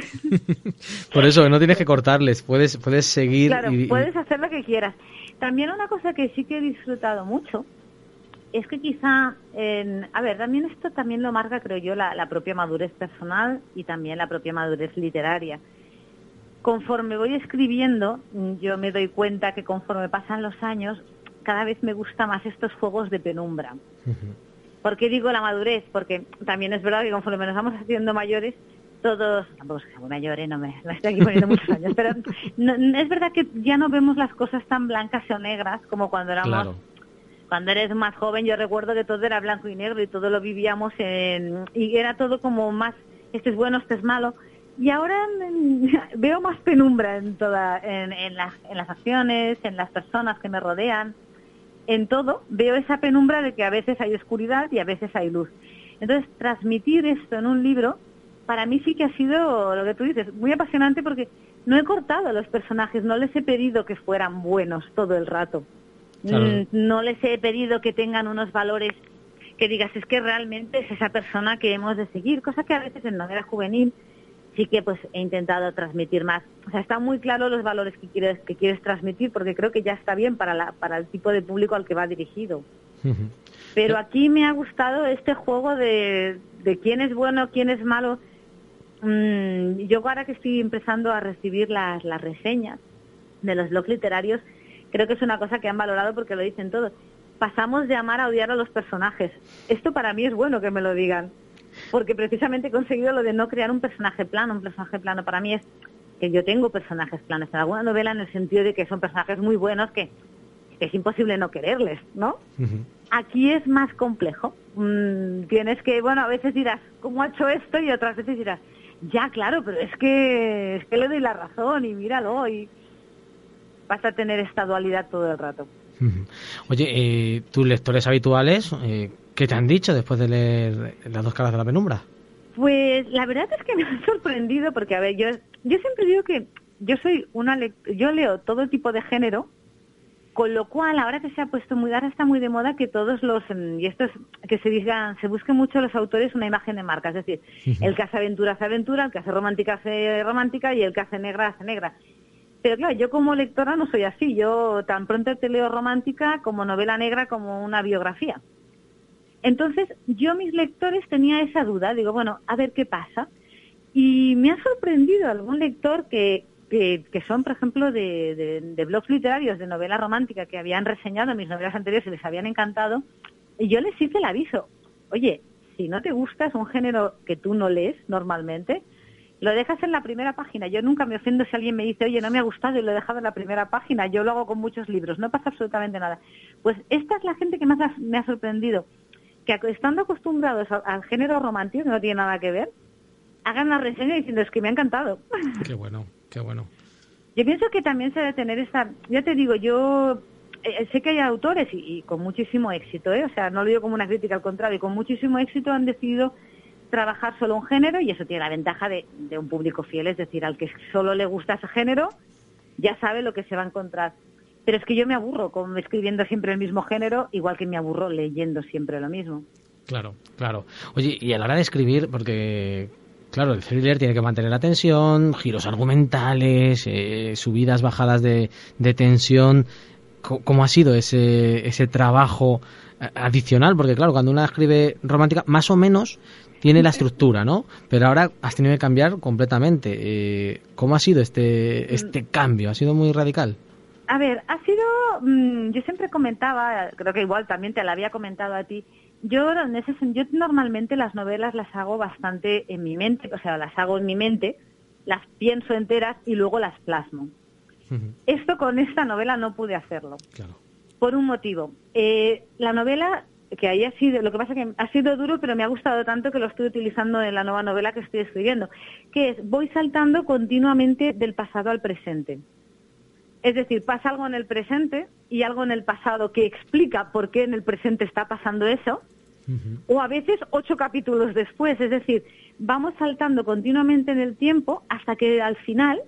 Por eso, no tienes que cortarles, puedes puedes seguir. Claro, y, y... puedes hacer lo que quieras. También una cosa que sí que he disfrutado mucho es que quizá, eh, a ver, también esto también lo marca, creo yo, la, la propia madurez personal y también la propia madurez literaria. Conforme voy escribiendo, yo me doy cuenta que conforme pasan los años, cada vez me gusta más estos juegos de penumbra. Uh-huh. ¿Por qué digo la madurez? Porque también es verdad que conforme nos vamos haciendo mayores, todos, tampoco soy muy mayor, ¿eh? no me no estoy aquí poniendo muchos años, pero no, es verdad que ya no vemos las cosas tan blancas o negras como cuando éramos... Claro. Cuando eres más joven, yo recuerdo que todo era blanco y negro y todo lo vivíamos en... Y era todo como más, este es bueno, este es malo. Y ahora veo más penumbra en, toda, en, en, la, en las acciones, en las personas que me rodean, en todo. Veo esa penumbra de que a veces hay oscuridad y a veces hay luz. Entonces, transmitir esto en un libro, para mí sí que ha sido, lo que tú dices, muy apasionante porque no he cortado a los personajes, no les he pedido que fueran buenos todo el rato. Claro. No les he pedido que tengan unos valores que digas, es que realmente es esa persona que hemos de seguir, cosa que a veces en novela juvenil sí que pues he intentado transmitir más. O sea, están muy claros los valores que quieres que quieres transmitir porque creo que ya está bien para la para el tipo de público al que va dirigido. Uh-huh. Pero aquí me ha gustado este juego de, de quién es bueno, quién es malo. Mm, yo ahora que estoy empezando a recibir las, las reseñas de los blogs literarios, creo que es una cosa que han valorado porque lo dicen todos. Pasamos de amar a odiar a los personajes. Esto para mí es bueno que me lo digan, porque precisamente he conseguido lo de no crear un personaje plano. Un personaje plano para mí es que yo tengo personajes planos en alguna novela en el sentido de que son personajes muy buenos que, que es imposible no quererles, ¿no? Uh-huh. Aquí es más complejo. Mm, tienes que, bueno, a veces dirás, ¿cómo ha hecho esto? Y otras veces dirás, ya, claro, pero es que, es que le doy la razón y míralo y... vas a tener esta dualidad todo el rato. Oye, eh, tus lectores habituales, eh, ¿qué te han dicho después de leer Las dos caras de la penumbra? Pues la verdad es que me han sorprendido porque, a ver, yo yo siempre digo que yo soy una lect- yo leo todo tipo de género, con lo cual ahora que se ha puesto muy, ahora está muy de moda que todos los, y esto es que se digan, se busquen mucho los autores una imagen de marca, es decir, uh-huh. el que hace aventura hace aventura, el que hace romántica hace romántica y el que hace negra hace negra. Pero claro, yo como lectora no soy así. Yo tan pronto te leo romántica como novela negra como una biografía. Entonces, yo mis lectores tenía esa duda. Digo, bueno, a ver qué pasa. Y me ha sorprendido algún lector que, que, que son, por ejemplo, de, de, de blogs literarios de novela romántica que habían reseñado mis novelas anteriores y les habían encantado. Y yo les hice el aviso. Oye, si no te gusta, es un género que tú no lees normalmente, lo dejas en la primera página. Yo nunca me ofendo si alguien me dice, oye, no me ha gustado y lo he dejado en la primera página. Yo lo hago con muchos libros, no pasa absolutamente nada. Pues esta es la gente que más me ha sorprendido, que estando acostumbrados al género romántico, que no tiene nada que ver, hagan la reseña diciendo, es que me ha encantado. Qué bueno, qué bueno. Yo pienso que también se debe tener esta... Ya te digo, yo eh, sé que hay autores y, y con muchísimo éxito, ¿eh? O sea, no lo digo como una crítica, al contrario, con muchísimo éxito han decidido trabajar solo un género y eso tiene la ventaja de, de un público fiel, es decir, al que solo le gusta ese género ya sabe lo que se va a encontrar. Pero es que yo me aburro con escribiendo siempre el mismo género, igual que me aburro leyendo siempre lo mismo. Claro, claro. Oye, y a la hora de escribir, porque, claro, el thriller tiene que mantener la tensión, giros argumentales, eh, subidas, bajadas de, de tensión. ¿Cómo ha sido ese, ese trabajo adicional? Porque, claro, cuando una escribe romántica, más o menos tiene la estructura, ¿no? Pero ahora has tenido que cambiar completamente. Eh, ¿Cómo ha sido este, este cambio? ¿Ha sido muy radical? A ver, ha sido, mmm, yo siempre comentaba, creo que igual también te la había comentado a ti, yo, en ese, yo normalmente las novelas las hago bastante en mi mente, o sea, las hago en mi mente, las pienso enteras y luego las plasmo. Uh-huh. Esto con esta novela no pude hacerlo. Claro. Por un motivo. Eh, la novela, que ahí ha sido, lo que pasa es que ha sido duro, pero me ha gustado tanto que lo estoy utilizando en la nueva novela que estoy escribiendo, que es, voy saltando continuamente del pasado al presente. Es decir, pasa algo en el presente y algo en el pasado que explica por qué en el presente está pasando eso, uh-huh. o a veces ocho capítulos después. Es decir, vamos saltando continuamente en el tiempo hasta que al final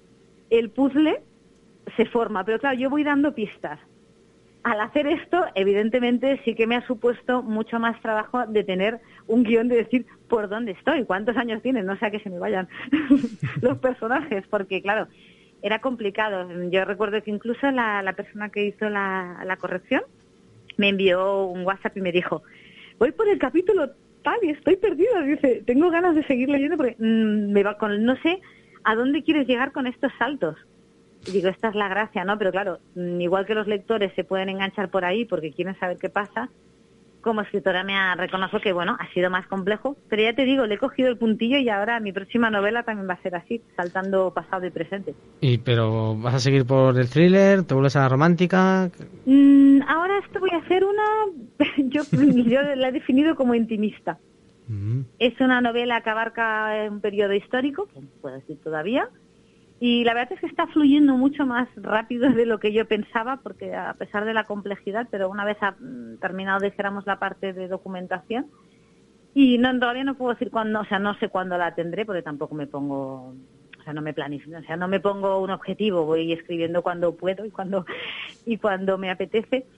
el puzzle se forma. Pero claro, yo voy dando pistas. Al hacer esto, evidentemente, sí que me ha supuesto mucho más trabajo de tener un guión, de decir por dónde estoy, cuántos años tienen, no sea que se me vayan los personajes, porque claro, era complicado. Yo recuerdo que incluso la, la persona que hizo la, la corrección me envió un WhatsApp y me dijo, voy por el capítulo tal y estoy perdida. Dice, tengo ganas de seguir leyendo porque mmm, me va con, no sé a dónde quieres llegar con estos saltos. Y digo, esta es la gracia, ¿no? Pero claro, igual que los lectores se pueden enganchar por ahí porque quieren saber qué pasa, como escritora me ha, reconozco que, bueno, ha sido más complejo, pero ya te digo, le he cogido el puntillo y ahora mi próxima novela también va a ser así, saltando pasado y presente. ¿Y pero vas a seguir por el thriller? ¿Te vuelves a la romántica? Mm, ahora esto voy a hacer una... yo, yo la he definido como intimista. Mm. Es una novela que abarca un periodo histórico, que no puedo decir todavía, y la verdad es que está fluyendo mucho más rápido de lo que yo pensaba, porque a pesar de la complejidad, pero una vez ha terminado, dijéramos, la parte de documentación, y no todavía no puedo decir cuándo, o sea, no sé cuándo la tendré, porque tampoco me pongo, o sea, no me planifico, o sea, no me pongo un objetivo, voy escribiendo cuando puedo y cuando y cuando me apetece.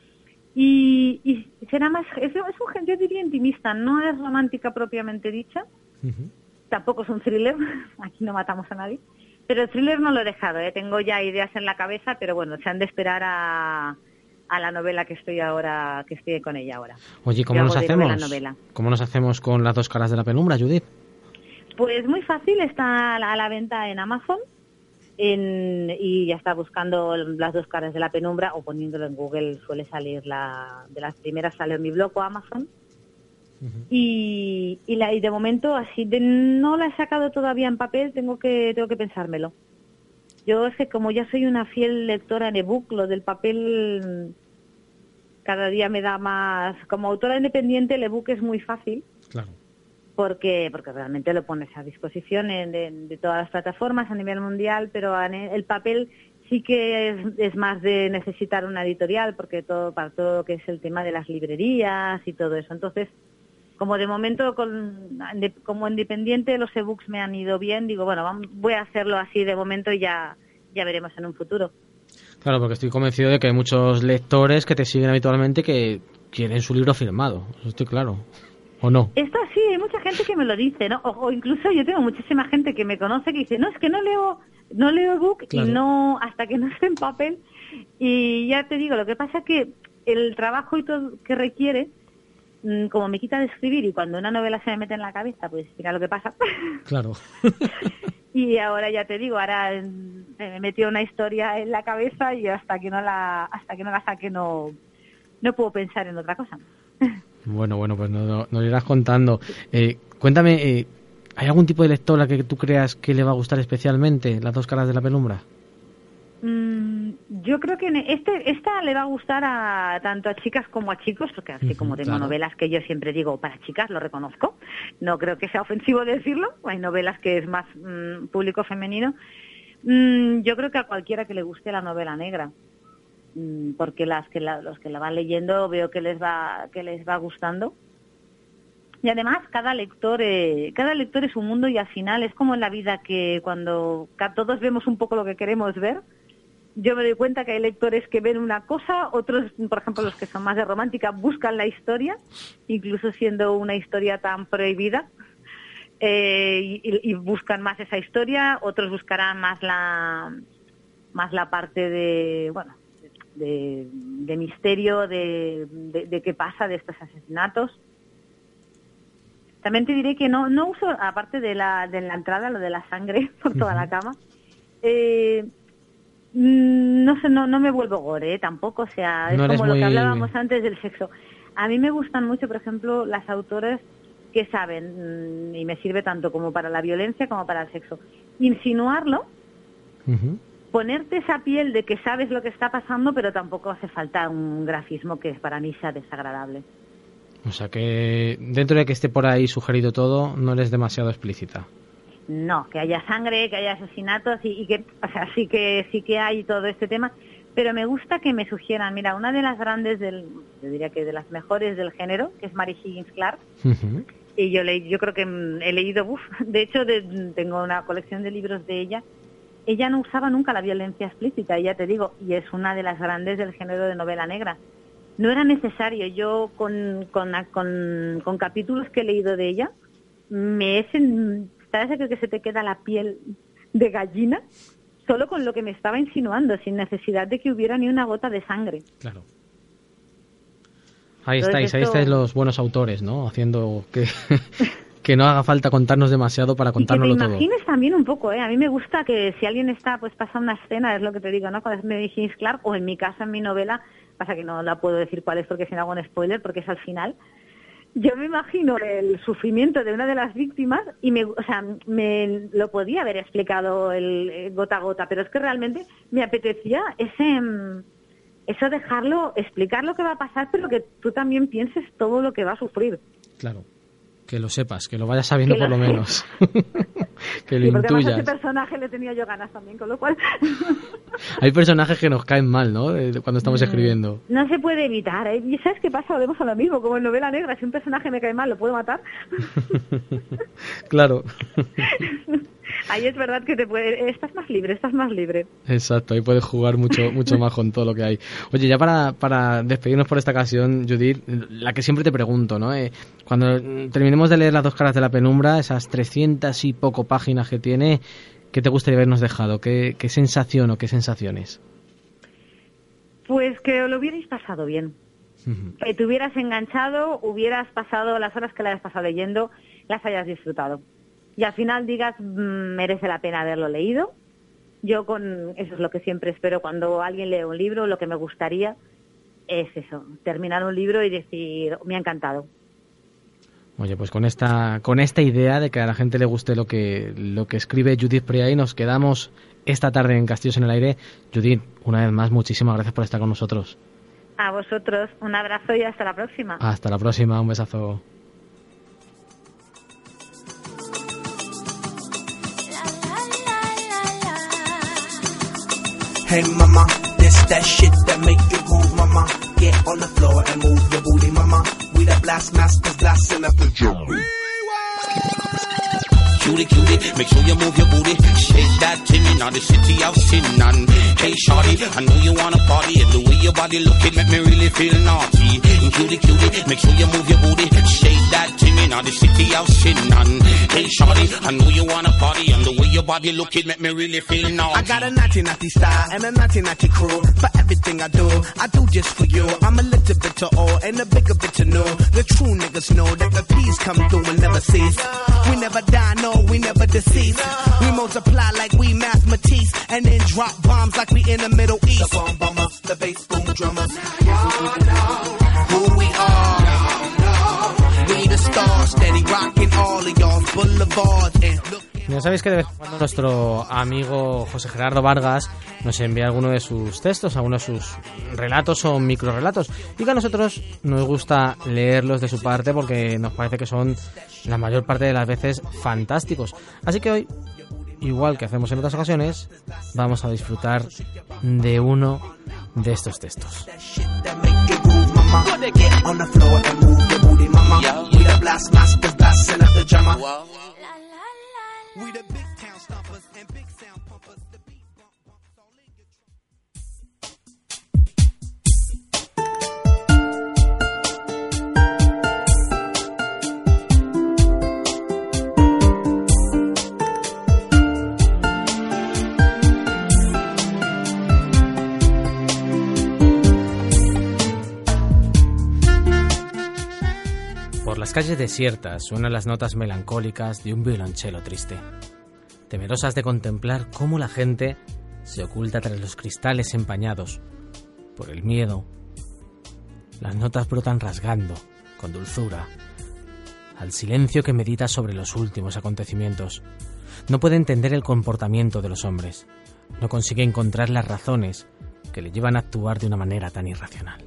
Y, y será más, es, es un, yo diría intimista, no es romántica propiamente dicha, uh-huh. Tampoco es un thriller, aquí no matamos a nadie. Pero el thriller no lo he dejado, ¿eh? Tengo ya ideas en la cabeza, pero bueno, se han de esperar a, a la novela que estoy ahora, que estoy con ella ahora. Oye, ¿cómo nos hacemos? Novela, novela. ¿Cómo nos hacemos con Las dos caras de la penumbra, Judith? Pues muy fácil, está a la, a la venta en Amazon en, y ya está buscando Las dos caras de la penumbra o poniéndolo en Google, suele salir la de las primeras, sale en mi blog o Amazon. Uh-huh. Y, y, la, y de momento así de, no la he sacado todavía en papel, tengo que tengo que pensármelo. Yo es que como ya soy una fiel lectora en ebook, lo del papel cada día me da más. Como autora independiente el ebook es muy fácil, claro, porque porque realmente lo pones a disposición de, de, de todas las plataformas a nivel mundial, pero el papel sí que es, es más de necesitar una editorial, porque todo para todo lo que es el tema de las librerías y todo eso. Entonces, como de momento, con, de, como independiente, los ebooks me han ido bien. Digo, bueno, vamos, voy a hacerlo así de momento y ya, ya veremos en un futuro. Claro, porque estoy convencido de que hay muchos lectores que te siguen habitualmente que quieren su libro firmado. Eso estoy claro. ¿O no? Esto sí, hay mucha gente que me lo dice, ¿no? O, o incluso yo tengo muchísima gente que me conoce que dice, no, es que no leo no leo ebook, claro, y no hasta que no esté en papel. Y ya te digo, lo que pasa es que el trabajo y todo que requiere, como me quita de escribir y cuando una novela se me mete en la cabeza, pues mira lo que pasa. Claro. Y ahora ya te digo, ahora me metió una historia en la cabeza y hasta que no la hasta que no la saque no no puedo pensar en otra cosa. Bueno, bueno, pues nos no, no irás contando. Eh, cuéntame, eh, ¿hay algún tipo de lectora que tú creas que le va a gustar especialmente Las dos caras de la penumbra? Mm, yo creo que este esta le va a gustar a tanto a chicas como a chicos, porque así como tengo claro. novelas que yo siempre digo para chicas, lo reconozco, no creo que sea ofensivo decirlo, hay novelas que es más mm, público femenino. Mm, yo creo que a cualquiera que le guste la novela negra, mm, porque las que la, los que la van leyendo veo que les va que les va gustando. Y además cada lector eh, cada lector es un mundo y al final es como en la vida que cuando todos vemos un poco lo que queremos ver. yo me doy cuenta que hay lectores que ven una cosa, otros, por ejemplo, los que son más de romántica, buscan la historia, incluso siendo una historia tan prohibida, eh, y, y buscan más esa historia, otros buscarán más la más la parte de, bueno, de, de misterio, de, de, de qué pasa de estos asesinatos. También te diré que no no uso, aparte de la de la entrada, lo de la sangre por toda la cama, eh, no sé, no no me vuelvo gore, ¿eh? Tampoco, o sea, es No eres como lo muy- que hablábamos antes del sexo. A mí me gustan mucho, por ejemplo, las autoras que saben, mm, y me sirve tanto como para la violencia como para el sexo, insinuarlo, Ujú. ponerte esa piel de que sabes lo que está pasando, pero tampoco hace falta un grafismo que para mí sea desagradable. O sea que dentro de que esté por ahí sugerido todo, no eres demasiado explícita. No, que haya sangre, que haya asesinatos y, y que, o sea, sí que sí que hay todo este tema, pero me gusta que me sugieran. Mira, una de las grandes del, yo diría que de las mejores del género, que es Mary Higgins Clark, Ujú. y yo leí, yo creo que mm, he leído, uf, de hecho de- tengo una colección de libros de ella. Ella no usaba nunca la violencia explícita, ya te digo, y es una de las grandes del género de novela negra. No era necesario. Yo con, con, con, con capítulos que he leído de ella, me es en, ¿sabes aquello que se te queda la piel de gallina? Solo con lo que me estaba insinuando, sin necesidad de que hubiera ni una gota de sangre. Claro. Ahí Entonces estáis, ahí esto- estáis los buenos autores, ¿no? Haciendo que, que no haga falta contarnos demasiado para Y que te contárnoslo todo. imagines también un poco, ¿eh? A mí me gusta que si alguien está, pues pasa una escena, es lo que te digo, ¿no? Cuando es Mary Higgins Clark, o en mi caso, en mi novela, pasa que no la puedo decir cuál es porque si no hago un spoiler, porque es al final. Yo me imagino el sufrimiento de una de las víctimas y me, o sea, me lo podía haber explicado el, el gota a gota, pero es que realmente me apetecía ese, mm, eso dejarlo, explicar lo que va a pasar, pero que tú también pienses todo lo que va a sufrir. Claro. Que lo sepas, que lo vayas sabiendo Que por lo lo sé. menos. Que lo Sí, porque además a intuyas. ese personaje le tenía yo ganas también, con lo cual Hay personajes que nos caen mal, ¿no? Eh, Cuando estamos Mm. escribiendo. no se puede evitar. ¿eh? ¿Y sabes qué pasa? Volvemos a lo mismo, como en novela negra, si un personaje me cae mal, ¿lo puedo matar? Claro. Ahí es verdad que te puede, estás más libre, estás más libre. Exacto, ahí puedes jugar mucho mucho más con todo lo que hay. Oye, ya para, para despedirnos por esta ocasión, Judith, la que siempre te pregunto, ¿no? Eh, cuando mm, terminemos de leer Las dos caras de la penumbra, esas trescientas y poco páginas que tiene, ¿qué te gustaría habernos dejado? ¿Qué, qué sensación o qué sensaciones? Pues que lo hubierais pasado bien. Que te hubieras enganchado, hubieras pasado las horas que la hayas pasado leyendo, las hayas disfrutado. Y al final digas, "Mm, merece la pena haberlo leído". Yo con eso es lo que siempre espero cuando alguien lee un libro, lo que me gustaría es eso, terminar un libro y decir, me ha encantado. Oye, pues con esta con esta idea de que a la gente le guste lo que lo que escribe Judith Priay, nos quedamos esta tarde en Castillos en el Aire. Judith, una vez más, muchísimas gracias por estar con nosotros. A vosotros, un abrazo y hasta la próxima. Hasta la próxima, un besazo. Hey mama, this that shit that make you groove, mama. Get on the floor and move your booty, mama. We the blast masters blasting up the drum. Cutie, cutie, make sure you move your booty. Shake that thing in the city of sin. And hey, shorty, I know you wanna party. And the way your body looking make me really feel naughty. And cutie, cutie, make sure you move your booty. Shake that thing in the city of sin. And hey, shorty, I know you wanna party. And the way your body looking make me really feel naughty. I got a naughty naughty style and a naughty naughty crew. For everything I do, I do just for you. I'm a little bit to all and a bigger bit to know. The true niggas know that the peace come through and never cease. We never die, no, we never deceased. We multiply like we mathematics and then drop bombs like we in the Middle East. The bomb bomber, the bass boom drummers. Who we are? We the stars, steady rocking all of y'all's boulevards and look. Ya sabéis que de vez en cuando nuestro amigo José Gerardo Vargas nos envía alguno de sus textos, algunos de sus relatos o microrelatos, y que a nosotros nos gusta leerlos de su parte porque nos parece que son la mayor parte de las veces fantásticos. Así que hoy, igual que hacemos en otras ocasiones, vamos a disfrutar de uno de estos textos. Get on the floor and move your booty, mama. We the blast masters blasting up the drummer. We the big town stompers and big sound pumpers. Por las calles desiertas suenan las notas melancólicas de un violonchelo triste, temerosas de contemplar cómo la gente se oculta tras los cristales empañados por el miedo. Las notas brotan rasgando, con dulzura, al silencio que medita sobre los últimos acontecimientos. No puede entender el comportamiento de los hombres, no consigue encontrar las razones que le llevan a actuar de una manera tan irracional.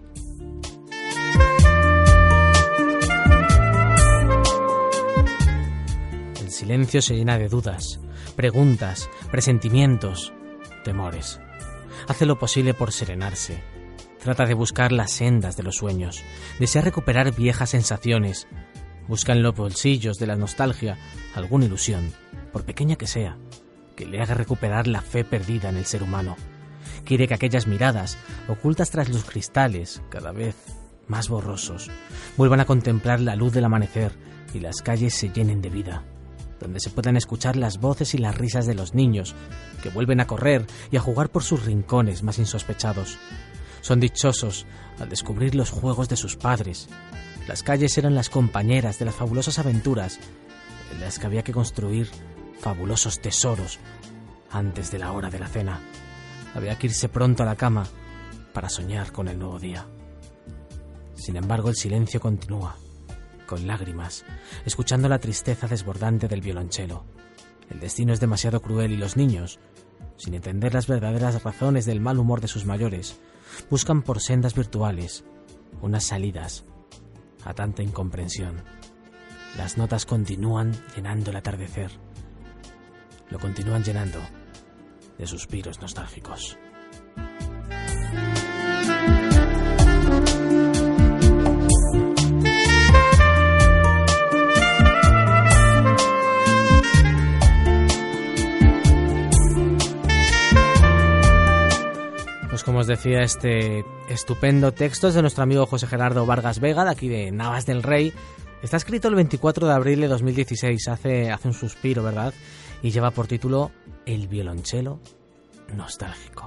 El silencio se llena de dudas, preguntas, presentimientos, temores. Hace lo posible por serenarse. Trata de buscar las sendas de los sueños. Desea recuperar viejas sensaciones. Busca en los bolsillos de la nostalgia alguna ilusión, por pequeña que sea, que le haga recuperar la fe perdida en el ser humano. Quiere que aquellas miradas, ocultas tras los cristales, cada vez más borrosos, vuelvan a contemplar la luz del amanecer y las calles se llenen de vida, donde se puedan escuchar las voces y las risas de los niños que vuelven a correr y a jugar por sus rincones más insospechados. Son dichosos al descubrir los juegos de sus padres. Las calles eran las compañeras de las fabulosas aventuras en las que había que construir fabulosos tesoros antes de la hora de la cena. Había que irse pronto a la cama para soñar con el nuevo día. Sin embargo, el silencio continúa, con lágrimas, escuchando la tristeza desbordante del violonchelo. El destino es demasiado cruel y los niños, sin entender las verdaderas razones del mal humor de sus mayores, buscan por sendas virtuales unas salidas a tanta incomprensión. Las notas continúan llenando el atardecer. Lo continúan llenando de suspiros nostálgicos. Pues como os decía, este estupendo texto es de nuestro amigo José Gerardo Vargas Vega, de aquí de Navas del Rey. Está escrito el veinticuatro de abril de dos mil dieciséis, hace, hace un suspiro, ¿verdad? Y lleva por título El violonchelo nostálgico.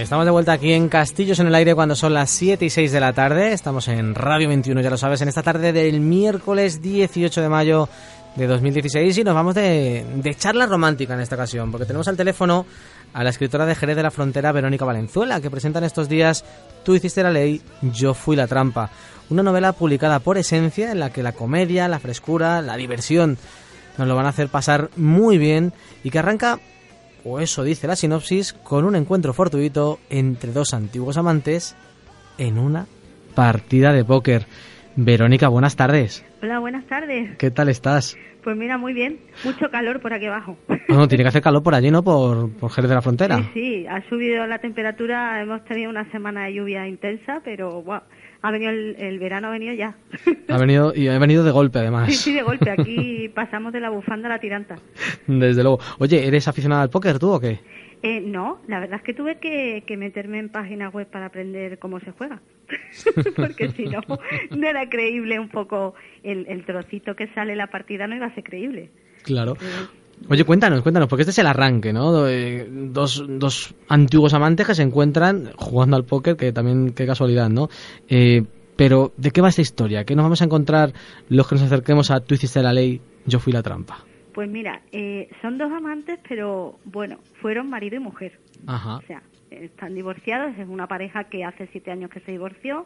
estamos de vuelta aquí en Castillos en el Aire cuando son las siete y seis de la tarde. Estamos en Radio veintiuno, ya lo sabes, en esta tarde del miércoles dieciocho de mayo de dos mil dieciséis y nos vamos de, de charla romántica en esta ocasión, porque tenemos al teléfono a la escritora de Jerez de la Frontera, Verónica Valenzuela, que presenta en estos días Tú hiciste la ley, yo fui la trampa. Una novela publicada por Esencia en la que la comedia, la frescura, la diversión nos lo van a hacer pasar muy bien y que arranca, o eso dice la sinopsis, con un encuentro fortuito entre dos antiguos amantes en una partida de póker. Verónica, buenas tardes. Hola, buenas tardes. ¿Qué tal estás? Pues mira, muy bien. Mucho calor por aquí abajo. Bueno, tiene que hacer calor por allí, ¿no? Por, por Jerez de la Frontera. Sí, sí, ha subido la temperatura. Hemos tenido una semana de lluvia intensa, pero wow, ha venido el, el verano, ha venido ya. Ha venido y ha venido de golpe, además. Sí, sí, de golpe. Aquí pasamos de la bufanda a la tiranta. Desde luego. Oye, ¿eres aficionada al póker tú o qué? Eh, no, la verdad es que tuve que, que meterme en páginas web para aprender cómo se juega. Porque si no, no era creíble un poco el, el trocito que sale la partida, no iba a ser creíble. Claro. Oye, cuéntanos, cuéntanos, porque este es el arranque, ¿no? Eh, dos, dos antiguos amantes que se encuentran jugando al póker, que también, qué casualidad, ¿no? Eh, pero, ¿de qué va esta historia? ¿Qué nos vamos a encontrar los que nos acerquemos a Tú hiciste la ley, yo fui la trampa? Pues mira, eh, son dos amantes, pero bueno, fueron marido y mujer. Ajá. O sea, están divorciados, es una pareja que hace siete años que se divorció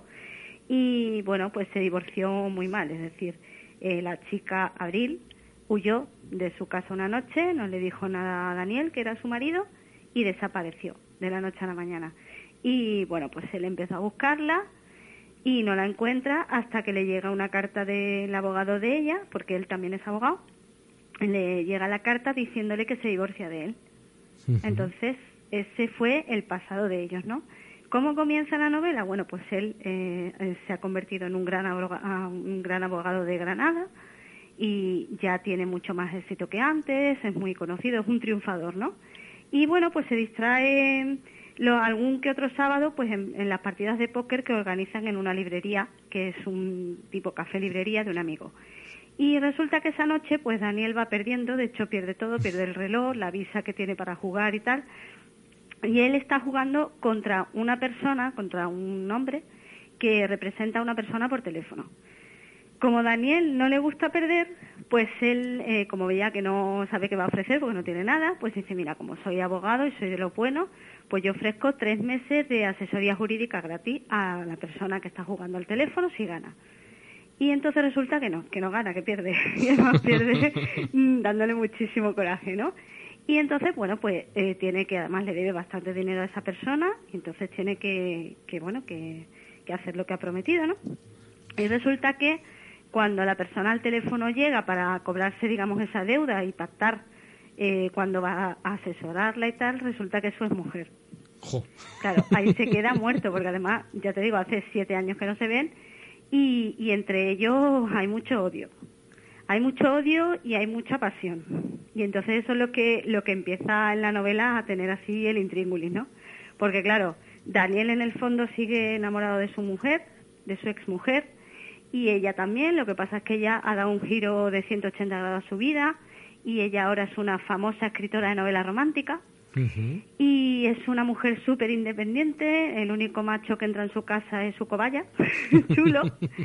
y bueno, pues se divorció muy mal, es decir, eh, la chica Abril huyó de su casa una noche, no le dijo nada a Daniel, que era su marido, y desapareció de la noche a la mañana. Y bueno, pues él empezó a buscarla y no la encuentra hasta que le llega una carta del abogado de ella, porque él también es abogado. Le llega la carta diciéndole que se divorcia de él. Entonces, ese fue el pasado de ellos, ¿no? ¿Cómo comienza la novela? Bueno, pues él eh, se ha convertido en un gran, abogado, un gran abogado de Granada y ya tiene mucho más éxito que antes, es muy conocido, es un triunfador, ¿no? Y bueno, pues se distrae lo, algún que otro sábado pues en, en las partidas de póker que organizan en una librería, que es un tipo café librería de un amigo. Y resulta que esa noche, pues Daniel va perdiendo, de hecho pierde todo, pierde el reloj, la visa que tiene para jugar y tal, y él está jugando contra una persona, contra un hombre, que representa a una persona por teléfono. Como Daniel no le gusta perder, pues él, eh, como veía que no sabe qué va a ofrecer porque no tiene nada, pues dice, mira, como soy abogado y soy de lo bueno, pues yo ofrezco tres meses de asesoría jurídica gratis a la persona que está jugando al teléfono si gana. Y entonces resulta que no, que no gana, que pierde. Y además pierde dándole muchísimo coraje, ¿no? Y entonces, bueno, pues eh, tiene que, además le debe bastante dinero a esa persona, y entonces tiene que, que bueno, que, que hacer lo que ha prometido, ¿no? Y resulta que cuando la persona al teléfono llega para cobrarse, digamos, esa deuda y pactar eh, cuando va a asesorarla y tal, resulta que eso es mujer. Jo. Claro, ahí se queda muerto, porque además, ya te digo, hace siete años que no se ven, y, y entre ellos hay mucho odio. Hay mucho odio y hay mucha pasión. Y entonces eso es lo que lo que empieza en la novela a tener así el intríngulis, ¿no? Porque claro, Daniel en el fondo sigue enamorado de su mujer, de su exmujer, y ella también. Lo que pasa es que ella ha dado un giro de ciento ochenta grados a su vida, y ella ahora es una famosa escritora de novela romántica. Uh-huh. Y es una mujer súper independiente, el único macho que entra en su casa es su cobaya, chulo.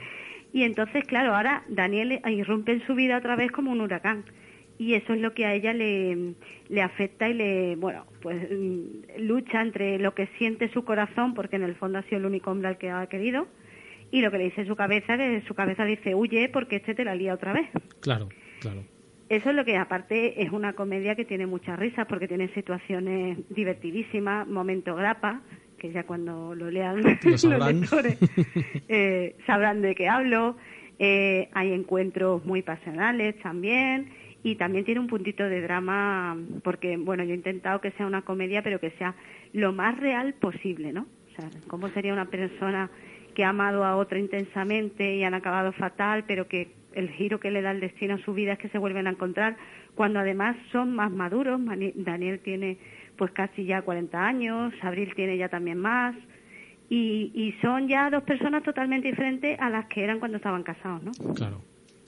Y entonces, claro, ahora Daniel irrumpe en su vida otra vez como un huracán. Y eso es lo que a ella le, le afecta y le, bueno, pues lucha entre lo que siente su corazón, porque en el fondo ha sido el único hombre al que ha querido, y lo que le dice su cabeza, que su cabeza dice, huye porque este te la lía otra vez. Claro, claro. Eso es lo que, aparte, es una comedia que tiene muchas risas, porque tiene situaciones divertidísimas, momento grapa, que ya cuando lo lean los lectores eh, sabrán de qué hablo. Eh, hay encuentros muy pasionales también, y también tiene un puntito de drama, porque, bueno, yo he intentado que sea una comedia, pero que sea lo más real posible, ¿no? O sea, cómo sería una persona que ha amado a otra intensamente y han acabado fatal, pero que el giro que le da el destino a su vida es que se vuelven a encontrar, cuando además son más maduros. Daniel tiene pues casi ya cuarenta años, Abril tiene ya también más, y, y son ya dos personas totalmente diferentes a las que eran cuando estaban casados, ¿no? Claro,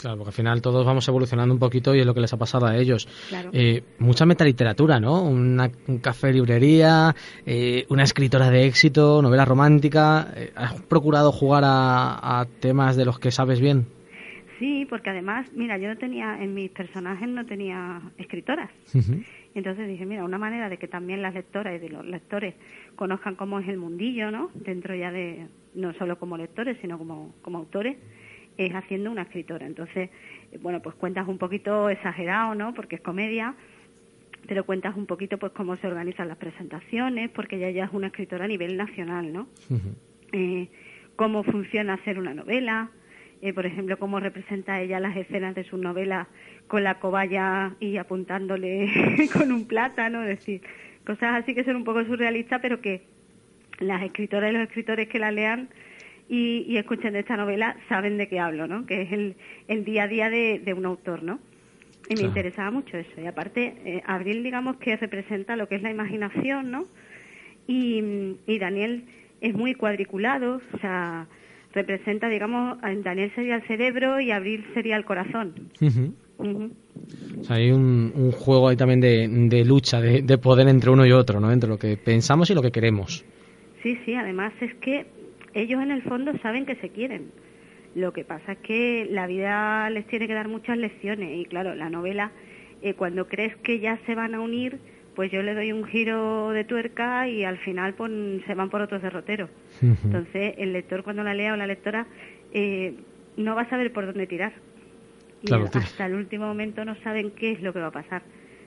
Claro, porque al final todos vamos evolucionando un poquito y es lo que les ha pasado a ellos. Claro. Eh, mucha metaliteratura, ¿no? Una, un café librería, eh, una escritora de éxito, novela romántica. Eh, ¿Has procurado jugar a, a temas de los que sabes bien? Sí, porque además, mira, yo no tenía, en mis personajes no tenía escritoras. Uh-huh. Entonces dije, mira, una manera de que también las lectoras y de los lectores conozcan cómo es el mundillo, ¿no? Dentro ya de, no solo como lectores, sino como, como autores, es haciendo una escritora. Entonces, bueno, pues cuentas un poquito exagerado, ¿no? Porque es comedia, pero cuentas un poquito pues cómo se organizan las presentaciones, porque ella ya es una escritora a nivel nacional, ¿no? Uh-huh. Eh, cómo funciona hacer una novela, eh, por ejemplo, cómo representa ella las escenas de sus novelas con la cobaya y apuntándole con un plátano, es decir, cosas así que son un poco surrealistas, pero que las escritoras y los escritores que la lean y, y escuchen de esta novela saben de qué hablo, ¿no? Que es el, el día a día de, de un autor, ¿no? Y me Claro. interesaba mucho eso. Y aparte, eh, Abril, digamos que representa lo que es la imaginación, ¿no? Y, y Daniel es muy cuadriculado, o sea, representa, digamos, Daniel sería el cerebro y Abril sería el corazón. Uh-huh. Ujú. O sea, hay un, un juego ahí también de, de lucha, de, de poder entre uno y otro, ¿no? Entre lo que pensamos y lo que queremos. Sí, sí, además es que ellos en el fondo saben que se quieren. Lo que pasa es que la vida les tiene que dar muchas lecciones y claro, la novela, eh, cuando crees que ya se van a unir, pues yo le doy un giro de tuerca y al final pues, se van por otros derroteros. Uh-huh. Entonces el lector cuando la lea o la lectora eh, no va a saber por dónde tirar. Y Claro, el- tío. hasta el último momento no saben qué es lo que va a pasar.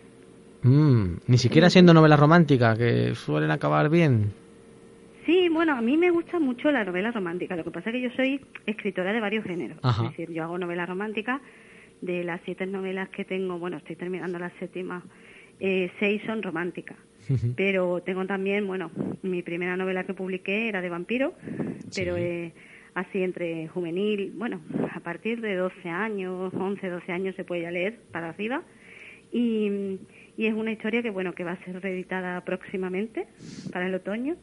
Mm, ni siquiera siendo novela romántica, que suelen acabar bien. Sí, bueno, a mí me gusta mucho la novela romántica. Lo que pasa es que yo soy escritora de varios géneros. Ajá. Es decir, yo hago novela romántica. De las siete novelas que tengo, bueno, estoy terminando la séptima, eh, seis son románticas. Ujú. Pero tengo también, bueno, mi primera novela que publiqué era de vampiro, pero eh, así entre juvenil, bueno, a partir de doce años, once, doce años se puede ya leer para arriba. Y, y es una historia que, bueno, que va a ser reeditada próximamente para el otoño.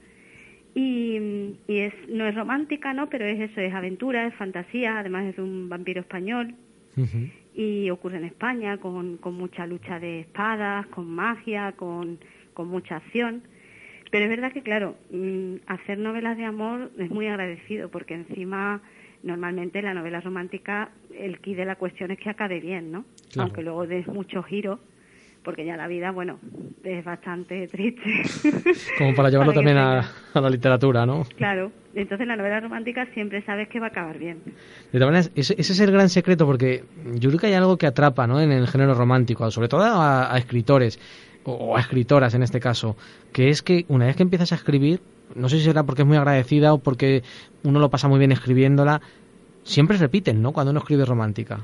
Y, y es no es romántica, ¿no? Pero es eso, es aventura, es fantasía, además es de un vampiro español Uh-huh. y ocurre en España con, con mucha lucha de espadas, con magia, con, con mucha acción. Pero es verdad que, claro, mm, hacer novelas de amor es muy agradecido porque encima normalmente la novela romántica el quid de la cuestión es que acabe bien, ¿no? Claro. Aunque luego des muchos giros, porque ya la vida, bueno, es bastante triste. Como para llevarlo Para que también a, tenga. a la literatura, ¿no? Claro, entonces la novela romántica siempre sabes que va a acabar bien. De todas maneras, ese, ese es el gran secreto, porque yo creo que hay algo que atrapa, ¿no? En el género romántico, sobre todo a, a escritores, o, o a escritoras en este caso, que es que una vez que empiezas a escribir, no sé si será porque es muy agradecida o porque uno lo pasa muy bien escribiéndola, siempre repiten, ¿no? Cuando uno escribe romántica.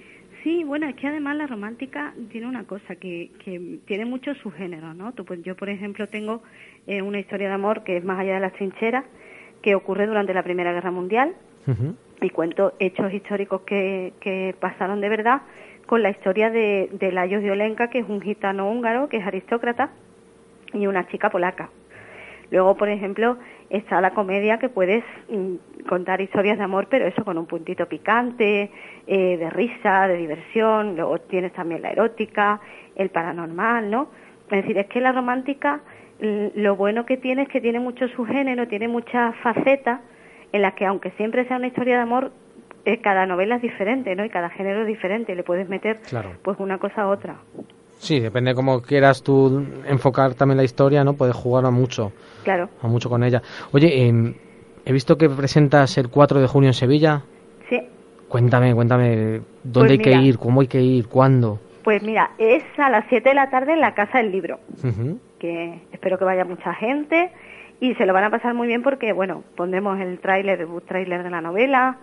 Sí, bueno, es que además la romántica tiene una cosa, que, que tiene muchos subgéneros, ¿no? Tú, pues, yo, por ejemplo, tengo eh, una historia de amor que es Más allá de las trincheras, que ocurre durante la Primera Guerra Mundial, Uh-huh. y cuento hechos históricos que, que pasaron de verdad con la historia de, de Lajos de Olenka, que es un gitano húngaro, que es aristócrata, y una chica polaca. Luego, por ejemplo, está la comedia, que puedes mm, contar historias de amor, pero eso con un puntito picante, eh, de risa, de diversión. Luego tienes también la erótica, el paranormal, ¿no? Es decir, es que la romántica, l- lo bueno que tiene es que tiene mucho subgénero, tiene muchas facetas, en las que aunque siempre sea una historia de amor, eh, cada novela es diferente, ¿no? Y cada género es diferente, y le puedes meter Claro. pues una cosa a otra. Sí, depende de cómo quieras tú enfocar también la historia, ¿no? Puedes jugar a mucho, Claro. a mucho con ella. Oye, eh, he visto que presentas el cuatro de junio en Sevilla. Sí. Cuéntame, cuéntame, ¿dónde Pues hay mira. que ir? ¿Cómo hay que ir? ¿Cuándo? Pues mira, es a las siete de la tarde en la Casa del Libro, Ujú. que espero que vaya mucha gente y se lo van a pasar muy bien porque, bueno, pondremos el tráiler, el book tráiler de la novela.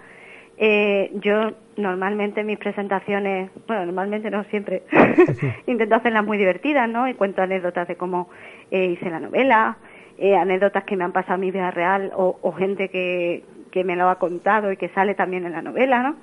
Eh, yo normalmente en mis presentaciones, bueno, normalmente no siempre, intento hacerlas muy divertidas, ¿no? Y cuento anécdotas de cómo eh, hice la novela, eh, anécdotas que me han pasado en mi vida real o, o gente que, que me lo ha contado y que sale también en la novela, ¿no?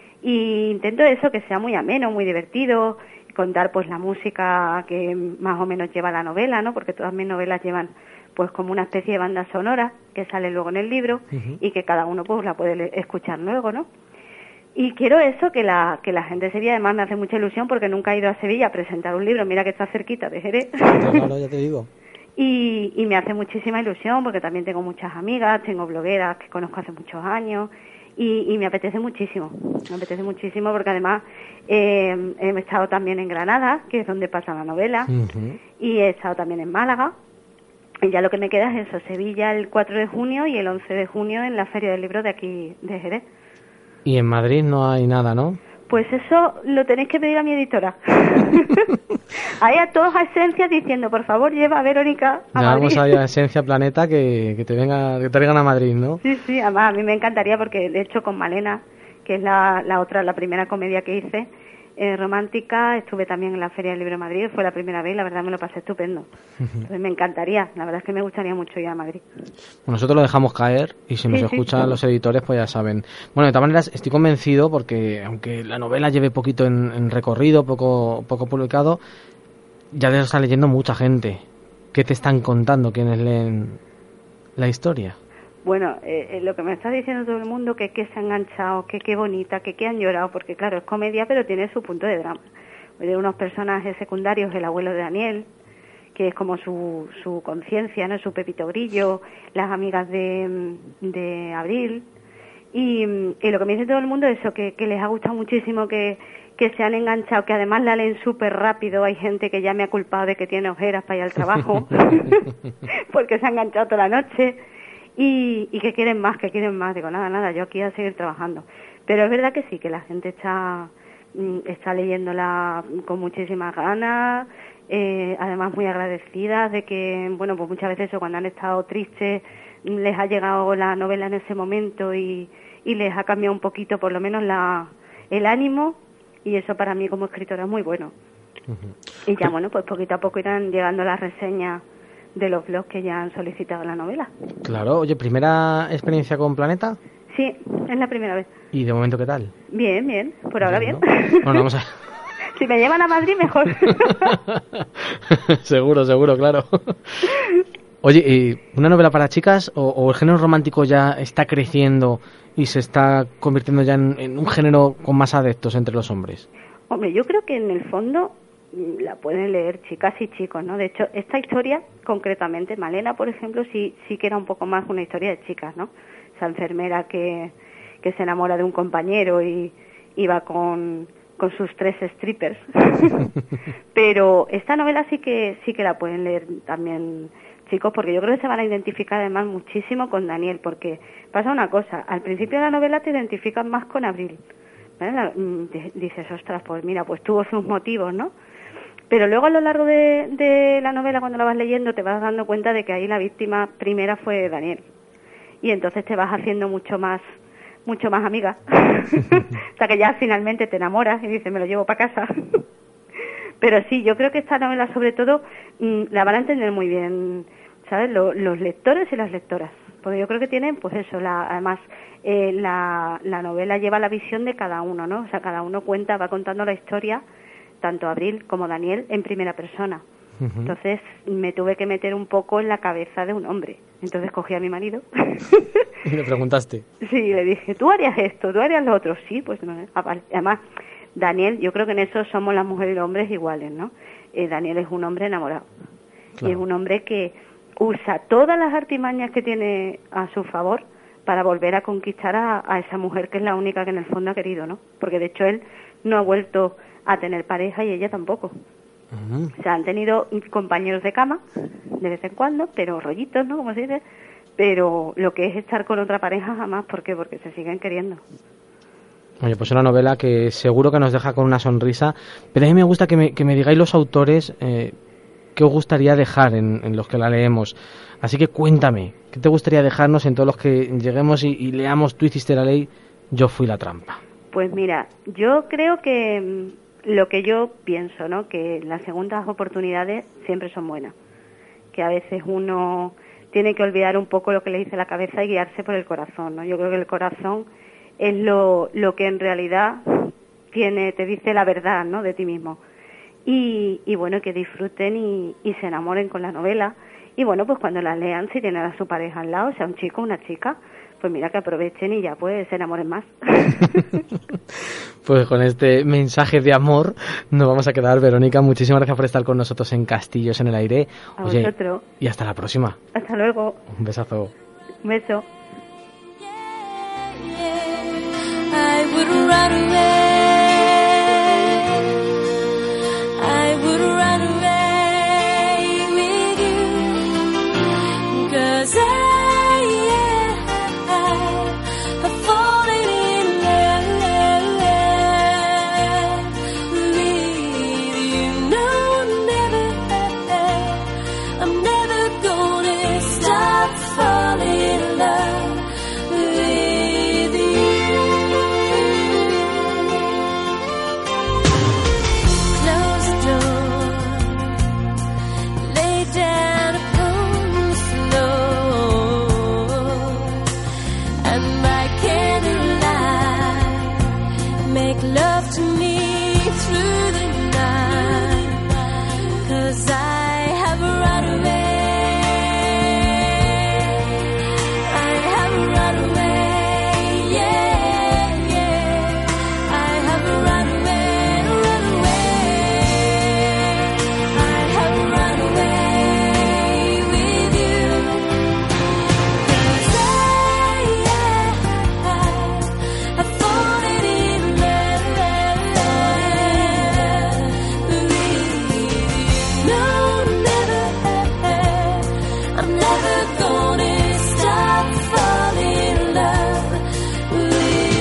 Y intento eso, que sea muy ameno, muy divertido, contar pues la música que más o menos lleva la novela, ¿no? Porque todas mis novelas llevan pues como una especie de banda sonora que sale luego en el libro Ujú. y que cada uno pues la puede le- escuchar luego, ¿no? Y quiero eso, que la que la gente de Sevilla, además me hace mucha ilusión porque nunca he ido a Sevilla a presentar un libro, mira que está cerquita de Jerez. Claro, ya te digo. Y, y me hace muchísima ilusión porque también tengo muchas amigas, tengo blogueras que conozco hace muchos años y, y me apetece muchísimo, me apetece muchísimo porque además eh, he estado también en Granada, que es donde pasa la novela, Uh-huh. y he estado también en Málaga. Y ya lo que me queda es eso, Sevilla el cuatro de junio y el once de junio en la Feria del Libro de aquí de Jerez. Y en Madrid no hay nada, ¿no? Pues eso lo tenéis que pedir a mi editora. Hay a todos a Esencias diciendo, por favor, lleva a Verónica a Llamamos Madrid. a Esencia Planeta que, que te venga, que te traigan a Madrid, ¿no? Sí, sí, además a mí me encantaría porque de hecho con Malena, que es la, la otra, la primera comedia que hice, eh, romántica, estuve también en la Feria del Libro de Madrid, fue la primera vez y la verdad me lo pasé estupendo. Entonces me encantaría, la verdad es que me gustaría mucho ir a Madrid. Bueno, nosotros lo dejamos caer y si nos Sí, sí. escuchan los editores pues ya saben. Bueno, de todas maneras estoy convencido porque aunque la novela lleve poquito en, en recorrido, poco poco publicado, ya te lo está leyendo mucha gente. ¿Qué te están contando quienes leen la historia? Bueno, eh, eh, lo que me está diciendo todo el mundo, que que se ha enganchado, que qué bonita, que que han llorado, porque claro, es comedia, pero tiene su punto de drama. De unos personajes secundarios, el abuelo de Daniel, que es como su, su conciencia, ¿no? Su Pepito Grillo, las amigas de, de Abril. Y, y lo que me dice todo el mundo es eso, que, que les ha gustado muchísimo, que, que se han enganchado, que además la leen súper rápido. Hay gente que ya me ha culpado de que tiene ojeras para ir al trabajo, porque se ha enganchado toda la noche. Y, y que quieren más, que quieren más. Digo, nada, nada, yo aquí voy a seguir trabajando. Pero es verdad que sí, que la gente está, mm, está leyéndola con muchísimas ganas, eh, además muy agradecidas de que, bueno, pues muchas veces eso, cuando han estado tristes, les ha llegado la novela en ese momento y, y les ha cambiado un poquito, por lo menos, la, el ánimo, y eso para mí como escritora es muy bueno. Y ya, bueno, pues poquito a poco irán llegando las reseñas de los blogs que ya han solicitado la novela. Claro, oye, ¿primera experiencia con Planeta? Sí, es la primera vez. ¿Y de momento qué tal? Bien, bien, por ahora bien. Bueno, vamos a... Si me llevan a Madrid, mejor. Seguro, seguro, claro. Oye, ¿y una novela para chicas o, o el género romántico ya está creciendo y se está convirtiendo ya en, en un género con más adeptos entre los hombres? Hombre, yo creo que en el fondo mm, la pueden leer chicas y chicos, ¿no? De hecho, esta historia, concretamente, Malena, por ejemplo, sí, sí que era un poco más una historia de chicas, ¿no? Esa enfermera que, que se enamora de un compañero y, y va con, con sus tres strippers. Pero esta novela sí que sí que la pueden leer también chicos, porque yo creo que se van a identificar además muchísimo con Daniel, porque pasa una cosa, al principio de la novela te identificas más con Abril, ¿vale? Dices, ostras, pues mira, pues tuvo sus motivos, ¿no? Pero luego a lo largo de, de la novela, cuando la vas leyendo, te vas dando cuenta de que ahí la víctima primera fue Daniel, y entonces te vas haciendo mucho más mucho más amiga, hasta que ya finalmente te enamoras y dices, me lo llevo para casa. Pero sí, yo creo que esta novela sobre todo mmm, la van a entender muy bien, ¿sabes? Lo, los lectores y las lectoras, porque yo creo que tienen, pues eso, la, además eh, la, la novela lleva la visión de cada uno, ¿no? O sea, cada uno cuenta, va contando la historia, tanto Abril como Daniel, en primera persona. Uh-huh. Entonces me tuve que meter un poco en la cabeza de un hombre. Entonces cogí a mi marido. ¿Y le preguntaste? Sí, le dije, ¿tú harías esto? ¿Tú harías lo otro? Sí, pues no. Además, Daniel, yo creo que en eso somos las mujeres y los hombres iguales, ¿no? Eh, Daniel es un hombre enamorado. Claro. Y es un hombre que usa todas las artimañas que tiene a su favor para volver a conquistar a, a esa mujer que es la única que en el fondo ha querido, ¿no? Porque de hecho él no ha vuelto a tener pareja y ella tampoco. Uh-huh. O sea, han tenido compañeros de cama de vez en cuando, pero rollitos, ¿no? Como se dice. Pero lo que es estar con otra pareja jamás. ¿Por qué? Porque se siguen queriendo. Oye, pues una novela que seguro que nos deja con una sonrisa. Pero a mí me gusta que me, que me digáis los autores eh, qué os gustaría dejar en, en los que la leemos. Así que cuéntame, ¿qué te gustaría dejarnos en todos los que lleguemos y, y leamos Tú hiciste la ley, yo fui la trampa? Pues mira, yo creo que lo que yo pienso, ¿no? Que las segundas oportunidades siempre son buenas. Que a veces uno tiene que olvidar un poco lo que le dice la cabeza y guiarse por el corazón, ¿no? Yo creo que el corazón es lo, lo que en realidad tiene, te dice la verdad, ¿no? De ti mismo. Y, y bueno, que disfruten y, y se enamoren con la novela. Y bueno, pues cuando la lean, si tienen a su pareja al lado, sea un chico o una chica, pues mira, que aprovechen y ya pues se enamoren más. Pues con este mensaje de amor nos vamos a quedar. Verónica, muchísimas gracias por estar con nosotros en Castillos en el Aire. A Oye, vosotros. y hasta la próxima. Hasta luego. Un besazo. Un beso. I would run away. I would run away with you. 'Cause I, I, have fallen in love with you. No, never. I'm never gonna stop falling in love with you. Close the door, lay down upon the floor, and by candlelight, make love to me through the night. 'Cause I have run away. I have run away, yeah, yeah. I have run away, run away. I have run away with you. 'Cause I, I, have fallen in love with you. No, never. I'm never gonna stop falling in love with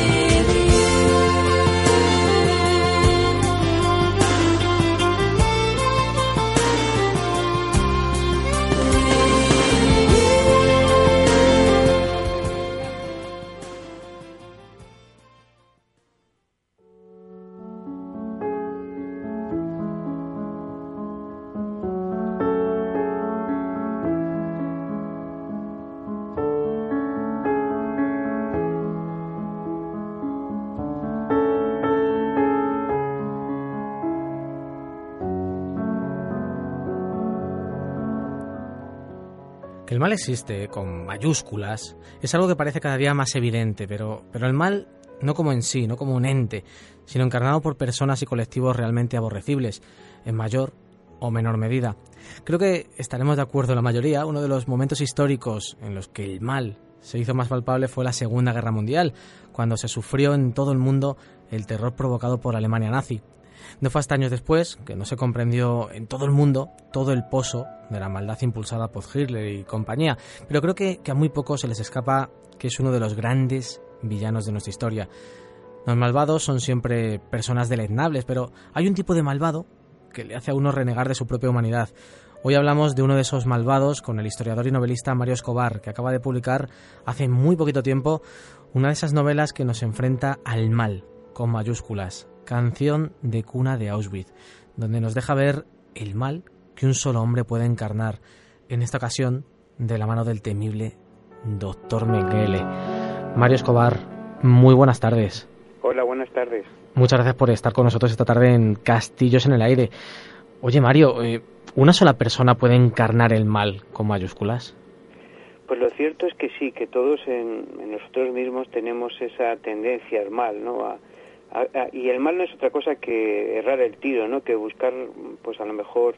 Que el mal existe, con mayúsculas, es algo que parece cada día más evidente, pero, pero el mal no como en sí, no como un ente, sino encarnado por personas y colectivos realmente aborrecibles, en mayor o menor medida. Creo que estaremos de acuerdo la mayoría. Uno de los momentos históricos en los que el mal se hizo más palpable fue la Segunda Guerra Mundial, cuando se sufrió en todo el mundo el terror provocado por la Alemania nazi. No fue hasta años después que no se comprendió en todo el mundo todo el pozo de la maldad impulsada por Hitler y compañía, pero creo que, que a muy pocos se les escapa que es uno de los grandes villanos de nuestra historia. Los malvados son siempre personas deleznables, pero hay un tipo de malvado que le hace a uno renegar de su propia humanidad. Hoy hablamos de uno de esos malvados con el historiador y novelista Mario Escobar, que acaba de publicar hace muy poquito tiempo una de esas novelas que nos enfrenta al mal, con mayúsculas, Canción de cuna de Auschwitz, donde nos deja ver el mal que un solo hombre puede encarnar, en esta ocasión de la mano del temible doctor Mengele. Mario Escobar, muy buenas tardes. Hola, buenas tardes. Muchas gracias por estar con nosotros esta tarde en Castillos en el Aire. Oye, Mario, eh, ¿una sola persona puede encarnar el mal con mayúsculas? Pues lo cierto es que sí, que todos en, en nosotros mismos tenemos esa tendencia al mal, ¿no? A, a, a, y el mal no es otra cosa que errar el tiro, ¿no? Que buscar, pues a lo mejor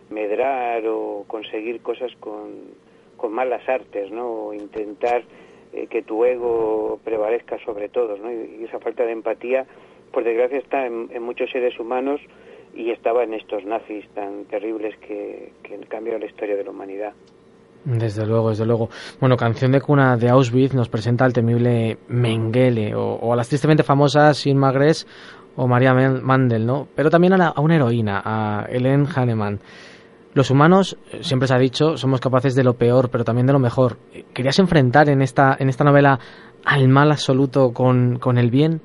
medrar o conseguir cosas con, con malas artes, ¿no? O intentar eh, que tu ego prevalezca sobre todos, ¿no? Y, y esa falta de empatía, por desgracia, está en, en muchos seres humanos y estaba en estos nazis tan terribles que, que cambiaron la historia de la humanidad. Desde luego, desde luego. Bueno, Canción de cuna de Auschwitz nos presenta al temible Mengele, o, o a las tristemente famosas Irma Gress o María Mandel, ¿no? Pero también a, la, a una heroína, a Helen Hanneman. Los humanos, siempre se ha dicho, somos capaces de lo peor, pero también de lo mejor. ¿Querías enfrentar en esta, en esta novela al mal absoluto con, con el bien?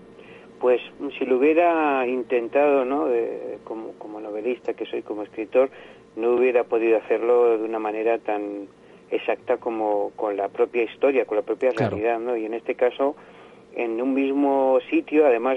Pues si lo hubiera intentado, ¿no? De, como, como novelista que soy, como escritor, no hubiera podido hacerlo de una manera tan exacta como con la propia historia, con la propia realidad, claro, ¿no? Y en este caso, en un mismo sitio, además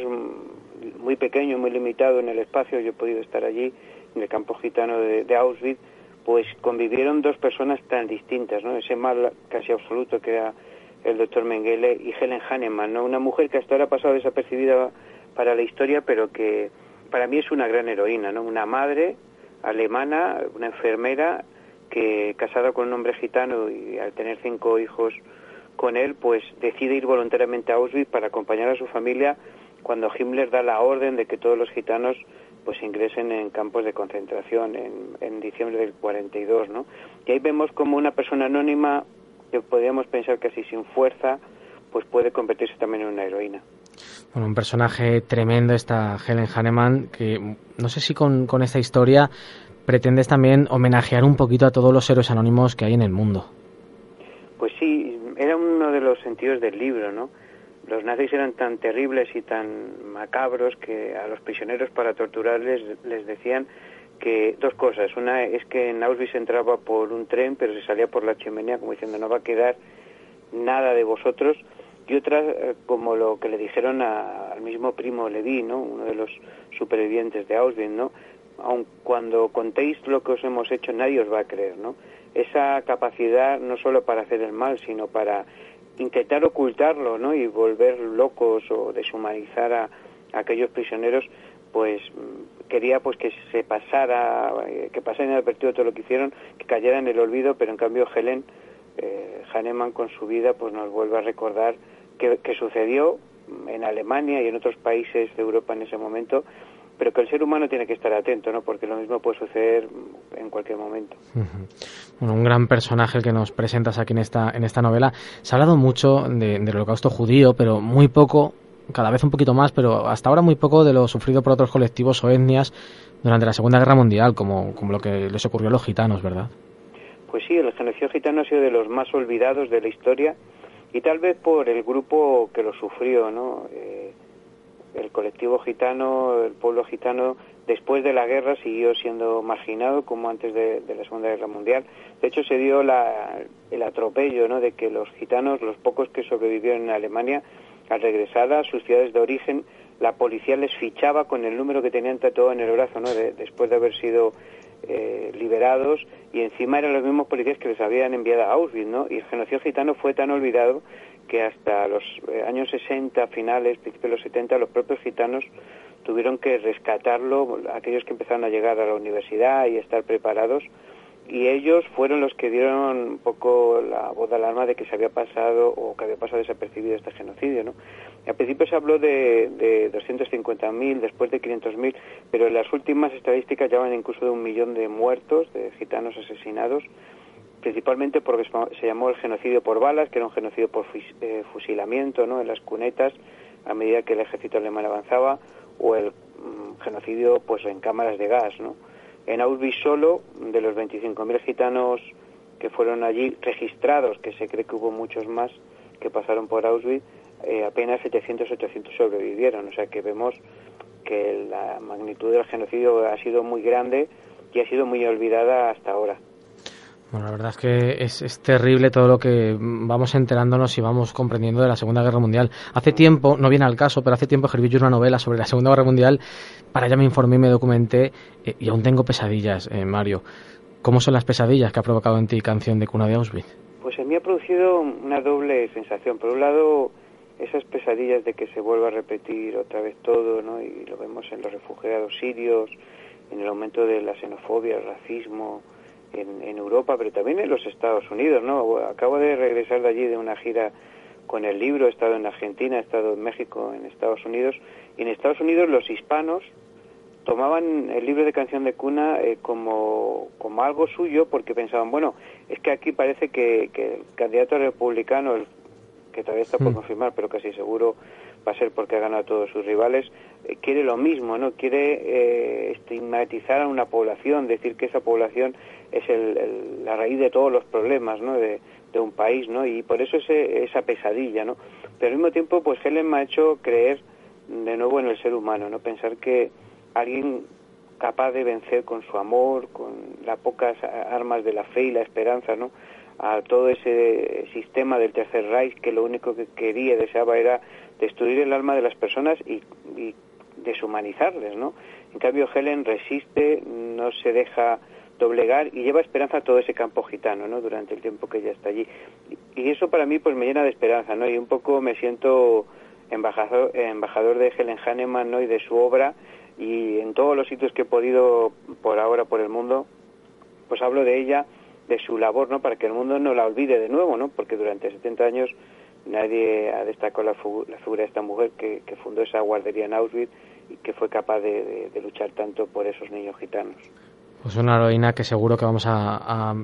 muy pequeño, muy limitado en el espacio, yo he podido estar allí, en el campo gitano de, de Auschwitz, pues convivieron dos personas tan distintas, ¿no? Ese mal casi absoluto que era el doctor Mengele, y Helen Hahnemann, ¿no? Una mujer que hasta ahora ha pasado desapercibida para la historia, pero que para mí es una gran heroína, ¿no? Una madre alemana, una enfermera que, casada con un hombre gitano y al tener cinco hijos con él, pues decide ir voluntariamente a Auschwitz para acompañar a su familia cuando Himmler da la orden de que todos los gitanos pues ingresen en campos de concentración en, en diciembre del cuarenta y dos, ¿no? Y ahí vemos como una persona anónima, que podríamos pensar casi sin fuerza, pues puede convertirse también en una heroína. Bueno, un personaje tremendo esta Helen Hahnemann, que no sé si con, con esta historia pretendes también homenajear un poquito a todos los héroes anónimos que hay en el mundo. Pues sí, era uno de los sentidos del libro, ¿no? Los nazis eran tan terribles y tan macabros que a los prisioneros, para torturarles, les decían que dos cosas. Una es que en Auschwitz se entraba por un tren, pero se salía por la chimenea, como diciendo, no va a quedar nada de vosotros. Y otra, como lo que le dijeron a, al mismo Primo Levi, ¿no? Uno de los supervivientes de Auschwitz, ¿no? Aun cuando contéis lo que os hemos hecho, nadie os va a creer, ¿no? Esa capacidad no solo para hacer el mal, sino para intentar ocultarlo, ¿no? Y volver locos o deshumanizar a, a aquellos prisioneros, pues quería pues que se pasara, que pasara inadvertido todo lo que hicieron, que cayera en el olvido, pero en cambio Helen eh, Hahnemann con su vida pues nos vuelve a recordar que, que sucedió en Alemania y en otros países de Europa en ese momento, pero que el ser humano tiene que estar atento, ¿no? Porque lo mismo puede suceder en cualquier momento. Uh-huh. Bueno, un gran personaje el que nos presentas aquí en esta en esta novela. Se ha hablado mucho de, del holocausto judío, pero muy poco, cada vez un poquito más, pero hasta ahora muy poco de lo sufrido por otros colectivos o etnias durante la Segunda Guerra Mundial, como, como lo que les ocurrió a los gitanos, ¿verdad? Pues sí, el genocidio gitano ha sido de los más olvidados de la historia, y tal vez por el grupo que lo sufrió, ¿no? Eh, el colectivo gitano, el pueblo gitano, después de la guerra siguió siendo marginado como antes de, de la Segunda Guerra Mundial. De hecho, se dio la, el atropello, ¿no? De que los gitanos, los pocos que sobrevivieron en Alemania, al regresar a sus ciudades de origen, la policía les fichaba con el número que tenían tatuado en el brazo, ¿no? De, después de haber sido eh, liberados, y encima eran los mismos policías que les habían enviado a Auschwitz, ¿no? Y el genocidio gitano fue tan olvidado que hasta los eh, años sesenta, finales, principios de los setenta, los propios gitanos tuvieron que rescatarlo, aquellos que empezaron a llegar a la universidad y estar preparados, y ellos fueron los que dieron un poco la voz de alarma de que se había pasado o que había pasado desapercibido este genocidio, ¿no? Al principio se habló de, de doscientos cincuenta mil, después de quinientos mil, pero en las últimas estadísticas ya van incluso de un millón de muertos, de gitanos asesinados, principalmente porque se llamó el genocidio por balas, que era un genocidio por fusilamiento, ¿no? En las cunetas, a medida que el ejército alemán avanzaba, o el mm, genocidio pues en cámaras de gas, ¿no? En Auschwitz solo, de los veinticinco mil gitanos que fueron allí registrados, que se cree que hubo muchos más que pasaron por Auschwitz, eh, apenas setecientos, ochocientos sobrevivieron. O sea que vemos que la magnitud del genocidio ha sido muy grande y ha sido muy olvidada hasta ahora. Bueno, la verdad es que es, es terrible todo lo que vamos enterándonos y vamos comprendiendo de la Segunda Guerra Mundial. Hace tiempo, no viene al caso, pero hace tiempo escribí yo una novela sobre la Segunda Guerra Mundial. Para allá me informé y me documenté, eh, y aún tengo pesadillas, eh, Mario. ¿Cómo son las pesadillas que ha provocado en ti Canción de Cuna de Auschwitz? Pues en mí ha producido una doble sensación. Por un lado, esas pesadillas de que se vuelva a repetir otra vez todo, ¿no? Y lo vemos en los refugiados sirios, en el aumento de la xenofobia, el racismo en, en Europa, pero también en los Estados Unidos, ¿no? Acabo de regresar de allí de una gira con el libro, he estado en Argentina, he estado en México, en Estados Unidos, y en Estados Unidos los hispanos tomaban el libro de Canción de Cuna eh, como, como algo suyo, porque pensaban, bueno, es que aquí parece que, que el candidato republicano, el, que todavía está por mm. confirmar, pero casi seguro va a ser porque ha ganado a todos sus rivales, eh, quiere lo mismo, ¿no? Quiere eh, estigmatizar a una población, decir que esa población es el, el, la raíz de todos los problemas, ¿no? De, de un país, ¿no? Y por eso ese, esa pesadilla, ¿no? Pero al mismo tiempo, pues Helen me ha hecho creer de nuevo en el ser humano, ¿no? Pensar que alguien capaz de vencer con su amor, con las pocas armas de la fe y la esperanza, ¿no? A todo ese sistema del Tercer Reich, que lo único que quería, deseaba era destruir el alma de las personas y, y deshumanizarles, ¿no? En cambio, Helen resiste, no se deja doblegar y lleva esperanza a todo ese campo gitano, ¿no? Durante el tiempo que ella está allí. y eso para mí pues me llena de esperanza, ¿no? Y un poco me siento embajador, embajador de Helen Hanneman, ¿no? Y de su obra, y en todos los sitios que he podido por ahora por el mundo, pues hablo de ella, de su labor, ¿no? Para que el mundo no la olvide de nuevo, ¿no? Porque durante setenta años nadie ha destacado la, fu- la figura de esta mujer que, que fundó esa guardería en Auschwitz y que fue capaz de, de, de luchar tanto por esos niños gitanos. Pues una heroína que seguro que vamos a, a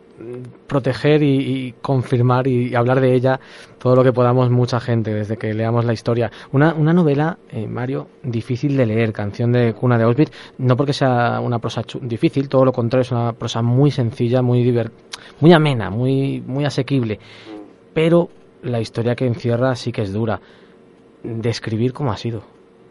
proteger y, y confirmar y, y hablar de ella todo lo que podamos mucha gente desde que leamos la historia. Una, una novela, eh, Mario, difícil de leer, Canción de cuna de Auschwitz, no porque sea una prosa chu- difícil, todo lo contrario, es una prosa muy sencilla, muy divert muy amena, muy, muy asequible, pero la historia que encierra sí que es dura. Describir cómo ha sido.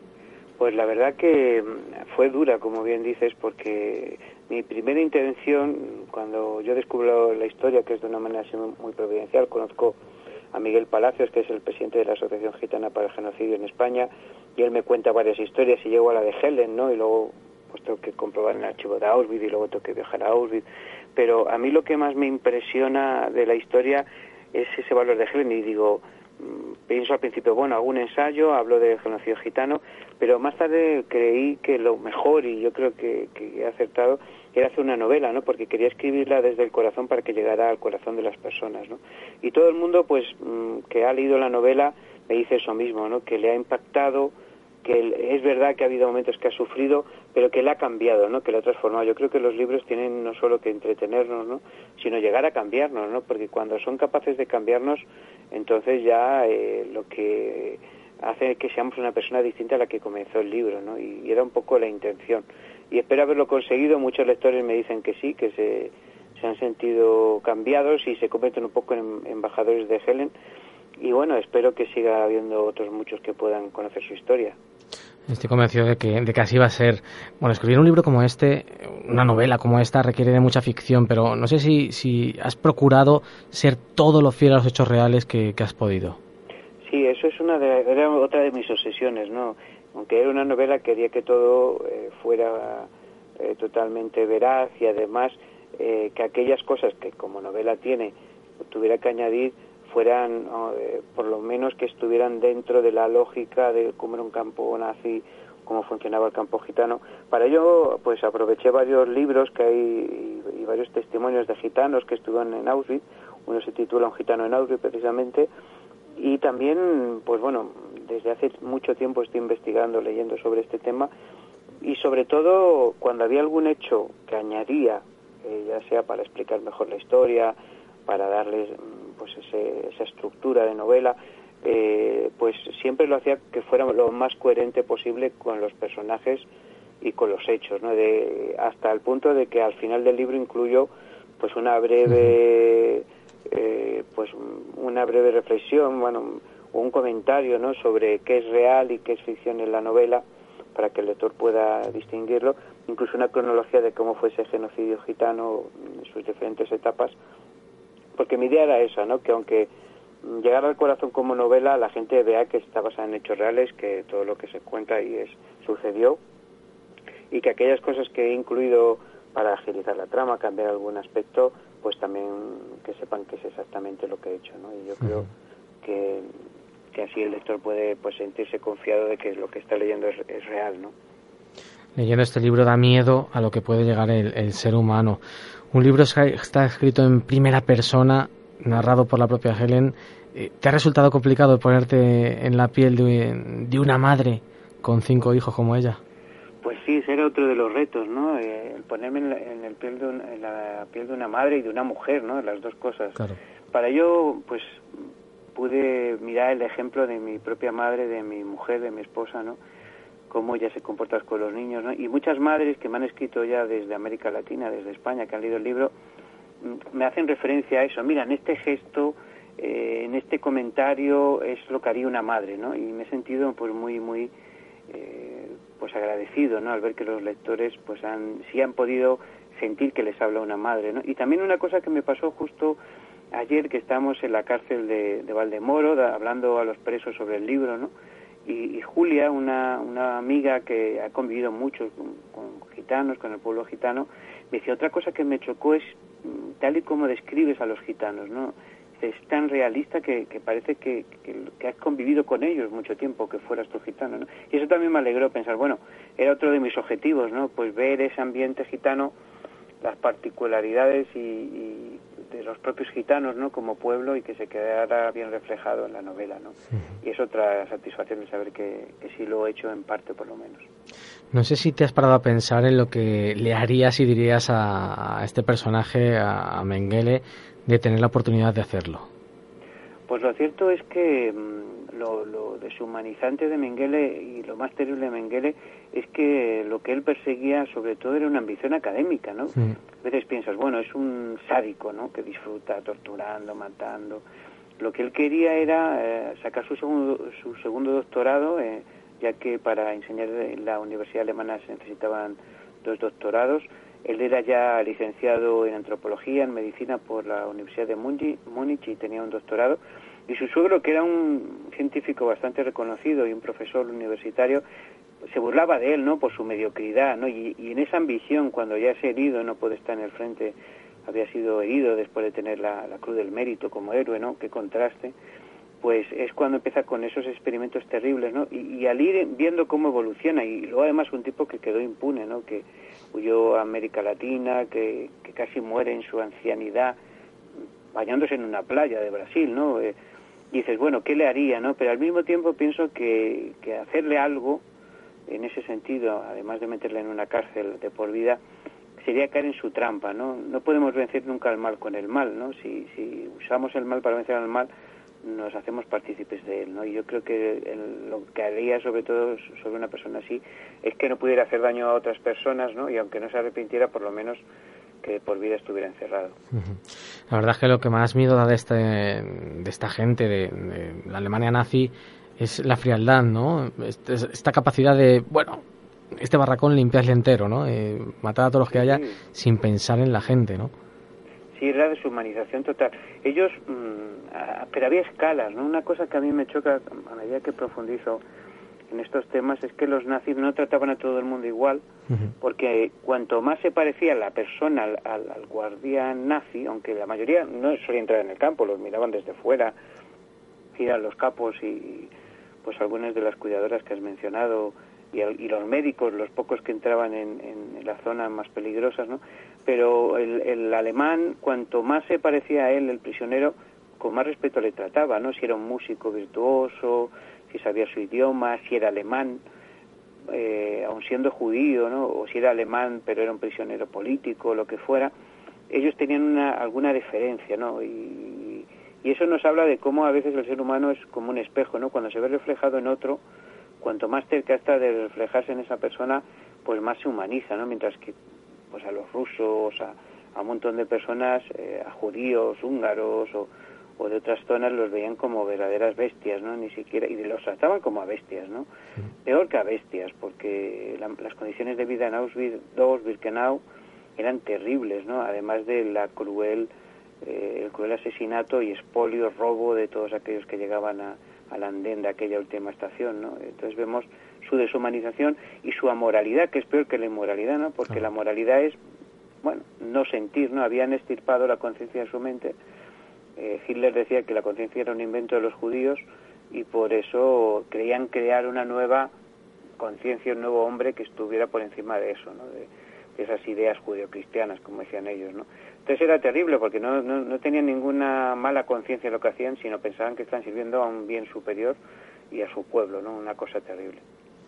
Pues la verdad que fue dura, como bien dices, porque mi primera intención, cuando yo descubro la historia, que es de una manera así muy providencial, conozco a Miguel Palacios, que es el presidente de la Asociación Gitana para el Genocidio en España, y él me cuenta varias historias y llego a la de Helen, ¿no? Y luego pues tengo que comprobar en el archivo de Auschwitz y luego tengo que viajar a Auschwitz. Pero a mí lo que más me impresiona de la historia es ese valor de Helen, y digo, pienso al principio, bueno, hago un ensayo, hablo del genocidio gitano, pero más tarde creí que lo mejor, y yo creo que, que he acertado, era hacer una novela, ¿no? Porque quería escribirla desde el corazón para que llegara al corazón de las personas, ¿no? Y todo el mundo, pues, que ha leído la novela me dice eso mismo, ¿no? Que le ha impactado, que es verdad que ha habido momentos que ha sufrido, pero que le ha cambiado, ¿no? Que le ha transformado. Yo creo que los libros tienen no solo que entretenernos, ¿no? Sino llegar a cambiarnos, ¿no? Porque cuando son capaces de cambiarnos, entonces ya eh, lo que hace que seamos una persona distinta a la que comenzó el libro, ¿no? Y, y era un poco la intención. Y espero haberlo conseguido. Muchos lectores me dicen que sí, que se, se han sentido cambiados y se convierten un poco en embajadores de Helen. Y bueno, espero que siga habiendo otros muchos que puedan conocer su historia. Estoy convencido de que, de que así va a ser. Bueno, escribir un libro como este, una novela como esta, requiere de mucha ficción, pero no sé si, si has procurado ser todo lo fiel a los hechos reales que, que has podido. Sí, eso es una de, era otra de mis obsesiones, ¿no? Aunque era una novela, quería que todo eh, fuera eh, totalmente veraz y además eh, que aquellas cosas que como novela tiene, tuviera que añadir, fueran, eh, por lo menos que estuvieran dentro de la lógica de cómo era un campo nazi, cómo funcionaba el campo gitano. Para ello, pues aproveché varios libros que hay y, y varios testimonios de gitanos que estuvieron en Auschwitz. Uno se titula Un gitano en Auschwitz, precisamente. Y también, pues bueno, desde hace mucho tiempo estoy investigando, leyendo sobre este tema. Y sobre todo, cuando había algún hecho que añadía, eh, ya sea para explicar mejor la historia, para darles pues ese, esa estructura de novela, eh, pues siempre lo hacía que fuera lo más coherente posible con los personajes y con los hechos, ¿no? De, hasta el punto de que al final del libro incluyo pues una breve eh, pues una breve reflexión, bueno, o un comentario, ¿no? Sobre qué es real y qué es ficción en la novela, para que el lector pueda distinguirlo, incluso una cronología de cómo fue ese genocidio gitano en sus diferentes etapas. Porque mi idea era esa, ¿no? Que aunque llegara al corazón como novela, la gente vea que está basada en hechos reales, que todo lo que se cuenta ahí es sucedió, y que aquellas cosas que he incluido para agilizar la trama, cambiar algún aspecto, pues también que sepan que es exactamente lo que he hecho, ¿no? Y yo creo que, que así el lector puede pues sentirse confiado de que lo que está leyendo es, es real, ¿no? Leyendo este libro da miedo a lo que puede llegar el, el ser humano. Un libro está escrito en primera persona, narrado por la propia Helen. ¿Te ha resultado complicado ponerte en la piel de, de una madre con cinco hijos como ella? Pues sí, ese era otro de los retos, ¿no? Eh, el ponerme en la, en, el piel de un, en la piel de una madre y de una mujer, ¿no? Las dos cosas. Claro. Para ello, pues pude mirar el ejemplo de mi propia madre, de mi mujer, de mi esposa, ¿no? Cómo ella se comporta con los niños, ¿no? Y muchas madres que me han escrito ya desde América Latina, desde España, que han leído el libro, me hacen referencia a eso. Mira, en este gesto, eh, en este comentario es lo que haría una madre, ¿no? Y me he sentido pues muy, muy eh, pues agradecido, ¿no? Al ver que los lectores pues han, sí han podido sentir que les habla una madre, ¿no? Y también una cosa que me pasó justo ayer, que estábamos en la cárcel de, de Valdemoro, da, hablando a los presos sobre el libro, ¿no? Y, y Julia, una, una amiga que ha convivido mucho con, con gitanos, con el pueblo gitano, me decía, otra cosa que me chocó es tal y como describes a los gitanos, ¿no? es tan realista que, que parece que, que, que has convivido con ellos mucho tiempo, que fueras tu gitano, ¿no? Y eso también me alegró pensar, bueno, era otro de mis objetivos, ¿no? Pues ver ese ambiente gitano, las particularidades y, y de los propios gitanos, ¿no? Como pueblo, y que se quedara bien reflejado en la novela, ¿no? Sí. Y es otra satisfacción de saber que, que sí lo he hecho en parte, por lo menos. No sé si te has parado a pensar en lo que le harías y dirías a, a este personaje, a, a Mengele, de tener la oportunidad de hacerlo. Pues lo cierto es que mmm, lo, lo deshumanizante de Mengele y lo más terrible de Mengele es que lo que él perseguía sobre todo era una ambición académica, ¿no? Sí. A veces piensas, bueno, es un sádico, ¿no? Que disfruta torturando, matando. Lo que él quería era eh, sacar su segundo, su segundo doctorado, eh, ya que para enseñar en la Universidad Alemana se necesitaban dos doctorados. Él era ya licenciado en antropología, en medicina por la Universidad de Múnich y tenía un doctorado. Y su suegro, que era un científico bastante reconocido y un profesor universitario, se burlaba de él, ¿no? Por su mediocridad, ¿no? Y, y en esa ambición, cuando ya es herido, no puede estar en el frente, había sido herido después de tener la, la Cruz del Mérito como héroe, ¿no? Qué contraste. Pues es cuando empieza con esos experimentos terribles, ¿no? Y, y al ir viendo cómo evoluciona, y luego además un tipo que quedó impune, ¿no? Que huyó a América Latina, que, que casi muere en su ancianidad bañándose en una playa de Brasil, ¿no? Eh, y dices, bueno, ¿qué le haría, no? Pero al mismo tiempo pienso que, que hacerle algo en ese sentido, además de meterle en una cárcel de por vida, sería caer en su trampa, ¿no? No podemos vencer nunca al mal con el mal, ¿no? Si, si usamos el mal para vencer al mal, nos hacemos partícipes de él, ¿no? Y yo creo que el, lo que haría sobre todo sobre una persona así es que no pudiera hacer daño a otras personas, ¿no? Y aunque no se arrepintiera, por lo menos que por vida estuviera encerrado. La verdad es que lo que más miedo da de, este, de esta gente, de, de la Alemania nazi, es la frialdad, ¿no? Este, esta capacidad de, bueno, este barracón limpiarle entero, ¿no? Eh, matar a todos los que haya, sí, sin pensar en la gente, ¿no? Sí, la deshumanización total. Ellos, mmm, a, pero había escalas, ¿no? Una cosa que a mí me choca a medida que profundizo en estos temas es que los nazis no trataban a todo el mundo igual, uh-huh. porque cuanto más se parecía la persona al, al, al guardián nazi, aunque la mayoría no solía entrar en el campo, los miraban desde fuera, eran los capos y pues algunas de las cuidadoras que has mencionado, y, y los médicos, los pocos que entraban en, en, en las zonas más peligrosas, ¿no? Pero el, el alemán, cuanto más se parecía a él, el prisionero, con más respeto le trataba, ¿no? Si era un músico virtuoso, si sabía su idioma, si era alemán, eh, aun siendo judío, ¿no? O si era alemán pero era un prisionero político, lo que fuera, ellos tenían una, alguna deferencia, ¿no? Y, y eso nos habla de cómo a veces el ser humano es como un espejo, ¿no? Cuando se ve reflejado en otro, cuanto más cerca está de reflejarse en esa persona, pues más se humaniza, ¿no? Mientras que pues a los rusos, a, a un montón de personas, eh, a judíos, húngaros o, o de otras zonas los veían como verdaderas bestias, ¿no? Ni siquiera, y los trataban como a bestias, ¿no? Sí. Peor que a bestias, porque la, las condiciones de vida en Auschwitz dos, Birkenau, eran terribles, ¿no? Además de la cruel, eh, el cruel asesinato y expolio, robo de todos aquellos que llegaban a, al andén de aquella última estación, ¿no? Entonces vemos su deshumanización y su amoralidad, que es peor que la inmoralidad, ¿no? Porque la moralidad es, bueno, no sentir, ¿no? Habían extirpado la conciencia de su mente. Eh, Hitler decía que la conciencia era un invento de los judíos y por eso creían crear una nueva conciencia, un nuevo hombre que estuviera por encima de eso, ¿no? De, de esas ideas judeocristianas, como decían ellos, ¿no? Entonces era terrible porque no, no, no tenían ninguna mala conciencia de lo que hacían, sino pensaban que están sirviendo a un bien superior y a su pueblo, ¿no? Una cosa terrible.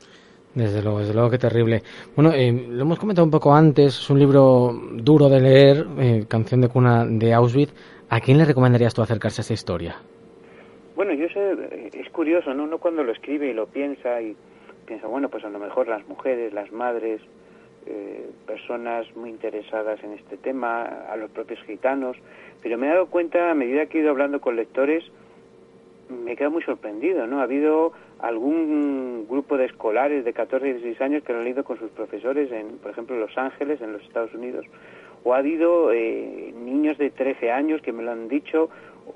Desde luego, desde luego que terrible. Bueno, eh, lo hemos comentado un poco antes, es un libro duro de leer, eh, Canción de cuna de Auschwitz. ¿A quién le recomendarías tú acercarse a esta historia? Bueno, yo sé, es curioso, ¿no? Uno cuando lo escribe y lo piensa y piensa, bueno, pues a lo mejor las mujeres, las madres, eh, personas muy interesadas en este tema, a los propios gitanos, pero me he dado cuenta a medida que he ido hablando con lectores, me he quedado muy sorprendido, ¿no? Ha habido algún grupo de escolares de catorce y dieciséis años que lo han leído con sus profesores, en, por ejemplo, en Los Ángeles, en los Estados Unidos, o ha habido eh, niños de trece años que me lo han dicho,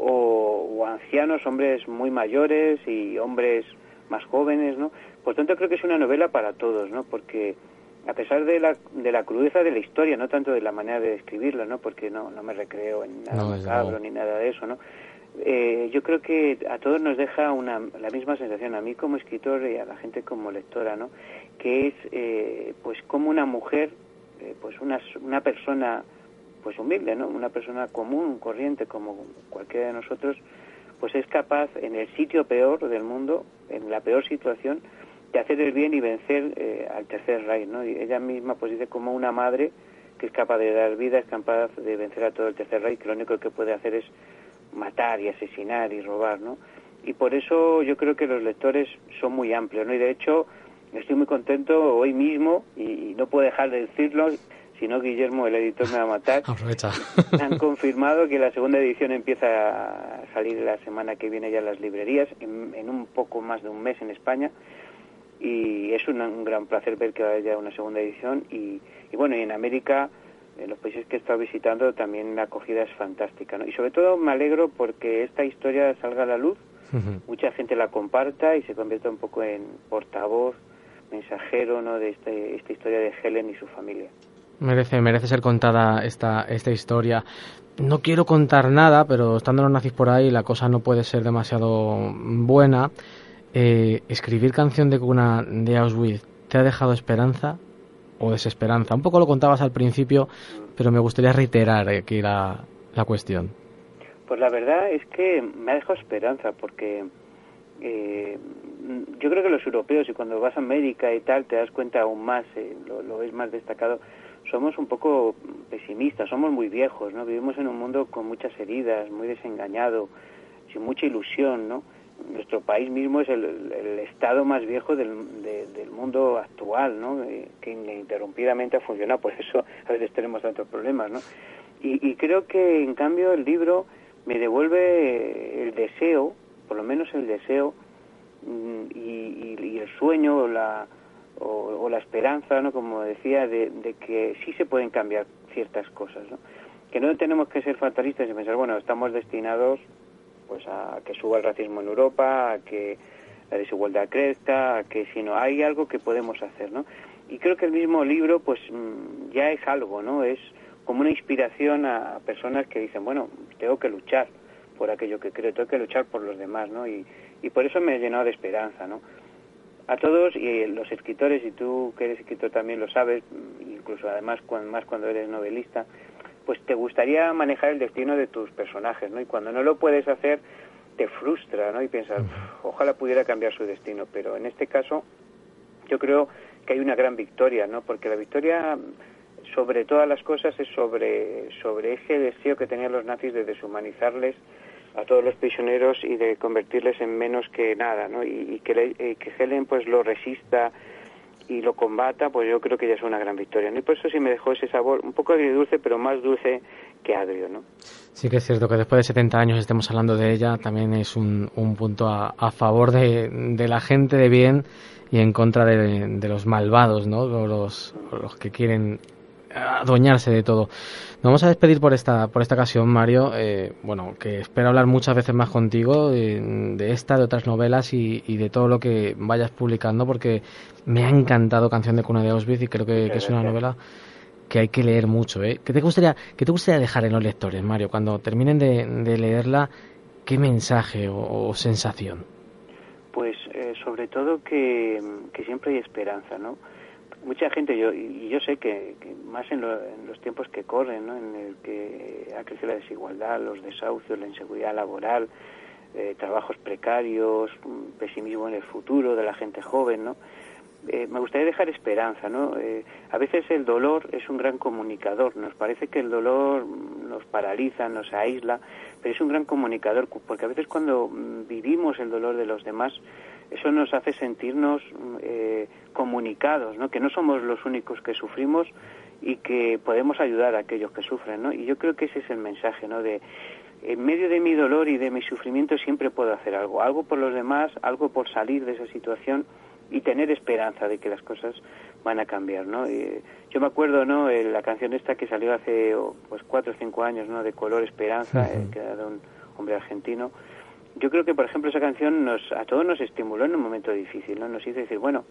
o, o ancianos, hombres muy mayores y hombres más jóvenes, ¿no? Por tanto, creo que es una novela para todos, ¿no? Porque a pesar de la, de la crudeza de la historia, no tanto de la manera de describirla, ¿no? Porque no, no me recreo en nada no, macabro ni nada de eso, ¿no? eh, yo creo que a todos nos deja una, la misma sensación, a mí como escritor y a la gente como lectora, ¿no? Que es eh, pues como una mujer, eh, pues una, una persona pues humilde, ¿no? Una persona común, corriente, como cualquiera de nosotros, pues es capaz en el sitio peor del mundo, en la peor situación, de hacer el bien y vencer eh, al Tercer Reich, ¿no? Y ella misma pues dice como una madre que es capaz de dar vida, es capaz de vencer a todo el Tercer Reich, que lo único que puede hacer es matar y asesinar y robar, ¿no? Y por eso yo creo que los lectores son muy amplios, ¿no? Y de hecho estoy muy contento hoy mismo, y, y no puedo dejar de decirlo, si no Guillermo, el editor, me va a matar. Aprovecha. Han confirmado que la segunda edición empieza a salir la semana que viene ya en las librerías, en, en un poco más de un mes en España, y es un, un gran placer ver que haya una segunda edición, y, y bueno, y en América, en los países que he estado visitando, también la acogida es fantástica, ¿no? Y sobre todo me alegro porque esta historia salga a la luz, uh-huh. mucha gente la comparta y se convierta un poco en portavoz, mensajero, ¿no?, de este, esta historia de Helen y su familia. Merece, merece ser contada esta, esta historia. No quiero contar nada, pero estando los nazis por ahí, la cosa no puede ser demasiado buena. Eh, ¿Escribir Canción de cuna de Auschwitz te ha dejado esperanza o desesperanza? Un poco lo contabas al principio, pero me gustaría reiterar aquí la, la cuestión. Pues la verdad es que me ha dejado esperanza, porque eh, yo creo que los europeos, y cuando vas a América y tal, te das cuenta aún más, eh, lo, lo ves más destacado, somos un poco pesimistas, somos muy viejos, ¿no? Vivimos en un mundo con muchas heridas, muy desengañado, sin mucha ilusión, ¿no? Nuestro país mismo es el, el estado más viejo del, de, del mundo actual, ¿no? Eh, que ininterrumpidamente ha funcionado, por eso a veces tenemos tantos problemas, ¿no? Y, y creo que, en cambio, el libro me devuelve el deseo, por lo menos el deseo, y, y, y el sueño, o la, o, o la esperanza, ¿no?, como decía, de, de que sí se pueden cambiar ciertas cosas, ¿no? Que no tenemos que ser fatalistas y pensar, bueno, estamos destinados pues a que suba el racismo en Europa, a que la desigualdad crezca, a que si no hay algo que podemos hacer, ¿no? Y creo que el mismo libro pues ya es algo, ¿no? Es como una inspiración a personas que dicen, bueno, tengo que luchar por aquello que creo, tengo que luchar por los demás, ¿no? Y, y por eso me he llenado de esperanza, ¿no? A todos, y los escritores, y tú que eres escritor también lo sabes, incluso además cuando, más cuando eres novelista, pues te gustaría manejar el destino de tus personajes, ¿no? Y cuando no lo puedes hacer, te frustra, ¿no? Y piensas, ojalá pudiera cambiar su destino, pero en este caso yo creo que hay una gran victoria, ¿no? Porque la victoria, sobre todas las cosas, es sobre, sobre ese deseo que tenían los nazis de deshumanizarles a todos los prisioneros y de convertirles en menos que nada, ¿no? Y, y que, le, y que Helen pues lo resista y lo combata, pues yo creo que ya es una gran victoria, ¿no? Y por eso sí me dejó ese sabor un poco agridulce, pero más dulce que agrio, ¿no? Sí que es cierto que después de setenta años estemos hablando de ella, también es un, un punto a, a favor de, de la gente de bien y en contra de, de los malvados, ¿no? Los, los que quieren adueñarse de todo. Nos vamos a despedir por esta por esta ocasión, Mario. Eh, bueno, que espero hablar muchas veces más contigo de, de esta, de otras novelas y, y de todo lo que vayas publicando, porque me ha encantado Canción de cuna de Auschwitz y creo que, que es una novela que hay que leer mucho, ¿eh? ¿Qué te gustaría, qué te gustaría dejar en los lectores, Mario, cuando terminen de, de leerla? ¿Qué mensaje o, o sensación? Pues eh, sobre todo que, que siempre hay esperanza, ¿no? Mucha gente, yo y yo sé que, que más en, lo, en los tiempos que corren, ¿no?, en el que ha crecido la desigualdad, los desahucios, la inseguridad laboral, eh, trabajos precarios, pesimismo en el futuro de la gente joven, ¿no? Eh, me gustaría dejar esperanza, ¿no? Eh, a veces el dolor es un gran comunicador. Nos parece que el dolor nos paraliza, nos aísla, pero es un gran comunicador, porque a veces cuando vivimos el dolor de los demás, eso nos hace sentirnos eh, comunicados, ¿no? Que no somos los únicos que sufrimos y que podemos ayudar a aquellos que sufren, ¿no? Y yo creo que ese es el mensaje, ¿no? De en medio de mi dolor y de mi sufrimiento siempre puedo hacer algo, algo por los demás, algo por salir de esa situación y tener esperanza de que las cosas van a cambiar, ¿no? Eh, yo me acuerdo, ¿no?, eh, la canción esta que salió hace oh, pues cuatro o cinco años, ¿no?, de Color Esperanza, uh-huh. eh, que era de un hombre argentino. Yo creo que, por ejemplo, esa canción nos a todos nos estimuló en un momento difícil, ¿no? Nos hizo decir, bueno,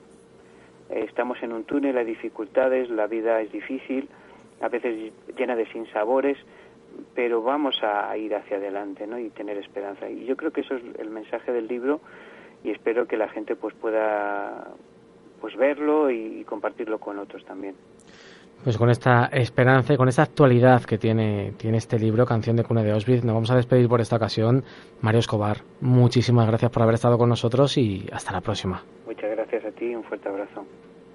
eh, estamos en un túnel, hay dificultades, la vida es difícil, a veces llena de sinsabores, pero vamos a ir hacia adelante, ¿no? Y tener esperanza. Y yo creo que eso es el mensaje del libro, y espero que la gente pues pueda pues verlo y compartirlo con otros también. Pues con esta esperanza y con esta actualidad que tiene, tiene este libro, Canción de cuna de Auschwitz, nos vamos a despedir por esta ocasión. Mario Escobar, muchísimas gracias por haber estado con nosotros y hasta la próxima. Muchas gracias a ti y un fuerte abrazo.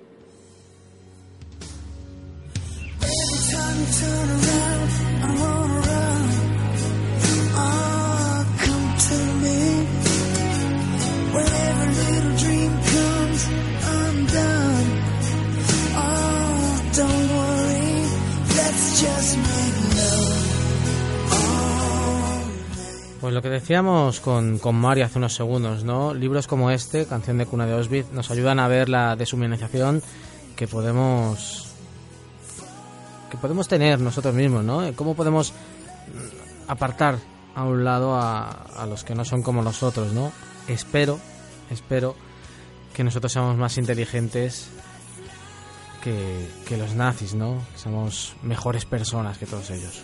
Pues lo que decíamos con, con Mario hace unos segundos, ¿no? Libros como este, Canción de cuna de Auschwitz, nos ayudan a ver la deshumanización que podemos que podemos tener nosotros mismos, ¿no? Cómo podemos apartar a un lado a, a los que no son como nosotros, ¿no? Espero, espero que nosotros seamos más inteligentes que, que los nazis, ¿no? Que somos mejores personas que todos ellos.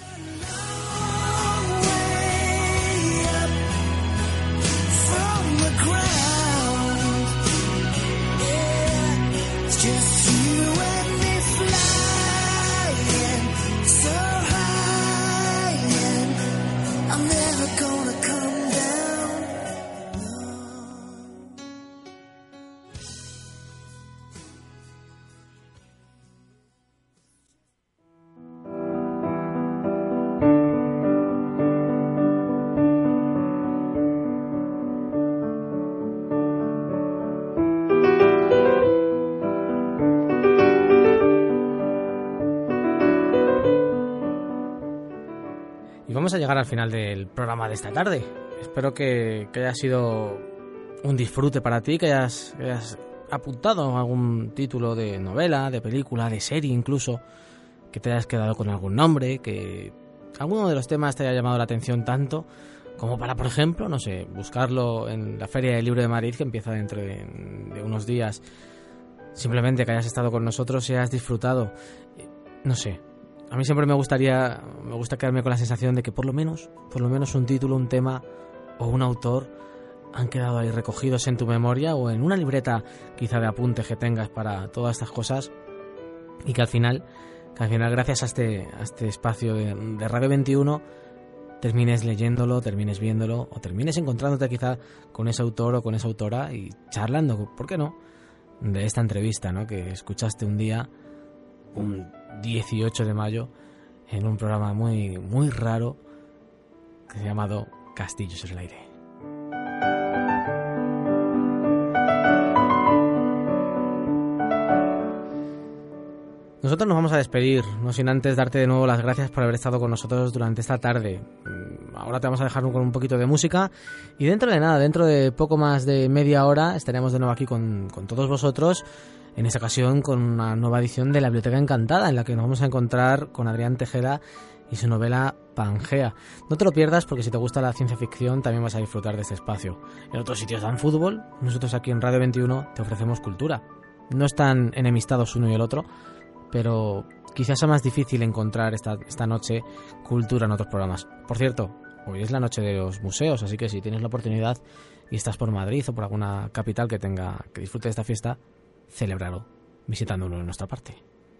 Vamos a llegar al final del programa de esta tarde. Espero que, que haya sido un disfrute para ti, que hayas, que hayas apuntado algún título de novela, de película, de serie incluso, que te hayas quedado con algún nombre, que alguno de los temas te haya llamado la atención tanto como para, por ejemplo, no sé, buscarlo en la Feria del Libro de Madrid, que empieza dentro de, de unos días. Simplemente que hayas estado con nosotros y hayas disfrutado. No sé. A mí siempre me gustaría, me gusta quedarme con la sensación de que por lo menos, por lo menos un título, un tema o un autor han quedado ahí recogidos en tu memoria o en una libreta quizá de apuntes que tengas para todas estas cosas, y que al final, que al final gracias a este, a este espacio de, de Radio veintiuno termines leyéndolo, termines viéndolo o termines encontrándote quizá con ese autor o con esa autora y charlando, ¿por qué no?, de esta entrevista, ¿no?, que escuchaste un día, un dieciocho de mayo, en un programa muy muy raro que se ha llamado Castillos en el Aire. Nosotros nos vamos a despedir, no sin antes darte de nuevo las gracias por haber estado con nosotros durante esta tarde. Ahora te vamos a dejar con un poquito de música y dentro de nada, dentro de poco más de media hora, estaremos de nuevo aquí con, con todos vosotros. En esta ocasión con una nueva edición de La Biblioteca Encantada, en la que nos vamos a encontrar con Adrián Tejera y su novela Pangea. No te lo pierdas, porque si te gusta la ciencia ficción también vas a disfrutar de este espacio. En otros sitios dan fútbol, nosotros aquí en Radio veintiuno te ofrecemos cultura. No están enemistados uno y el otro, pero quizás sea más difícil encontrar esta, esta noche cultura en otros programas. Por cierto, hoy es la noche de los museos, así que si tienes la oportunidad y estás por Madrid o por alguna capital que tenga que disfrute de esta fiesta, celébralo visitándolo en nuestra parte.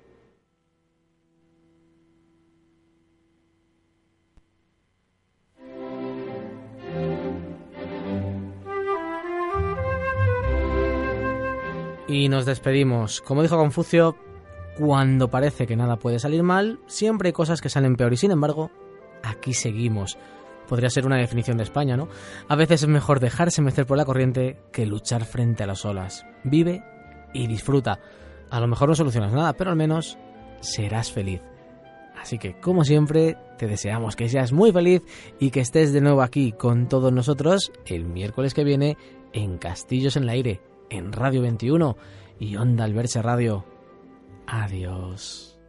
Y nos despedimos. Como dijo Confucio, cuando parece que nada puede salir mal, siempre hay cosas que salen peor, y sin embargo, aquí seguimos. Podría ser una definición de España, ¿no? A veces es mejor dejarse mecer por la corriente que luchar frente a las olas. Vive y disfruta. A lo mejor no solucionas nada, pero al menos serás feliz. Así que, como siempre, te deseamos que seas muy feliz y que estés de nuevo aquí con todos nosotros el miércoles que viene en Castillos en el Aire, en Radio veintiuno y Onda Alberche Radio. Adiós.